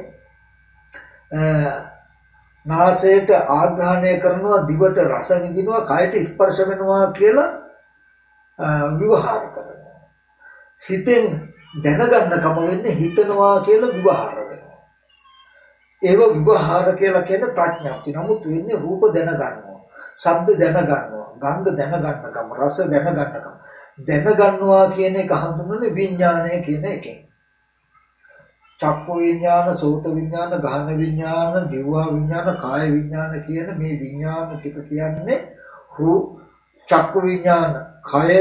නාසයට ආග්‍රහණය කරනවා, දිවට රස විඳිනවා, කයට ස්පර්ශ වෙනවා කියලා විවහාර කරනවා. හිතෙන් දැනගන්න කම වෙන්නේ හිතනවා කියලා විවහාර වෙනවා. ඒව විවහාර කියලා කියන ප්‍රඥාප්ති. නමුත් වෙන්නේ රූප දැනගන්නවා, ශබ්ද දැනගන්නවා, ගන්ධ දැනගන්නකම, රස දැනගන්නකම. දැනගන්නවා කියන එක හඳුන්වන්නේ විඥානය කියන එකෙන්. චක්කු විඥාන, සෝත විඥාන, ගාහන විඥාන, දිවහා විඥාන, කාය විඥාන කියන මේ විඥාන ටික කියන්නේ රූප චක්කු විඥාන, කය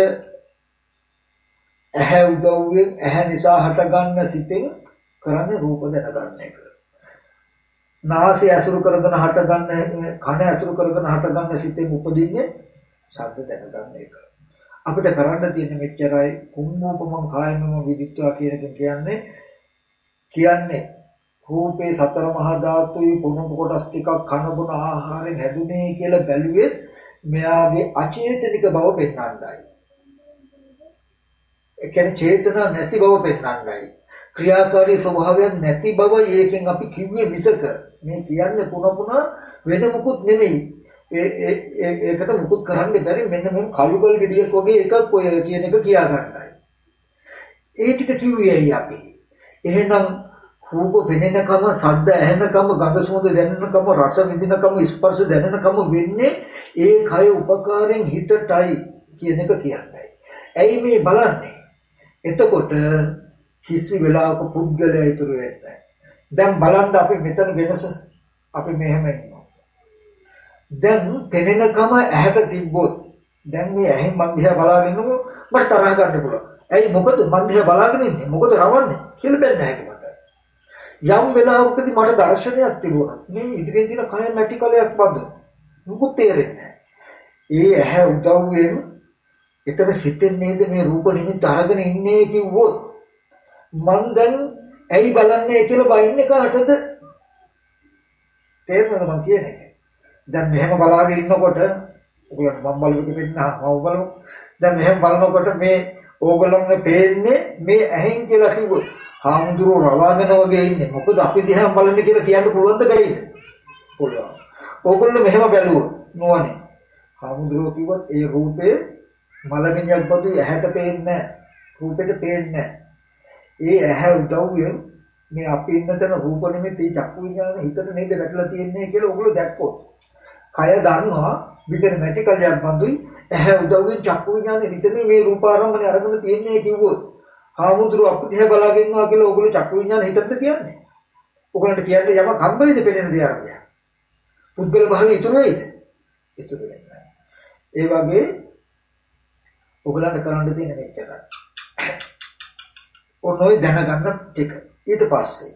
ඇහැ උදව්වෙන් ඇහැ නිසා හටගන්න සිතෙන් කරන්නේ රූප දැනගන්න එක. නාසය ඇසුරු කරගෙන හටගන්න, කන ඇසුරු කරගෙන හටගන්න සිතෙන් උපදින්නේ ශබ්ද දැනගන්න එක. අපිට කරන්න තියෙන මෙච්චරයි. කුම්මෝපමං කායමම විදිත්වා කියන එක කියන්නේ කියන්නේ රූපේ සතර මහා ධාතුයි පොණු කොටස් ටිකක් කන බොන ආහාරයෙන් හැදුනේ කියලා බැලුවේ මෙයාගේ අචේතනික බව පෙන්වන්නයි. ඒ කියන්නේ චේතනා නැති බව පෙන්වන්නයි. ක්‍රියාකාරී ස්වභාවයක් නැති බව ඒකෙන් අපි කිව්වේ මිසක මේ කියන්නේ පුන පුන වෙන මුකුත් නෙමෙයි. ඒ ඒ ඒකට මුකුත් කරන්න බැරි මෙන්න මේ කලුගල් ගෙඩියක් වගේ එකක් ඔය කියන එක කියා ගන්නයි. ඒ ටික කිව්වේ අපි. එහෙනම් රූප පෙනෙනකම, ශබ්ද ඇහෙනකම, ගඳ සුවඳ දැනෙනකම, රස විඳිනකම, ස්පර්ශ දැනෙනකම වෙන්නේ ඒ කය උපකාරයෙන් හිතටයි කියන එක කියන්නේ. ඇයි මේ බලන්නේ? එතකොට කිසි වෙලාවක පුද්ගලයා ඉතුරු වෙන්නේ නැහැ. දැන් බලන්න අපි මෙතන වෙනස. අපි මෙහෙම ඉන්නවා. දැන් පෙනෙනකම ඇහැට තිබ්බොත් දැන් මේ ඇහෙන් මන් දිහා බලාගෙන ඉන්නකො මට තරහ ගන්න පුළුවන්. ඇයි මොකද මන් දිහා බලාගෙන ඉන්නේ? මොකද රවන්නේ? කියලා බැලන්න හැකියි මට. යම් වෙලාවකදී මට දර්ශනයක් තිබුණා. මේ ඉදිරියෙන් තියෙන කය මැටි කලයක් බඳ. මොකුත් තේරෙන්නේ නැහැ. ඒ ඇහැ උදව්වෙන් එතන හිතෙන්නේ නේද මේ රූප නිමිත්ත අරගෙන ඉන්නේ කිව්වොත් මං දැන් ඇයි බලන්නේ කියලා බයින්නේ කාටද? තේරෙනවද මං කියන්නේ? දැන් මෙහෙම බලාගෙන ඉන්නකොට ඔයගොල්ලෝ මම බලුවට පෙන්නනවා මම බලමු. දැන් මෙහෙම බලනකොට මේ ඕගොල්ලන්ගේ පේන්නේ මේ ඇහෙන් කියලා කිව්වොත් හාමුදුරුවෝ රවාගෙන වගේ ඉන්නේ. මොකද අපි දිහා බලන්නේ කියලා කියන්න පුළුවන්ද බැයිද? පුළුවන්. ඕගොල්ලෝ මෙහෙම බැලුවොත් නෝනේ. හාමුදුරුවෝ කිව්වොත් ඒ රූපේ මලමිණියක් බඳු ඇහැට පේන්නේ නැහැ. රූපෙට පේන්නේ නැහැ. ඒ ඇහැ උදව්වෙන් මේ අපි ඉන්න තැන රූප නිමිති චක්කු විඥාන හිතට නේද වැටලා තියෙන්නේ කියලා ඕගොල්ලෝ දැක්කොත් කය දන්නවා විතර මැටි කල්යක් බඳුයි ඇහැ උදව්වෙන් චක්කු විඥාන හිතේ මේ රූපාරම්භය අරගෙන තියෙන්නේ කිව්වොත් හාමුදුරුවෝ අපි දිහා බලාගෙන ඉන්නවා කියලා ඕගොල්ලෝ චක්කු විඥාන හිතට කියන්නේ. ඕගොල්ලන්ට කියන්නේ යමක් හම්බ වෙයිද පෙනෙන දේ අරගෙන. පුද්ගල භාවය ඉතුරු වෙයිද? ඉතුරු වෙන්නේ නැහැ. ඒ වගේ ඔයගලන්ට කරන්න තියෙන මේකයි. ඔන්නෝයි දැනගන්න ටික. ඊට පස්සේ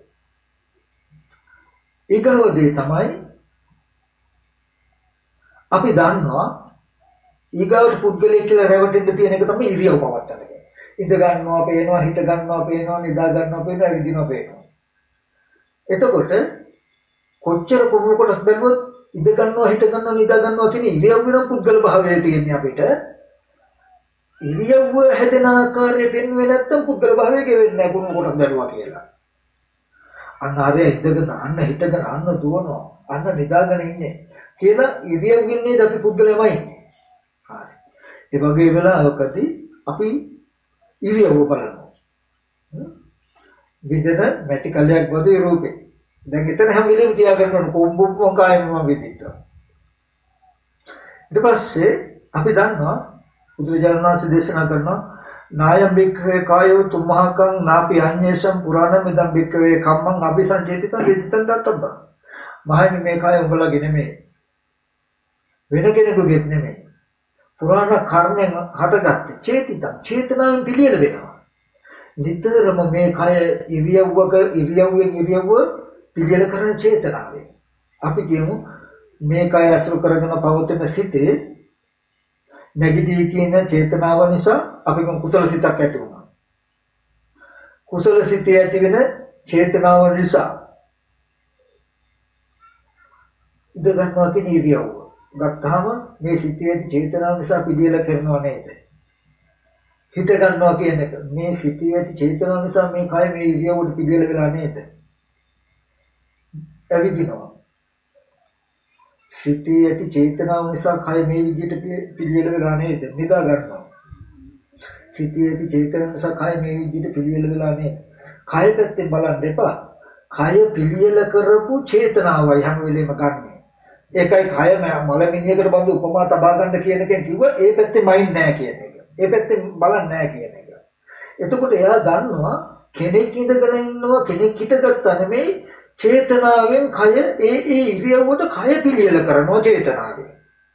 ඊගවදී තමයි අපි දන්නවා ඊගවට පුද්ගලයෙක් කියලා රැවටෙන්න තියෙන එක තමයි ඉරියව් පවත්තන එක. ඉඳ ගන්නවා, පේනවා, හිට ගන්නවා, පේනවා, නිදා ගන්නවා, පේනවා, ඇවිදිනවා, පේනවා. එතකොට කොච්චර කුණු කොටස් බැලුවොත් ඉඳ ගන්නවා, හිට ගන්නවා, නිදා ගන්නවා කියන ඉරියව් වෙන පුද්ගල භාවය තියෙන්නේ අපිට. ඉරියව්ව හැදෙන ආකාරය පෙන්වෙන්නේ නැත්තම් පුද්ගල භාවය ගෙවෙන්නේ නැහැ කුණු කොටස් බැලුවා කියලා. අන්න ආරය ඉඳගෙන අන්න හිටගෙන අන්න දුවනවා, අන්න නිදාගෙන ඉන්නේ කියලා ඉරියව්වින්නේ අපි පුද්ගලයමයි ඉන්නේ. හරි. ඒ වගේ වෙලාවකදී අපි ඉරියව්ව බලනවා. විදෙන මැටි කලයක් වගේ රූපේ. දැන් එතන හැම වෙලෙම තියාගන්න ඕන කොම්බොම් කායම විදිහට. ඊට පස්සේ අපි දන්නවා බුදුරජාණන් වහන්සේ දේශනා කරනවා නායම් බික්ඛවේ කායෝ තුම්මහකං නාපි අඤ්ඤේසම් පුරාණං ඉදම් බික්ඛවේ කම්මං අபிසංචේතිතං විදිතං තත්තබ්බ. මහණනි මේ කාය උඹලගේ නෙමෙයි. වෙන කෙනෙකුගේත් නෙමෙයි. පුරාණ කර්මෙන් හටගත්තේ චේතිතං චේතනාවෙන් පිළියෙල වෙනවා. නිතරම මේ කය ඉරියව්වක ඉරියව්වෙන් ඉරියව්ව පිළියෙල කරන චේතනාවෙන්. අපි කියමු මේ කය අසුර කරගෙන පවතින සිතේ නැගිටී කියන චේතනාව නිසා අපිට කුසල සිතක් ඇති වුණා. කුසල සිතේ ඇති වෙන චේතනාව නිසා ඉඳ ගන්නවා කියන ඉරියව්ව ගත්තාම මේ සිතේ ඇති චේතනාව නිසා පිළියෙල කරනව නේද? හිත ගන්නවා කියන එක මේ සිතේ ඇති චේතනාව නිසා මේ කය මේ ඉරියව්වට පිළියෙල වෙලා නේද? ඇවිදිනවා. සිතේ ඇති චේතනාව නිසා කය මේ විදිහට පිළියෙල වෙලා නේද? නිදා ගන්නවා. සිතේ ඇති චේතනාව නිසා කය මේ විදිහට පිළියෙල වෙලා නේද? කය පැත්තෙන් බලන්න එපා. කය පිළියෙල කරපු චේතනාවයි හැම වෙලෙම ගන්න. ඒකයි කය මලමිණියකට බඳු උපමා තබා ගන්න කියන එකෙන් කිව්ව ඒ පැත්තේ මයින් නැහැ කියන එක. ඒ පැත්තෙන් බලන්නේ නැහැ කියන එක. එතකොට එයා දන්නවා කෙනෙක් ඉඳගෙන ඉන්නවා කෙනෙක් හිටගත්තා නෙමෙයි චේතනාවෙන් කය ඒ ඒ ඉරියව්වට කය පිළියෙල කරනවා චේතනාවෙන්.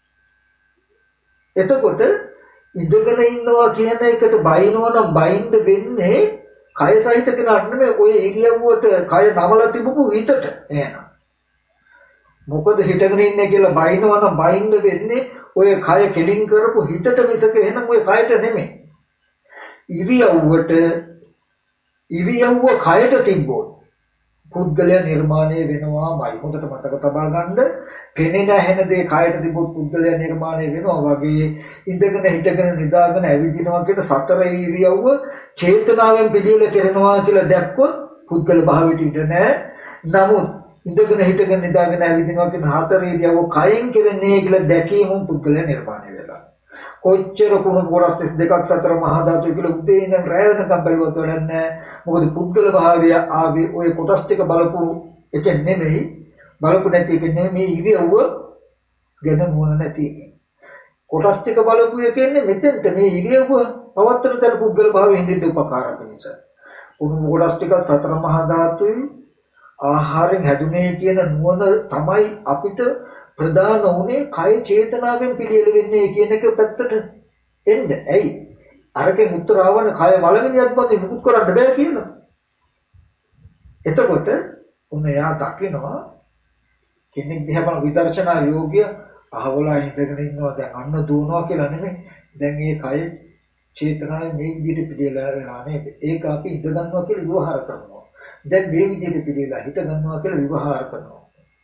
එතකොට ඉඳගෙන ඉන්නවා කියන එකට බයිනවා නම් බයින්ද වෙන්නේ කය සහිත කෙනාට නෙමෙයි ඔය ඉරියව්වට කය නමලා තිබුණු විතට එහෙනම්. මොකද හිටගෙන ඉන්නේ කියලා බයිනවා නම් බයින්ද වෙන්නේ ඔය කය කෙලින් කරපු හිතට මිසක එහෙනම් ඔය කයට නෙමෙයි. ඉරියව්වට ඉරියව්ව කයට තිබ්බොත් පුද්ගලයා නිර්මාණය වෙනවාමයි. හොඳට මතක තබා ගන්න. පෙනෙන හැන දේ කයට තිබොත් පුද්ගලයා නිර්මාණය වෙනවා වගේ ඉඳගෙන හිටගෙන නිදාගෙන ඇවිදිනවා කියන සතර ඉරියව්ව චේතනාවෙන් පිළියෙල කරනවා කියලා දැක්කොත් පුද්ගල භාවයට ඉඳ නැහැ. නමුත් ඉඳගෙන හිටගෙන නිදාගෙන ඇවිදිනවා කියන හතර ඉරියව්ව කයෙන් කෙරෙන්නේ කියලා දැකීමෙන් පුද්ගලයා නිර්මාණය වෙනවා. කොච්චර කුණු කොටස් දෙකක් සතර මහා ධාතු කියලා උදේ ඉඳන් රැය වෙනකම් බැලුවත් වැඩන්නේ. මොකද පුද්ගල භාවය ආවේ ඔය කොටස් ටික බලපු එක නෙමෙයි බලපු නැති එක නෙමෙයි මේ ඉරියව්ව ගැන මොන නැති එක. කොටස් ටික බලපු එකන්නේ මෙතෙන්ට මේ ඉරියව්ව පවත්තන තර පුද්ගල භාවයෙන් හින්දා උපකාරක නිසා. කුණු කොටස් ටික සතර මහා ධාතුයි ආහාරයෙන් හැදුනේ කියන නුවණ තමයි අපිට ප්‍රධාන උනේ කය චේතනාවෙන් පිළියෙල වෙන්නේ කියන එක පැත්තට එන්න. ඇයි? අරකේ මුත්‍ර ආවන කය වලමිනියක් බඳි මුකුත් කරන්න බෑ කියලා. එතකොට උන් එයා දකිනවා කෙනෙක් දිහා බලන විදර්ශනා යෝග්‍ය අහවලා ඉඳගෙන ඉන්නවා දැන් අන්න දුවනවා කියලා නෙමෙයි. දැන් මේ කය චේතනාවෙන් මේ විදිහට පිළියෙලා වෙනවා නේද? ඒක අපි ඉඳ ගන්නවා කියලා විවහාර කරනවා. දැන් මේ විදිහට පිළියෙලා හිත ගන්නවා කියලා විවහාර කරනවා.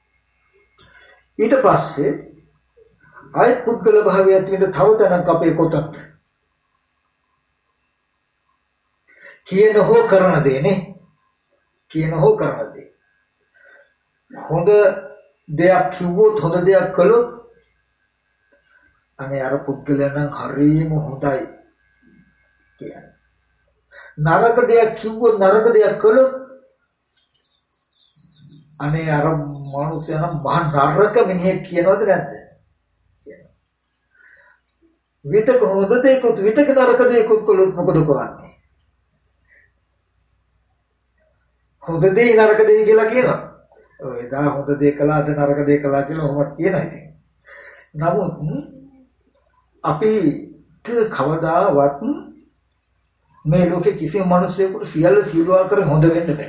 ඊට පස්සේ ආයත් පුද්ගල භාවය ඇති වෙන තව තැනක් අපේ කොටත් කියන හෝ කරන දේනේ කියන හෝ කරන දේ හොඳ දෙයක් කිව්වොත් හොඳ දෙයක් කළොත් අනේ අර පුද්ගලයා නම් හරියම හොඳයි කියන්නේ. නරක දෙයක් කිව්වොත් නරක දෙයක් කළොත් අනේ අර මනුස්සයා නම් මහා නරක මිනිහෙක් කියනවද නැද්ද? විතක හොඳ දෙයක්වත් විතක නරක දෙයක්වත් කළොත් මොකද කරන්නේ? හොඳ දෙය නරක දෙය කියලා කියනවා. ඔය එදා හොඳ දෙය කළාද නරක දෙය කළා කියලා ඔහොමත් කියනවා ඉතින්. නමුත් අපි කවදාවත් මේ ලෝකේ කිසිම මිනිසෙකුට සියල්ල සියලු ආකාරයෙන් හොඳ වෙන්න බෑ.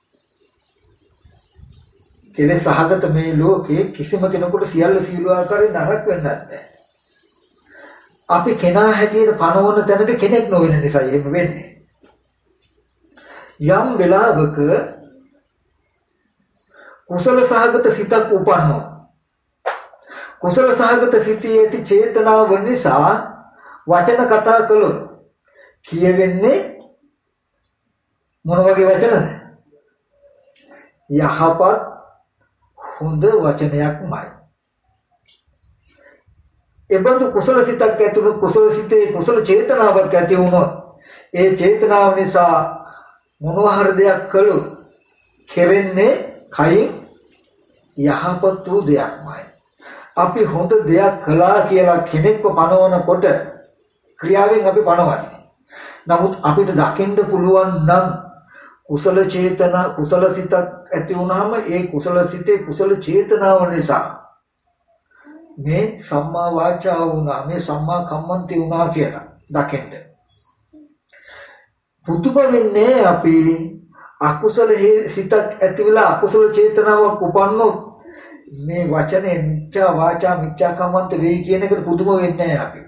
කෙලෙස් සහගත මේ ලෝකේ කිසිම කෙනෙකුට සියල්ල සියලු ආකාරයෙන් නරක වෙන්නත් බෑ. අපි කෙනා හැටියට පනවන තැනට කෙනෙක් නොවන නිසා එහෙම වෙන්නේ. යම් වෙලාවක කුසල සහගත සිතක් උපන්නා. කුසල සහගත සිතේ ඇති චේතනාව නිසා වචන කතා කළොත් කියවෙන්නේ මොන වගේ වචනද? යහපත් හොඳ වචනයක්මයි. එබඳු කුසල සිතක් ඇති වුණොත් කුසල සිතේ කුසල චේතනාවක් ඇති වුණොත් ඒ චේතනාව නිසා මොනවා හරි දෙයක් කළොත් කෙරෙන්නේ කයින් යහපත් වූ දෙයක්මයි. අපි හොඳ දෙයක් කළා කියලා කෙනෙක්ව පනවනකොට ක්‍රියාවෙන් අපි පනවන්නේ. නමුත් අපිට දකින්න පුළුවන් නම් කුසල චේතනා කුසල සිතක් ඇති වුනහම ඒ කුසල සිතේ කුසල චේතනාව නිසා මේ සම්මා වාචා වුණා මේ සම්මා කම්මන්තේ වුණා කියලා දකින්න. පුදුම වෙන්නේ අපි අකුසල සිතක් ඇති වෙලා අකුසල චේතනාවක් උපන්නොත් මේ වචනේ මිච්ඡා වාචා මිච්ඡා කම්මන්ත වෙයි කියන එකට පුදුම වෙන්නේ නැහැ අපි.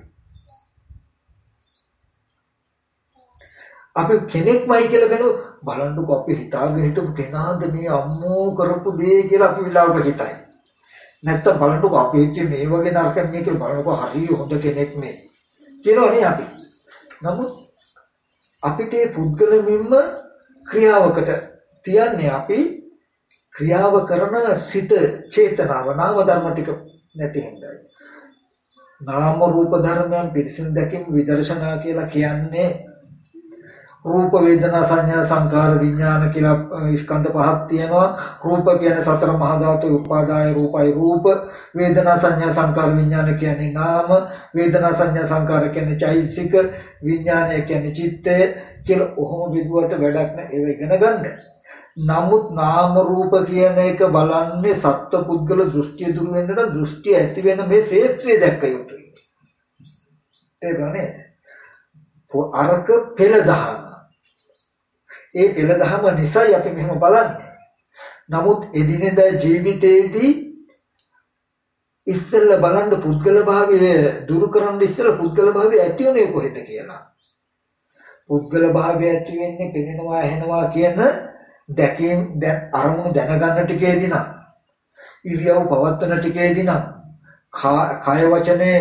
අපි කෙනෙක්මයි කියලා වෙනු බලන්නකො අපි හිතාගෙන හිටපු කෙනාද මේ අම්මෝ කරපු දේ කියලා අපි විලාවක හිතයි. නැත්තම් බලන්නකො අපි හිතේ මේ වගේ නරකක් නේ කියලා බලන්නකො හරිය හොඳ කෙනෙක් නේ කියනවනේ අපි. නමුත් අපිට මේ පුද්ගලමින්ම ක්‍රියාවකට තියන්නේ අපි ක්‍රියාව කරන සිත චේතනාව නාම ධර්ම ටික නැති හින්දායි. නාම රූප ධර්මයන් පිරිසිදු දැකීම විදර්ශනා කියලා කියන්නේ රූප වේදනා සංඥා සංකාර විඥාන කියලා ස්කන්ධ පහක් තියෙනවා. රූප කියන්නේ සතර මහා ධාතු උපාදාය රූපයි රූප. වේදනා සංඥා සංකාර විඥාන කියන්නේ නාම. වේදනා සංඥා සංකාර කියන්නේ චෛතසික. විඥානය කියන්නේ චිත්තය කියලා ඔහොම විදුවට වැඩක් නැහැ. ඒව ඉගෙන ගන්න. නමුත් නාම රූප කියන එක බලන්නේ සත්ත්ව පුද්ගල දෘෂ්ටිය දුරු වෙන්නට දෘෂ්ටි ඇති වෙන මේ ශේත්‍රය දැක්ක යුතුයි. ඒක නේ. අරක පෙළ දහම. ඒ පෙළ දහම නිසායි අපි මෙහෙම බලන්නේ. නමුත් එදිනෙදා ජීවිතේදී ඉස්සෙල්ලා බලන්න පුද්ගල භාවය දුරු කරන්න ඉස්සෙල්ලා පුද්ගල භාවය ඇති වෙන්නේ කොහෙද කියලා. පුද්ගල භාවය ඇති වෙන්නේ පෙනෙනවා ඇහෙනවා කියන දැකීම් දැන් අරමුණු දැනගන්න ටිකේදී නම් ඉරියව් පවත්වන ටිකේදී නම් කාය වචනේ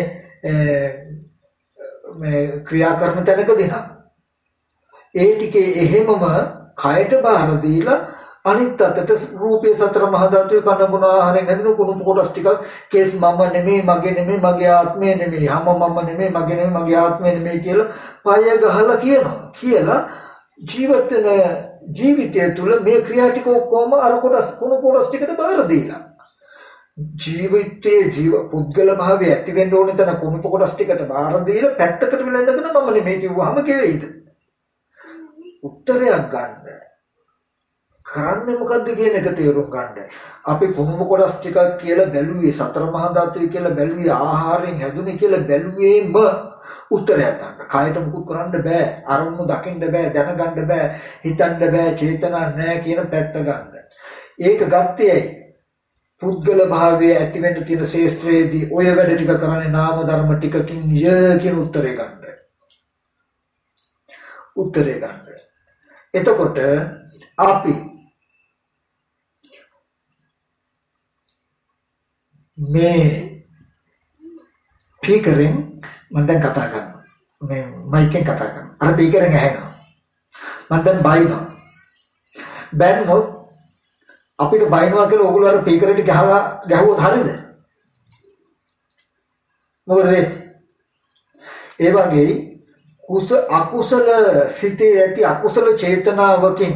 මේ ක්‍රියා කරන තැනකදී නම් ඒ ටිකේ එහෙමම කයට බාර දීලා අනිත් අතට රූපේ සතර මහා ධාතුවේ කන බොන ආහාරයෙන් හැදෙන කුණු කොටස් ටික කේස් මම නෙමෙයි මගේ නෙමෙයි මගේ ආත්මය නෙමෙයි හැම මම නෙමෙයි මගේ නෙමෙයි මගේ ආත්මය නෙමෙයි කියලා පය ගහලා කියනවා කියලා ජීවිත වෙන ජීවිතය තුළ මේ ක්‍රියා ටික ඔක්කොම අර කොටස් කුණු කොටස් ටිකට බාර දීලා ජීවිතයේ ජීව පුද්ගල භාවය ඇති වෙන්න ඕනේ තන කුණු කොටස් ටිකට බාර දීලා පැත්තකට වෙලා ඉඳගෙන මම නෙමෙයි කිව්වහම කෙවෙයිද උත්තරයක් ගන්න කරන්නේ මොකද්ද කියන එක තේරුම් ගන්න. අපි කුණු කොටස් ටිකක් කියලා බැලුවේ සතර මහා ධාතුයි කියලා බැලුවේ ආහාරයෙන් හැදුනේ කියලා බැලුවේම උත්තරයක් ගන්න. කායට මුකුත් කරන්න බෑ, අරමුණු දකින්න බෑ, දැනගන්න බෑ, හිතන්න බෑ, චේතනා නැහැ කියන පැත්ත ගන්න. ඒක ගත්තේ පුද්ගල භාවයේ ඇති වෙන්න තියෙන ශේෂ්ත්‍රයේදී ඔය වැඩ ටික කරන්නේ නාම ධර්ම ටිකකින් ය කියන උත්තරේ ගන්න. උත්තරේ ගන්න. එතකොට අපි මේ ස්පීකරෙන් මම දැන් කතා කරනවා. මේ මයිකෙන් කතා කරනවා. අර ස්පීකරෙන් ඇහෙනවා. මම දැන් බයිනවා. බැන්නොත් අපිට බයිනවා කියලා ඕගොල්ලෝ අර ස්පීකරෙට ගහලා ගැහුවොත් හරියද? මොකද වෙන්නේ? ඒ වගේ කුස අකුසල සිතේ ඇති අකුසල චේතනාවකින්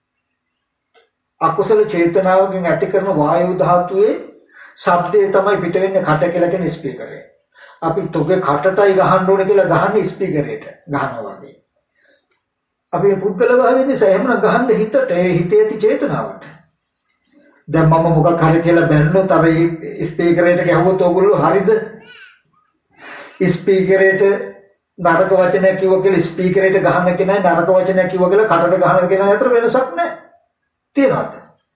අකුසල චේතනාවකින් ඇති කරන වායු ධාතුවේ ශබ්දය තමයි පිට වෙන්නේ කට කියලා කියන ස්පීකරේ. අපි තොගේ කටටයි ගහන්න ඕනේ කියලා ගහන්නේ ස්පීකරේට ගහනවා වගේ. අපි පුද්ගල භාවයෙන් සෑහෙන ගහන්න හිතට ඒ හිතේ ඇති චේතනාවට. දැන් මම මොකක් හරි කියලා බැලුනොත් අර ස්පීකරේට ගැහුවොත් ඕගොල්ලෝ හරිද? ස්පීකරේට නරක වචනයක් කිව්ව කියලා ස්පීකරේට ගහන්න කෙනා නරක වචනයක් කිව්ව කියලා කටට ගහන කෙනා අතර වෙනසක් නැහැ. තියනවාද?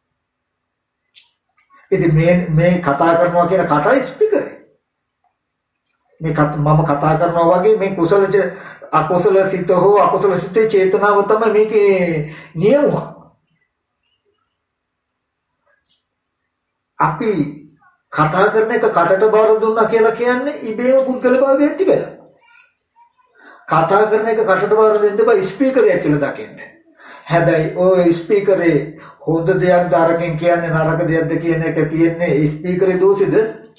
ඉතින් මේ මේ කතා කරනවා කියන කටයි ස්පීකරේ. මේ මම කතා කරනවා වගේ මේ කුසල අකුසල සිත හෝ අකුසල සිතේ චේතනාව තමයි මේකේ නියම. අපි කතා කරන එක කටට බාර දුන්නා කියලා කියන්නේ ඉබේම පුද්ගල භාවය ඇති වෙලා. කතා කරන එක කටට බාර දෙන්න බෑ ස්පීකරයක් කියලා දකින්නේ. හැබැයි ওই ස්පීකරේ හොඳ දෙයක්ද අරකින් කියන්නේ නරක දෙයක්ද කියන එක තියෙන්නේ ස්පීකරේ දෝෂෙද?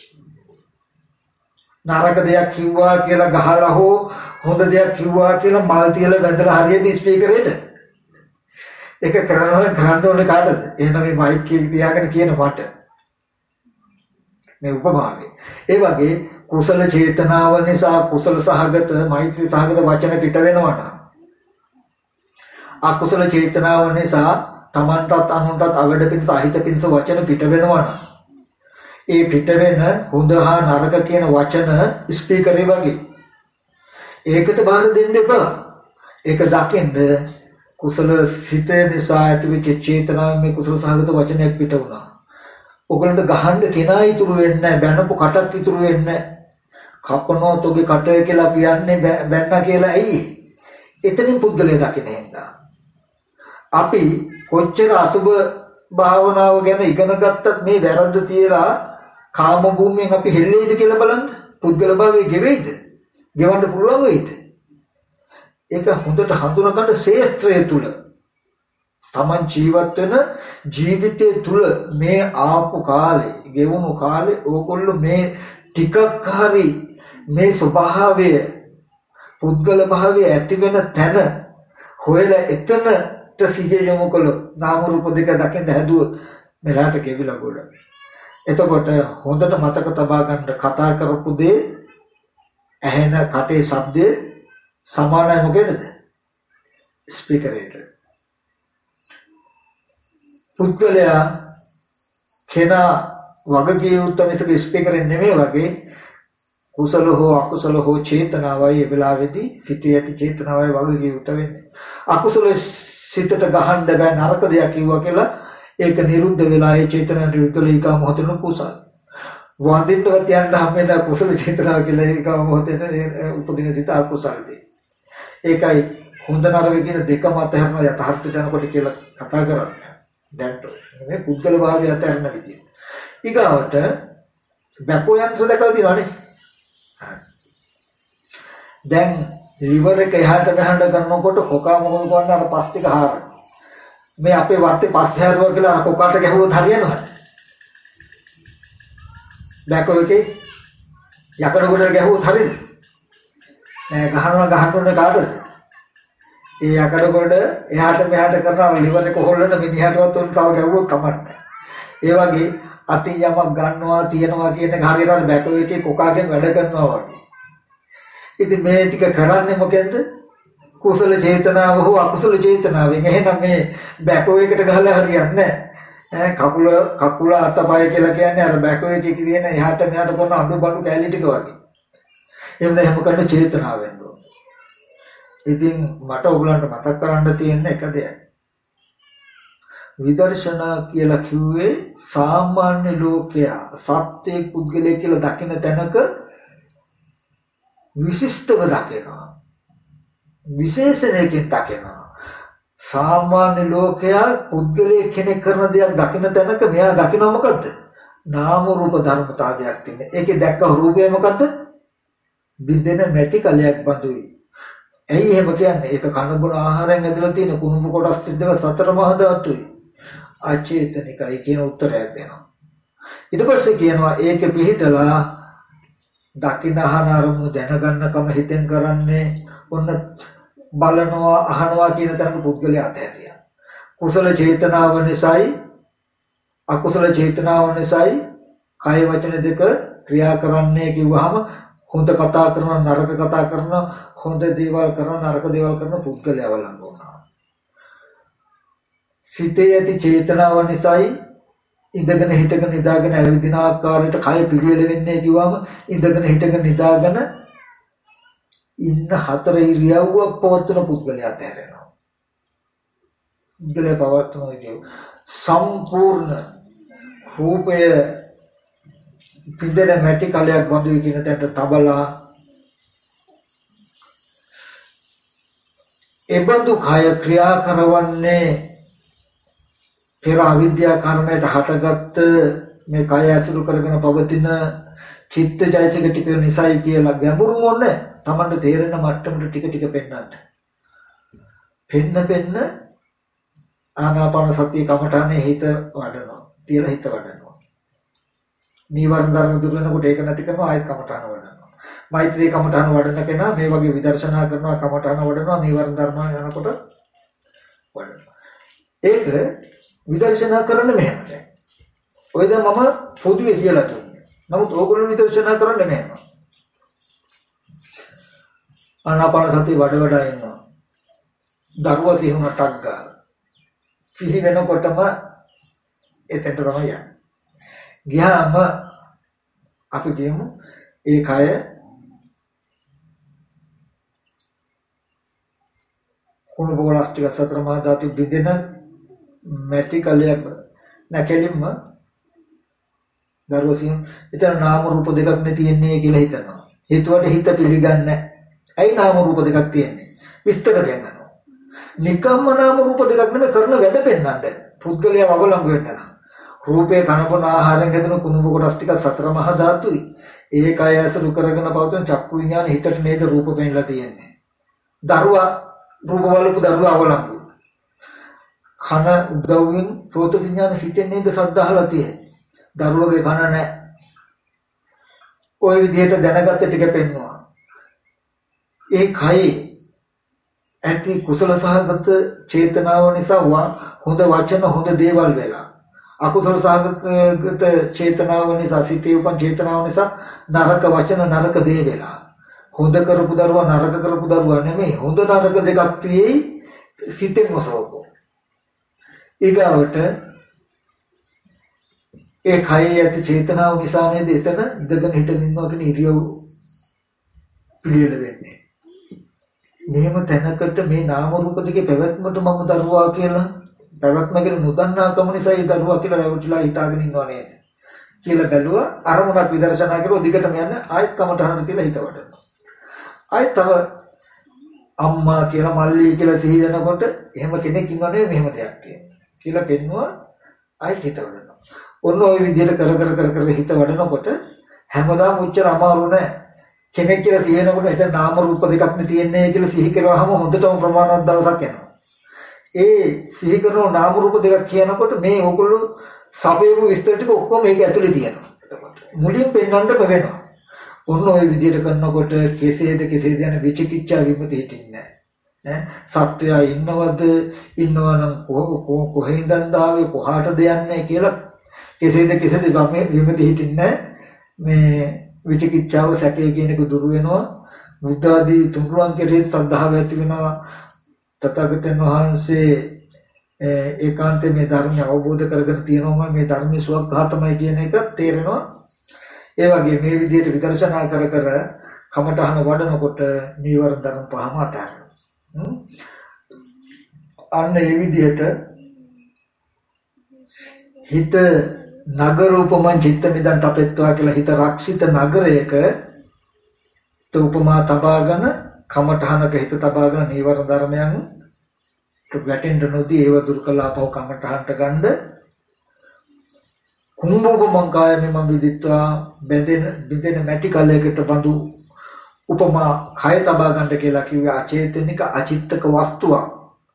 නරක දෙයක් කිව්වා කියලා ගහලා හෝ හොඳ දෙයක් කිව්වා කියලා මල් තියලා වැඳලා හරියට ස්පීකරේට ඒක කරනවා කරන්න ඕනේ කාටද? එහෙනම් මේ මයික් එක තියාගෙන කියන මට මේ උපමාවේ. ඒ වගේ කුසල චේතනාව නිසා කුසල සහගත මෛත්‍රී සහගත වචන පිට වෙනවා නම් අකුසල චේතනාව නිසා තමන්ටත් අනුන්ටත් අවඩ පිණිස අහිත පිණිස වචන පිට වෙනවා නම් ඒ පිට වෙන හොඳ හා නරක කියන වචන ස්පීකරේ වගේ ඒකට බාර දෙන්න එපා. ඒක දකින්න කුසල සිත නිසා ඇතිවෙච්ච චේතනාව මේ කුසල සහගත වචනයක් පිට වුණා. ඔයගලන්ට ගහන්න කෙනා ඉතුරු වෙන්නේ නැහැ. බැනපු කටක් ඉතුරු වෙන්නේ නැහැ. කපනවා තෝගේ කටය කියලා කියන්නේ බැන්නා කියලා ඇයි? එතනින් පුද්ගලයා දකින්න හින්දා. අපි කොච්චර අසුබ භාවනාව ගැන ඉගෙන ගත්තත් මේ වැරද්ද තියලා කාම භූමියෙන් අපි හෙල්ලෙයිද කියලා බලන්න. පුද්ගල භාවයේ ගෙවෙයිද? ගෙවන්න පුළුවන් වෙයිද? ඒක හොඳට හඳුනා ගන්න ශේත්‍රය තුල තමන් ජීවත් වෙන ජීවිතය තුල මේ ආපු කාලේ, ගෙවුණු කාලේ ඕගොල්ලෝ මේ ටිකක් හරි මේ ස්වභාවය පුද්ගල භාවය ඇති වෙන තැන හොයලා එතනට සිහිය යොමු කළොත් නාම රූප දෙක දකින්න හැදුවොත් මෙලහට ගෙවිලා ගොඩ. එතකොට හොඳට මතක තබා ගන්න කතා කරපු දේ ඇහෙන කටේ ශබ්දේ සමානයි මොකේද? ස්පීකරේට. පුද්ගලයා කෙනා වගකීම් උත්තමිසක ස්පීකරෙන් නෙමෙයි වගේ කුසල හෝ අකුසල හෝ චේතනාවයි ඒ වෙලාවේදී සිටී ඇති චේතනාවයි වගකීම් උත්ත වෙන්නේ. අකුසල සිතට ගහන්න බෑ නරක දෙයක් කිව්වා කියලා ඒක නිරුද්ධ වෙලා ඒ චේතනාවට විකලීකා මොහතන කුසල. වන්දින්නවත් යන්න හැමෙන්න කුසල චේතනාව කියලා ඒකම මොහතන උපදින සිත අකුසලදී. ඒකයි හොඳ නරක කියන දෙකම අතහැරන යථාර්ථයට යනකොට කියලා කතා කරන්නේ. දැන් මේ පුද්ගල භාවය අතහැරන විදිය. ඊගාවට බැකෝ යන්ස දැකලා තියෙනවනේ. දැන් ලිවර් එක එහාට මෙහාට කරනකොට කොකා මොකද කරන්නේ අර පස් ටික හාරන. මේ අපේ වත්තේ පස් හැරුවා කියලා අර කොකාට ගැහුවොත් හරියනවද? බැකෝ එකේ යකඩ කොට ගැහුවොත් හරියද? නෑ ගහනවා ගහන්න කාටද? ඒ යකඩ කොට එහාට මෙහාට කරනවා ලිවර් එක හොල්ලන මිනිහටවත් උන් තව ගැහුවොත් කමක් නෑ. ඒ වගේ අතින් යමක් ගන්නවා තියනවා කියන එක හරියට බැකෝ එකේ කොකාගෙන් වැඩ කරනවා වගේ. ඉතින් මේ ටික කරන්නේ මොකෙන්ද? කුසල චේතනාව හෝ අකුසල චේතනාවෙන්. එහෙනම් මේ බැකෝ එකට ගහලා හරියන්නේ නැහැ. ඈ කකුල කකුල අතපය කියලා කියන්නේ අර බැකෝ එකේ කියන එහාට මෙහාට කරන අඬු බඬු කැලි ටික වගේ. එහෙනම් එහෙම කරන චේතනාවෙන් ඕන. ඉතින් මට ඔයගලන්ට මතක් කරන්න තියෙන එක දෙයක්. විදර්ශනා කියලා කිව්වේ සාමාන්‍ය ලෝකයා සත්‍ය පුද්ගලයෙක් කියලා දකින තැනක විශිෂ්ටව දකිනවා. විශේෂණයකින් දකිනවා. සාමාන්‍ය ලෝකයා පුද්ගලයෙක් කෙනෙක් කරන දෙයක් දකින තැනක මෙයා දකිනවා මොකද්ද? නාම රූප ධර්මතාවයක් තියෙන. ඒකේ දැක්ක රූපය මොකද්ද? බින්දෙන මැටි කලයක් බඳුයි. ඇයි එහෙම කියන්නේ? ඒක කන බොන ආහාරයෙන් ඇදලා තියෙන කුණුඹ කොටස් දෙක සතර මහා ධාතුයි. අචේතනිකයි කියන උත්තරයක් දෙනවා. ඊට පස්සේ කියනවා ඒක පිළිහිටලා දකින්න අහන අරමුණු දැනගන්නකම හිතෙන් කරන්නේ ඔන්න බලනවා අහනවා කියන තරම පුද්ගලයා අතහැරියා. කුසල චේතනාව නිසායි අකුසල චේතනාව නිසායි කය වචන දෙක ක්‍රියා කරන්නේ කිව්වහම හොඳ කතා කරන නරක කතා කරන හොඳ දේවල් කරන නරක දේවල් කරන පුද්ගලයා වළංග වුණා. සිතේ ඇති චේතනාව නිසායි ඉඳගෙන හිටගෙන නිදාගෙන ඇවිදින ආකාරයට කය පිළියෙල වෙන්නේ කිව්වම ඉඳගෙන හිටගෙන නිදාගෙන ඉන්න හතර ඉරියව්වක් පවත්වන පුද්ගලයා තැරෙනවා. පුද්ගලයා පවත්වන ඉරියව් සම්පූර්ණ රූපය පිළිදෙන මැටි කලයක් වඳුයි කියන තැනට තබලා එබඳු කය ක්‍රියා කරවන්නේ පෙර අවිද්‍යා කර්මයට හටගත්ත මේ කය ඇසුරු කරගෙන පවතින චිත්තජයසික ටික නිසායි කියලා ගැඹුරු මොන්නේ තමන්ට තේරෙන මට්ටමට ටික ටික පෙන්නන්න. පෙන්න පෙන්න ආනාපාන සතිය කමඨානේ හිත වඩනවා. තියලා හිත වඩනවා. නීවරණ ධර්ම දුර වෙනකොට ඒක නැති කරනවා ආයෙත් කමඨාන වඩනවා. මෛත්‍රී කමඨාන වඩන කෙනා මේ වගේ විදර්ශනා කරනවා කමඨාන වඩනවා නීවරණ ධර්ම යනකොට වඩනවා. ඒක විදර්ශනා කරන්න මෙහෙම දැන්. ඔය දැන් මම පොදුවේ කියලා දුන්නේ. නමුත් ඕගොල්ලෝ විදර්ශනා කරන්නේ නැහැ. ආනාපාන සතිය වඩ වඩා ඉන්නවා. දරුවා සිහිනුනටක් ගාලා. සිහි වෙනකොටම එතෙන්ට තමයි යන්නේ. ගියාම අපි කියමු ඒ කය කුණු බෝලස් ටික සතර මහා ධාතු බිඳෙන මැටි කලයක් නැකෙලින්ම දරුවා සිහින එතන නාම රූප දෙකක් නේ තියෙන්නේ කියලා හිතනවා. හේතුවට හිත පිළිගන්නේ නැහැ. ඇයි නාම රූප දෙකක් තියෙන්නේ? විස්තර දෙන්නවා. නිකම්ම නාම රූප දෙකක් නෙමෙයි කරන වැඩ පෙන්වන්න. පුද්ගලයා අවලංගු වෙන්න නම්. රූපේ කනබන ආහාරයෙන් හැදෙන කුණුඹ කොටස් ටික සතර මහා ධාතුයි. ඒ කය ඇසුරු කරගෙන පවතින චක්කු විඥාන හිතට නේද රූප පෙන්ලා තියෙන්නේ. දරුවා රූප වලක දරුවා අවලංගු. කන උදව්වෙන් සෝත විඥාන හිතෙන් නේද ශබ්ද අහලා තියෙන්නේ. දරුවගේ කන නැහැ. ওই විදිහට දැනගත්ත ටික පෙන්වනවා. ඒ කයි ඇති කුසල සහගත චේතනාව නිසා හොඳ වචන හොඳ දේවල් වෙලා අකුසල සහගත චේතනාව නිසා සිතේ උපන් චේතනාව නිසා නරක වචන නරක දේ වෙලා හොඳ කරපු දරුවා නරක කරපු දරුවා නෙමෙයි හොඳ නරක දෙකක් තියෙයි සිතෙන් වසවකෝ ඊගාවට ඒ කයේ ඇති චේතනාව නිසා නේද එතන ඉඳගෙන හිටගෙන ඉන්නවා කියන ඉරියව් පිළියෙල වෙන්නේ මෙහෙම තැනකට මේ නාම රූප දෙකේ පැවැත්මට මම දරුවා කියලා පැවැත්ම කියලා නොදන්නාකම නිසා ඒ දරුවා කියලා රැවටිලා හිතාගෙන ඉන්නවා නේද කියලා බැලුවා අරමුණක් විදර්ශනා කරුවා දිගටම යන්න ආයෙත් කමටහන තියලා හිත වඩනවා ආයෙත් තව අම්මා කියලා මල්ලි කියලා සිහි වෙනකොට එහෙම කෙනෙක් ඉන්නව නෙවෙයි මෙහෙම දෙයක් කියලා පෙන්නුවා ආයෙත් හිත වඩනවා ඔන්න ওই විදිහට කර කර කර කර හිත වඩනකොට හැමදාම උච්චර අමාරු නෑ කෙනෙක් කියලා තියෙනකොට එතන නාම රූප දෙකක් නේ තියෙන්නේ කියලා සිහි කරවහම හොඳටම ප්‍රමාණවත් දවසක් යනවා. ඒ සිහි කරන නාම රූප දෙකක් කියනකොට මේ ඕගොල්ලෝ සබේම විස්තර ටික ඔක්කොම මේක ඇතුලේ තියෙනවා. එතකොට මුලින් පෙන්වන්න වෙනවා. ඔන්න ওই විදිහට කරනකොට කෙසේද කෙසේද යන විචිකිච්ඡා විමුති හිටින්නේ නැහැ. ඈ සත්‍යය ඉන්නවද ඉන්නවනම් කොහෙන්ද ආවේ කොහාටද යන්නේ කියලා කෙසේද කෙසේද විමුති හිටින්නේ මේ විචිකිච්ඡාව සැකේ කියන එක දුරු වෙනවා බුද්ධ ආදී තුන්රුවන් කෙරෙහි ශ්‍රද්ධාව ඇති වෙනවා තථාගතයන් වහන්සේ ඒකාන්තයෙන් මේ ධර්මය අවබෝධ කරගෙන තියෙනවා මේ ධර්මයේ ස්වභාවතමයි කියන එක තේරෙනවා ඒ වගේ මේ විදිහට විදර්ශනා කර කර කමඨහන වඩනකොට නීවරණ ධර්ම පහම අතහැරෙනවා අන්න ඒ විදිහට හිත නගරූපමං චිත්ත මිදන් තපෙත්වා කියලා හිත රක්ෂිත නගරයක උපමා තබාගෙන කමඨහනක හිත තබාගෙන නීවරණ ධර්මයන් වැටෙන්න නොදී ඒව දුරු කළා පව කමඨහනට ගන්න කුම්භෝගමං කායමෙ මම විදිත්වා බෙදෙන බෙදෙන මැටි කලයකට බඳු උපමා කය තබා ගන්න කියලා කිව්වේ අචේතනික අචිත්තක වස්තුවක්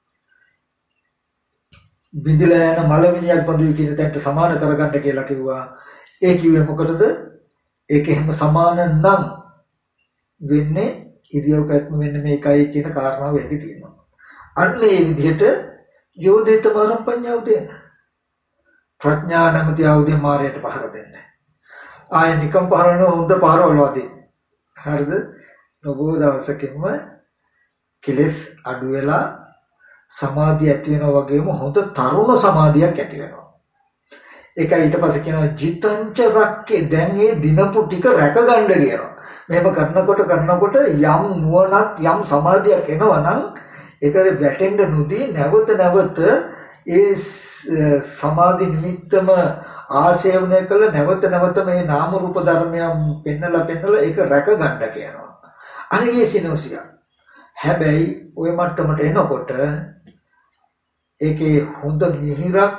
බිඳලා යන මලමිණියක් බඳුයි කියන තැනට සමාන කරගන්න කියලා කිව්වා. ඒ කිව්වේ මොකටද? ඒක එහෙම සමාන නම් වෙන්නේ ඉරියව් පැත්ම වෙන්නේ මේකයි කියන කාරණාව වෙදි තියෙනවා. අන්න ඒ විදිහට යෝධිත මරම්පඤ්ඤාව දෙන්න. ප්‍රඥා නැමැති ආයුධය මායයට පහර දෙන්න. ආය නිකම් පහරන හොඳ පහරවලවා දෙන්න. හරිද? නොබෝ දවසකින්ම කෙලෙස් අඩු වෙලා සමාධිය ඇති වෙනවා වගේම හොඳ තරුණ සමාධියක් ඇති වෙනවා. ඒකයි ඊට පස්සේ කියනවා ජිතංච රක්කේ දැන් මේ දිනපු ටික රැක ගන්න කියනවා. මේක කරනකොට කරනකොට යම් නුවණක් යම් සමාධියක් එනවා නම් ඒක වැටෙන්න නොදී නැවත නැවත ඒ සමාධි නිමිත්තම ආශේවනය කළ නැවත නැවත මේ නාම රූප ධර්මයන් පෙන්නලා පෙන්නලා ඒක රැක ගන්න කියනවා. අනිවේශනෝසිය. හැබැයි ওই මට්ටමට එනකොට ඒකේ හොඳ මිහිරක්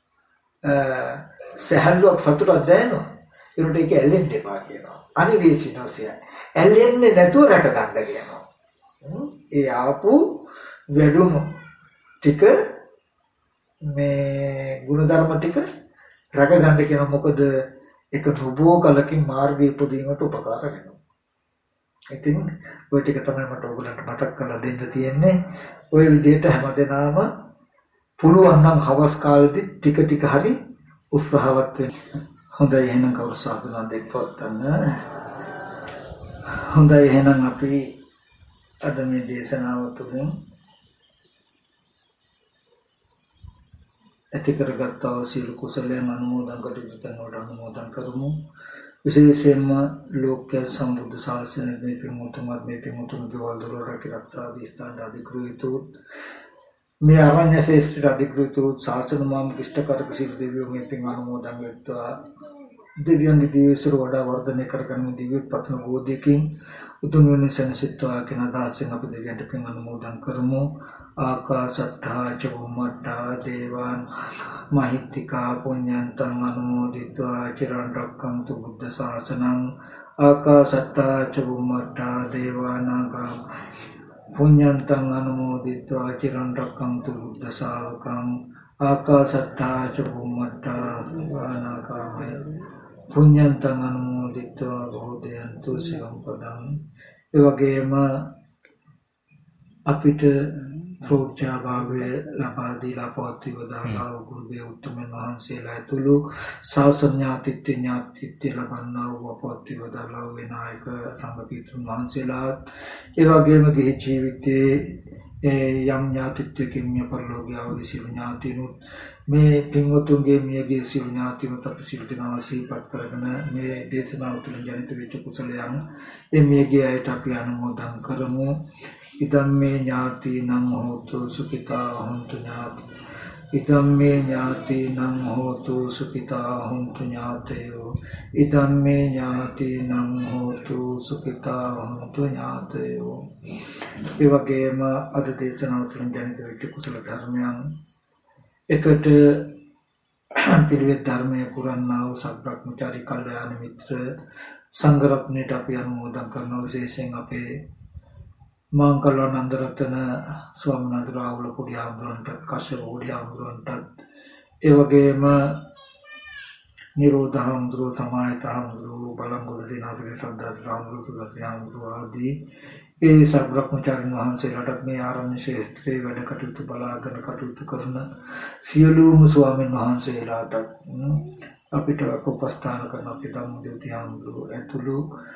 සහල්ලුවක් සතුටක් දැනෙනවා. ඒකට ඒක ඇලෙන්න එපා කියනවා. අනිවේශනෝසිය. ඇලෙන්නේ නැතුව රැක ගන්න කියනවා. ඒ ආපු වැඩුණු ටික මේ ගුණධර්ම ටික රැක ගන්න කියනවා. මොකද ඒක නොබෝ කලකින් මාර්ගය උපදීමට උපකාර වෙනවා. ඉතින් ඔය ටික තමයි මට ඔයගලන්ට මතක් කරලා දෙන්න තියෙන්නේ. ඔය විදිහට හැමදෙනාම පුළුවන් නම් හවස් කාලෙදි ටික ටික හරි උත්සාහවත් වෙන්න. හොඳයි එහෙනම් කවුරු සාදුනා දෙක්වත් ගන්න. හොඳයි එහෙනම් අපි අද මේ දේශනාව තුළින් ඇති කරගත් සියලු කුසලයන් අනුමෝදන් කටයුතු කරනවට අනුමෝදන් කරමු. විශේෂයෙන්ම ලෝක සම්බුද්ධ ශාසනයේ මේ පින්මුතුන්වත් මේ පින්මුතුන් දේවල් දොර රැකගත්තා දිස්ත්‍රාන්ත අධිකෘතු මේ ආරණ්‍ය ශේෂ්ඨ අධිකෘතු ශාසන මාම් කිෂ්ඨකරක සිල් දෙවියෝ මේ පින් අනුමෝදන් වෙත්වා. දෙවියන්ගේ දිව්‍යසර වඩා වර්ධනය කරගන්න දිව්‍ය පතන බෝධියකින් උතුම් වෙන සෙනසිටවා කියන අදහසෙන් අපි දෙවියන්ට පින් අනුමෝදන් කරමු. ආකාශට්ඨා ච බුම්මට්ඨා දේවාන් මහිත්‍තිකා පුඤ්ඤන්තං අනුමෝදිत्वा චිරන් රක්ඛන්තු බුද්ධ ශාසනං. ආකාශට්ඨා ච බුම්මට්ඨා දේවානාගා පුඤ්ඤන්තං අනුමෝදිत्वा චිරන් රක්ඛන්තු බුද්ධ ශාවකං. ආකාශට්ඨා ච බුම්මට්ඨා දේවානාගා පුඤ්ඤන්තං අනුමෝදිत्वा බෝධයන්තු සිවං පදං. ඒ වගේම අපිට ප්‍රෝජා භාවය ලබා දීලා පවත්වව දාලා ගුරු දේව උතුම්යන් වහන්සේලා ඇතුළු ශාසන ඥාතිත්‍ය ඥාතිත්‍ය ලබන්නා වූ පවත්වව දාලා විනායක සංඝ පිටුන් වහන්සේලා ඒ වගේම ගිහි ජීවිතයේ යම් ඥාතිත්වකින් මිය පරලෝකීය අවදිසිල ඥාතිනුත් මේ පින්වතුන්ගේ මියගේ සිල් ඥාතිනුත් අපි සිල් දෙනා සිහිපත් කරගෙන මේ දේශනාව තුළ ජනිත වෙච්ච කුසලයන් ඒ මියගේ අයට අපි අනුමෝදන් කරමු. ඉදම්මේ ඥාතිනං හෝතු සුඛිතා හොන්තු ඥාති. ඉදම්මේ ඥාතිනං හෝතු සුඛිතා හොන්තු ඥාතයෝ. ඉදම්මේ ඥාතිනං හෝතු සුඛිතා හොන්තු ඥාතයෝ. ඒ වගේම අද දේශනාව තුළින් ජනිත වෙච්ච කුසල ධර්මයන් එකට පිළිවෙත් ධර්මයේ පුරන්නා වූ සබ්‍රක්‍මචාරී කල්යාණ මිත්‍ර සංඝ රත්නයට අපි අනුමෝදන් කරන විශේෂයෙන් අපේ මාංකල්ව නන්දරත්න ස්වාමීන් වහන්සේ රාහුල පොඩි ආමරන්ට කශ්‍යප පොඩි ආමරන්ට ඒ වගේම නිරෝධාම්ද්‍රෝ සමායතාම්ද්‍රෝ බලංගොඩ දිනාපේ සද්දාත්ාම්ද්‍රෝ සුදස්යාම්ද්‍රෝ ආදී ඒ සබ්‍රක්‍මචාරින් වහන්සේලාට මේ ආරණ්‍ය ක්ෂේත්‍රයේ වැඩ කටයුතු බලාගෙන කටයුතු කරන සියලුම ස්වාමීන් වහන්සේලාට අපිට උපස්ථාන කරන අපේ ධම්මදේවතියාම්ද්‍රෝ ඇතුළු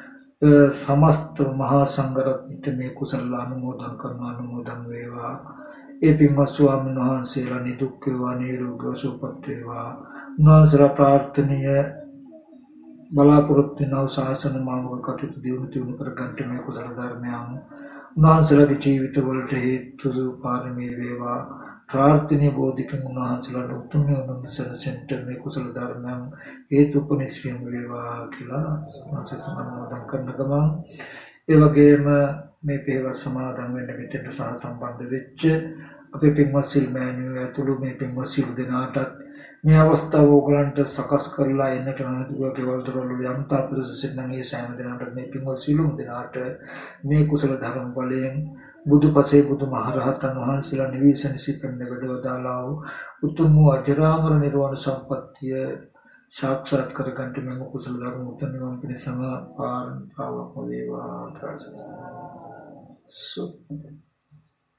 समस्त මහා සංඝරත්නයට මේ කුසල අනුමෝදන් කරන අනුමෝදන් වේවා. ඒ පින්වත් ස්වාමීන් වහන්සේලා නිදුක් වේවා නිරෝගී සුවපත් වේවා. උන්වහන්සේලා ප්‍රාර්ථනීය බලාපොරොත්තු වෙන ශාසන මාර්ග කටයුතු දියුණු දියුණු කර ගන්නට මේ කුසල ධර්මයන් උන්වහන්සේලාගේ ජීවිතවලට හේතු පාරමී වේවා. ප්‍රාර්ථනීය බෝධිකන් උන්වහන්සේලාට උතුම් වූ සෙන්ටර් මේ කුසල ධර්මයන් හේතුපනිස්සියම් වේවා කියලා සමාසතුමන් කරන ගමන් ඒ වගේම මේ පෙරවස් සමාදන් වෙන්න මෙතෙන්ට සහ සම්බන්ධ වෙච්ච අපේ පින්වත් සිල් මෑණියෝ ඇතුළු මේ පින්වත් සිල් දෙනාටත් මේ අවස්ථාව ඕගලන්ට සකස් කරලා එන්නට අනුදුව කෙවල් දරවල යම් තාපරසිට නම් ඒ සෑම දෙනාට මේ පින්වත් සිළුම් දෙනාට මේ කුසල ධර්ම බලයෙන් බුදුපසේ බුදුමහරහතන් වහන්සේලා නිවිසන සිපෙන්න වැඩවදාලා වූ උතුම් වූ අජරාමර නිර්වාණ සම්පත්තිය සාක්ෂාත් කරගන්නට මෙම කුසල ධර්ම උතුම් නිවන් පිණිසම පාරමිතාවක් වේවා.